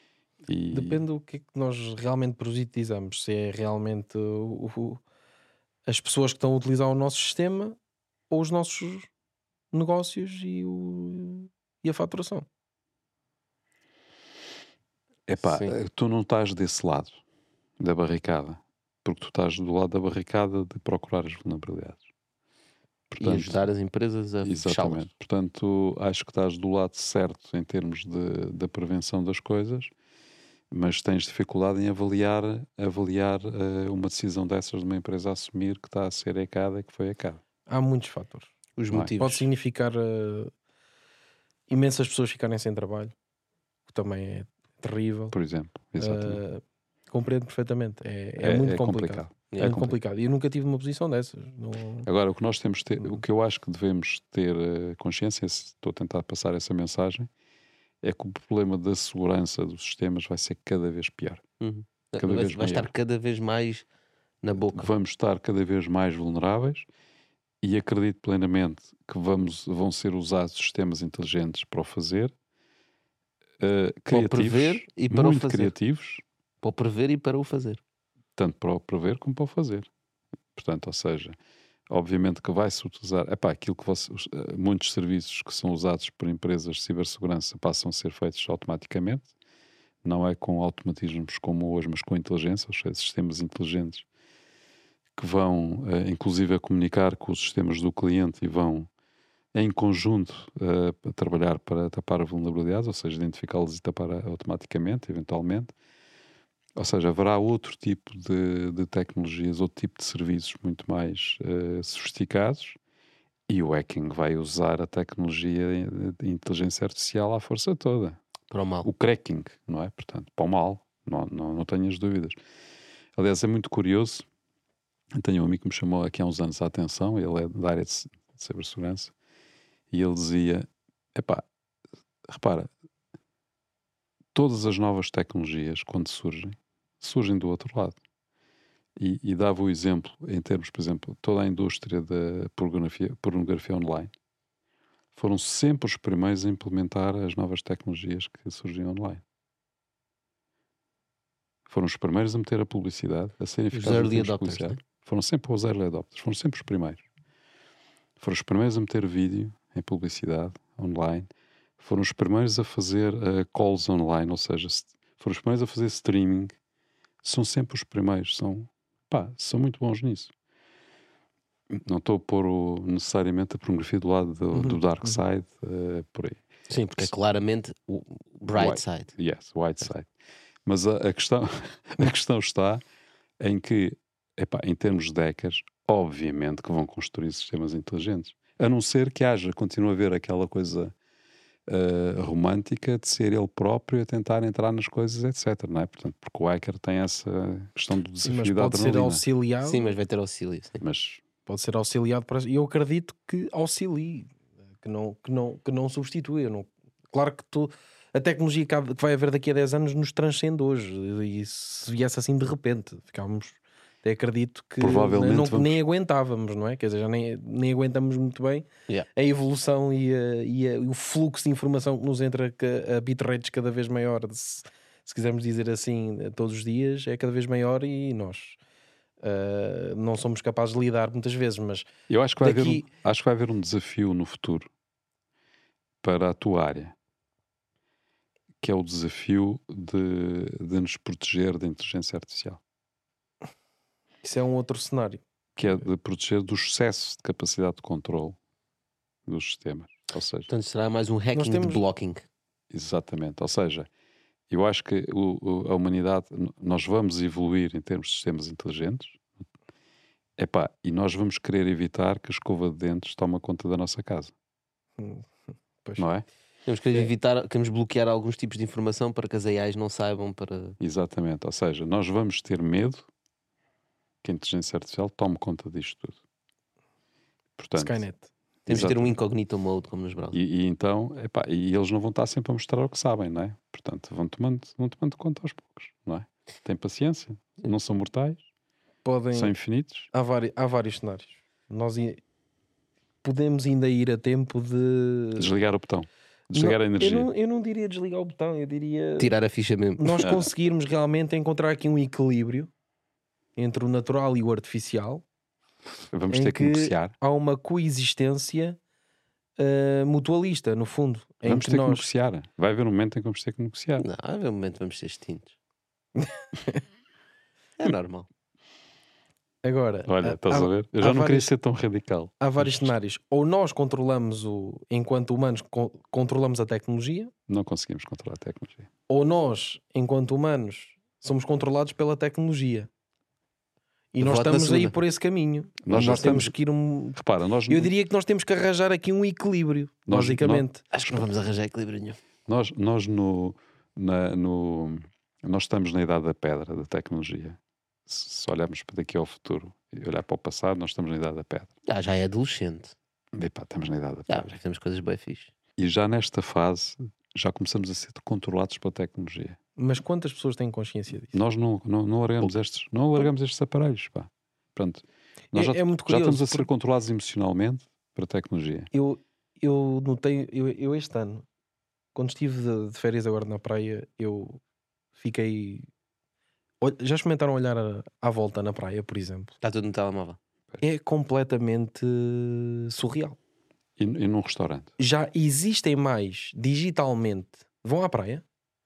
B: E
C: depende do que é que nós realmente priorizamos. Se é realmente o- o- as pessoas que estão a utilizar o nosso sistema ou os nossos negócios e, o, e a faturação.
B: epá,
A: Sim.
B: tu não estás desse lado da barricada, porque tu estás do lado da barricada de procurar as vulnerabilidades.
A: E ajudar as empresas a fechá-las.
B: Exatamente. Portanto, acho que estás do lado certo em termos de, da prevenção das coisas, mas tens dificuldade em avaliar, avaliar eh, uma decisão dessas de uma empresa a assumir que está a ser hackada e que é hackada.
C: Há muitos fatores.
A: Os
B: Não é?
A: motivos.
C: Pode significar uh, imensas pessoas ficarem sem trabalho, que também é terrível.
B: Por exemplo. Exatamente.
C: Uh, compreendo perfeitamente. É, é muito complicado. É,
B: É
C: muito
B: complicado.
C: complicado. E eu nunca tive uma posição dessas. Não...
B: Agora, o que nós temos de ter, o que eu acho que devemos ter uh, consciência, se estou a tentar passar essa mensagem, é que o problema da segurança dos sistemas vai ser cada vez pior.
A: Uhum.
B: Cada
A: vai
B: vez
A: vai estar
B: maior.
A: cada vez mais na boca.
B: Vamos estar cada vez mais vulneráveis e acredito plenamente que vamos, vão ser usados sistemas inteligentes para o fazer, uh,
A: Para o
B: criativos,
A: prever e para o
B: muito
A: fazer.
B: criativos,
A: Para o prever e para o fazer.
B: tanto para o prever como para o fazer. Portanto, ou seja, obviamente que vai-se utilizar, epá, aquilo que vocês, uh, muitos serviços que são usados por empresas de cibersegurança passam a ser feitos automaticamente, não é com automatismos como hoje, mas com inteligência, ou seja, sistemas inteligentes que vão, uh, inclusive, a comunicar com os sistemas do cliente e vão, em conjunto, uh, a trabalhar para tapar vulnerabilidades, ou seja, identificá-las e tapar automaticamente, eventualmente. Ou seja, haverá outro tipo de, de tecnologias, outro tipo de serviços muito mais uh, sofisticados e o hacking vai usar a tecnologia de inteligência artificial à força toda.
A: Para o mal.
B: O cracking, não é? Portanto, para o mal, não, não, não tenhas dúvidas. Aliás, é muito curioso. Eu tenho um amigo que me chamou aqui há uns anos a atenção, ele é da área de cibersegurança, e ele dizia, epá, repara, todas as novas tecnologias, quando surgem, surgem do outro lado. E, e dava o exemplo, em termos, por exemplo, toda a indústria da pornografia, pornografia online, foram sempre os primeiros a implementar as novas tecnologias que surgiam online. Foram os primeiros a meter a publicidade, a serem eficazes
A: early
B: em termos de
A: adopters,
B: publicidade. Foram sempre os early adopters, foram sempre os primeiros. Foram os primeiros a meter vídeo em publicidade online. Foram os primeiros a fazer uh, calls online, ou seja, foram os primeiros a fazer streaming. São sempre os primeiros, são, pá, são muito bons nisso. Não estou a pôr o, necessariamente a pornografia do lado do,
C: Uhum,
B: do dark
C: uhum.
B: side, uh, por aí.
A: Sim, porque é claramente o bright
B: White.
A: side.
B: Yes, white side. Mas a, a, questão, a questão está em que, epá, em termos de hackers, obviamente que vão construir sistemas inteligentes. A não ser que haja, continue a haver aquela coisa uh, romântica de ser ele próprio a tentar entrar nas coisas, etcétera. Não é? Portanto, porque o hacker tem essa questão do
C: Sim,
B: desafio
C: mas
B: da
C: pode ser
B: adrenalina.
C: auxiliado.
A: Sim, mas vai ter auxílio. Sim.
B: Mas
C: Pode ser auxiliado para... E eu acredito que auxilie, que não, que não, que não substitui. Eu não... Claro que tu... a tecnologia que há- que vai haver daqui a dez anos nos transcende hoje. E se viesse assim de repente, ficávamos... Até acredito que
B: Provavelmente
C: não,
B: vamos-
C: nem aguentávamos, não é? Quer dizer, já nem, nem aguentamos muito bem
A: Yeah.
C: a evolução e, a- e a- e o fluxo de informação que nos entra ca- a bitrates cada vez maior. Se, se quisermos dizer assim, todos os dias, é cada vez maior e nós ah, não somos capazes de lidar muitas vezes, mas
B: eu acho que, vai haver
C: Daqui-
B: um, acho que vai haver um desafio no futuro para a tua área, que é o desafio de, de nos proteger da inteligência artificial.
C: isso é um outro cenário.
B: Que é de proteger do excesso de capacidade de controle dos sistemas. Ou seja,
A: Portanto, será mais um hacking
C: temos-
A: de blocking.
B: exatamente. Ou seja, eu acho que o- o- a humanidade, n- nós vamos evoluir em termos de sistemas inteligentes. Epá, e nós vamos querer evitar que a escova de dentes tome conta da nossa casa.
C: Hum, pois.
B: Não é?
A: Temos que
C: É.
A: evitar, queremos bloquear alguns tipos de informação para que as A Is não saibam para...
B: Exatamente. Ou seja, nós vamos ter medo que a inteligência artificial tome conta disto tudo. Portanto,
C: Skynet.
A: Temos de ter um
B: exatamente.
A: incognito mode como nos browsers.
B: E, e então, epá, e eles não vão estar sempre a mostrar o que sabem, não é? Portanto, vão tomando, vão tomando conta aos poucos, não é? Tem paciência, não são mortais,
C: Podem...
B: são infinitos.
C: Há, vari... Há vários cenários. Nós i- podemos ainda ir a tempo de...
B: Desligar o botão, desligar
C: Não,
B: a energia.
C: Eu não, eu não diria desligar o botão, eu diria...
A: Tirar a ficha mesmo.
C: Nós conseguirmos realmente encontrar aqui um equilíbrio entre o natural e o artificial.
B: Vamos
C: em
B: ter que
C: que
B: negociar.
C: Há uma coexistência uh, mutualista, no fundo. Em
B: Vamos
C: que
B: ter que
C: nós...
B: negociar. Vai haver um momento em que vamos ter que negociar.
A: Não, a ver um momento vamos ser extintos. É normal.
C: Agora,
B: Olha,
C: há-
B: estás
C: há,
B: a ver? Eu
C: há
B: já não queria
C: vários-
B: ser tão radical.
C: há vários cenários. Ou nós controlamos, o, enquanto humanos, co- controlamos a tecnologia,
B: Não conseguimos controlar a tecnologia.
C: ou nós, enquanto humanos, somos controlados pela tecnologia. E
A: Eu
C: nós
A: voto na
C: estamos aí
A: segunda.
C: por esse caminho.
B: Nós já
C: Nós temos
B: estamos-
C: que ir um...
B: Repara, nós,
C: Eu diria que nós temos que arranjar aqui um equilíbrio,
B: Nós-
C: basicamente.
A: Acho que não vamos arranjar equilíbrio nenhum.
B: nós, nós no, na- no- nós estamos na idade da pedra, da tecnologia. Se, se olharmos para daqui ao futuro e olhar para o passado, nós estamos na idade da pedra.
A: Ah, já é adolescente.
B: Epá, estamos na idade da
A: Já,
B: pedra.
A: já fizemos coisas bem fixe.
B: E já nesta fase, já começamos a ser controlados pela tecnologia.
C: Mas quantas pessoas têm consciência disso?
B: Nós não, não, não largamos estes, não largamos estes aparelhos, pá. Pronto. Nós
C: É-
B: já,
C: é muito
B: já
C: curioso,
B: estamos a ser
C: porque-
B: controlados emocionalmente para a tecnologia.
C: Eu, eu notei, eu, eu este ano, quando estive de, de férias agora na praia, eu fiquei. Ol- Já experimentaram olhar a- à volta na praia, por exemplo?
A: Está tudo no telemóvel.
C: É completamente surreal.
B: E, e num restaurante.
C: Já existem mais digitalmente, vão à praia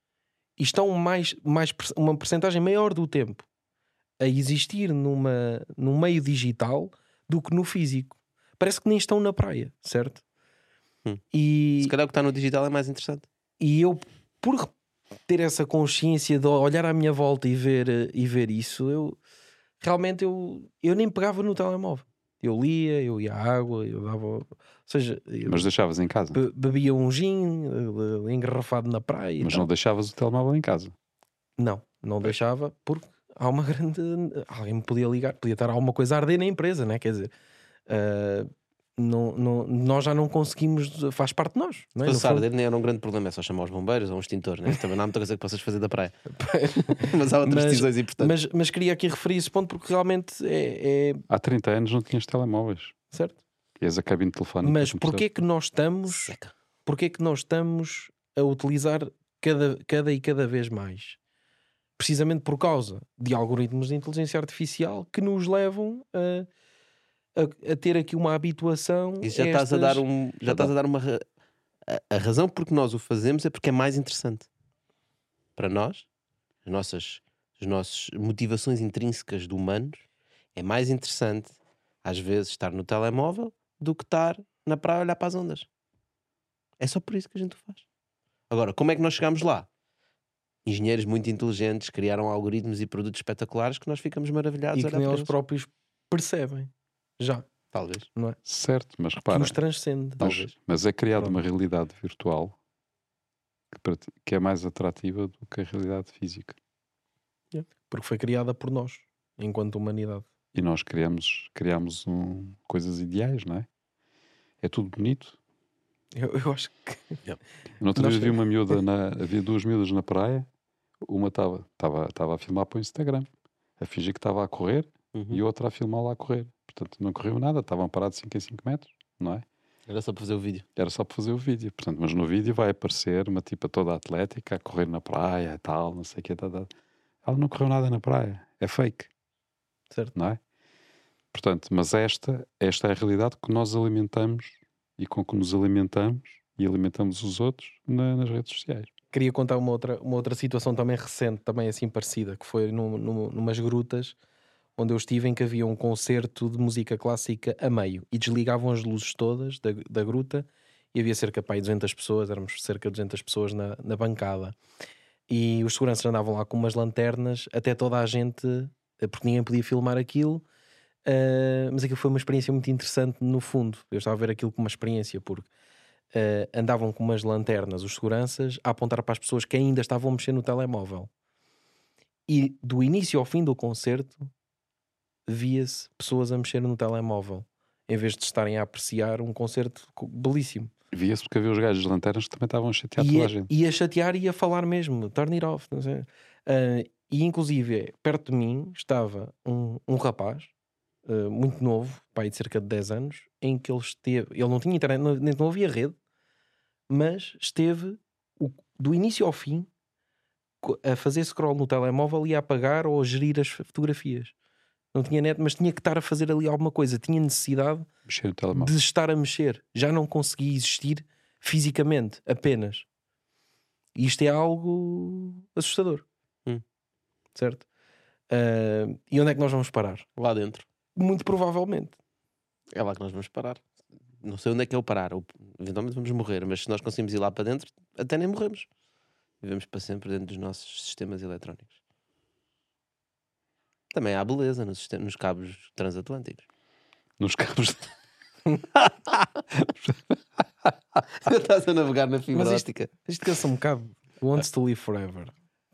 C: e estão mais, mais per- uma percentagem maior do tempo a existir numa, num meio digital do que no físico. Parece que nem estão na praia, certo?
A: Hum.
C: E,
A: Se calhar o que está no digital é mais interessante.
C: e eu, por ter essa consciência de olhar à minha volta e ver, eh, e ver isso, eu realmente eu, eu nem pegava no telemóvel. Eu lia, eu ia à água, eu dava. Ou seja, eu
B: Mas deixavas em casa.
C: be- bebia um gin eh, engarrafado na praia. e
B: Mas
C: tal.
B: não deixavas o telemóvel em casa.
C: Não, não deixava porque há uma grande. Alguém me podia ligar, podia estar alguma coisa a arder na empresa, né? Quer dizer, ah, não, não, nós já não conseguimos, faz parte de nós, não é? No
A: Se
C: fundo.
A: arder nem era um grande problema, é só chamar os bombeiros ou um extintor, né? Também não há muita coisa que possas fazer da praia. Mas há outras
C: Mas-
A: decisões importantes.
C: Mas, mas queria aqui referir esse ponto porque realmente é, é
B: Há trinta anos não tinhas telemóveis.
C: certo.
B: Ias a cabine telefónica.
C: Mas
B: como
C: porquê que nós estamos,
A: Seca.
C: porquê que nós estamos a utilizar cada, cada e cada vez mais? Precisamente por causa de algoritmos de inteligência artificial que nos levam a, a, a ter aqui uma habituação.
A: Isso já
C: a
A: estás a
C: estas-
A: dar um. Já estás a dar uma. ra- A, a razão porque nós o fazemos é porque é mais interessante. Para nós, as nossas, as nossas motivações intrínsecas de humanos, é mais interessante, às vezes, estar no telemóvel do que estar na praia a olhar para as ondas. É só por isso que a gente o faz. Agora, como é que nós chegamos lá? Engenheiros muito inteligentes criaram algoritmos e produtos espetaculares que nós ficamos maravilhados
C: e
A: a
C: que
A: olhar
C: nem
A: para
C: eles
A: eles.
C: próprios percebem. Já,
A: Talvez.
C: não é?
B: Certo, mas
C: Que
B: repara,
C: os transcende.
B: mas,
A: talvez.
B: mas é criada
C: Pronto.
B: uma realidade virtual que, para ti- que é mais atrativa do que a realidade física.
C: Porque foi criada por nós, enquanto humanidade.
B: E nós criamos, criamos um, coisas ideais, não é? É tudo bonito.
C: Eu, eu acho que.
B: No outro
C: Nós-
B: dia vi uma miúda, na, havia duas miúdas na praia, uma estava estava estava a filmar para o Instagram, a fingir que estava a correr
A: Uhum.
B: e outra a filmar lá a correr. Portanto, não correu nada, estavam parados cinco em cinco metros, não é?
A: Era só para fazer o vídeo.
B: Era só para fazer o vídeo. Portanto, mas no vídeo vai aparecer uma tipa toda atlética a correr na praia e tal, não sei o que. Tal, tal. Ela não correu nada na praia, é fake,
C: Certo.
B: não é? Portanto, mas esta, esta é a realidade que nós alimentamos e com que nos alimentamos e alimentamos os outros na- nas redes sociais.
C: Queria contar uma outra, uma outra situação também recente, também assim parecida, que foi num, num, numas grutas onde eu estive, em que havia um concerto de música clássica a meio e desligavam as luzes todas da, da gruta e havia cerca pá, de duzentas pessoas, éramos cerca de duzentas pessoas na, na bancada. E os seguranças andavam lá com umas lanternas até toda a gente, porque ninguém podia filmar aquilo. Uh, mas aquilo foi uma experiência muito interessante no fundo. Eu estava a ver aquilo como uma experiência porque uh, andavam com umas lanternas os seguranças a apontar para as pessoas que ainda estavam a mexer no telemóvel, e do início ao fim do concerto via-se pessoas a mexer no telemóvel em vez de estarem a apreciar um concerto co- belíssimo.
B: Via-se porque havia os gajos de lanternas que também estavam a chatear
C: E
B: toda
C: a,
B: a gente.
C: e a chatear e a falar mesmo, turn it off, não sei. Uh, e inclusive perto de mim estava um, um rapaz uh, muito novo, pai de cerca de dez anos, em que ele esteve, ele não tinha internet, não, não havia rede, mas esteve o, do início ao fim co- a fazer scroll no telemóvel e a apagar ou a gerir as fotografias. Não tinha net, mas tinha que estar a fazer ali alguma coisa, tinha necessidade
B: Mexer no telemóvel.
C: de estar a mexer, já não conseguia existir fisicamente, apenas. E isto é algo assustador,
A: Hum.
C: certo? Ah, e onde é que nós vamos parar?
A: Lá dentro.
C: Muito provavelmente.
A: É lá que nós vamos parar. Não sei onde é que é o parar. Ou, eventualmente vamos morrer, mas se nós conseguimos ir lá para dentro, até nem morremos. Vivemos para sempre dentro dos nossos sistemas eletrónicos. Também há beleza nos, sistema- nos cabos transatlânticos.
B: Nos cabos.
A: Estás a navegar na fibra
C: Mas isto-
A: óptica.
C: Isto cansa um bocado. Who wants to live forever?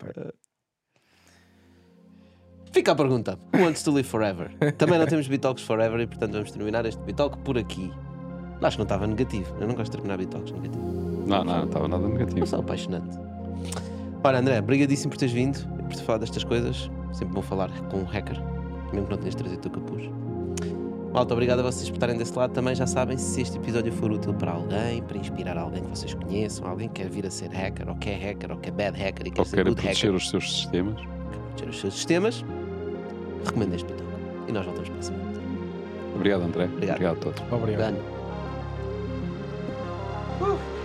A: Fica a pergunta. Who wants to live forever? Também não temos Bitalks forever e portanto vamos terminar este Bitalk por aqui. Acho que não estava negativo. Eu não gosto de terminar Bitalks negativo.
B: Não, não, não estava nada negativo.
A: Eu sou apaixonante. Olha, André, obrigadíssimo por teres vindo e por ter falado destas coisas. Sempre bom falar com um hacker, mesmo que não tenhas trazido o teu capuz. Malta, obrigado a vocês por estarem desse lado. Também já sabem, se este episódio for útil para alguém, para inspirar alguém que vocês conheçam, alguém que quer vir a ser hacker, ou que é hacker, ou que é bad hacker e quer
B: Ou
A: ser
B: querem
A: good
B: proteger
A: hacker,
B: os seus sistemas.
A: proteger os seus sistemas, recomendo este Bitalk. E nós voltamos para a semana.
B: Obrigado, André.
A: Obrigado.
B: Obrigado a todos.
C: Obrigado.
A: Dano.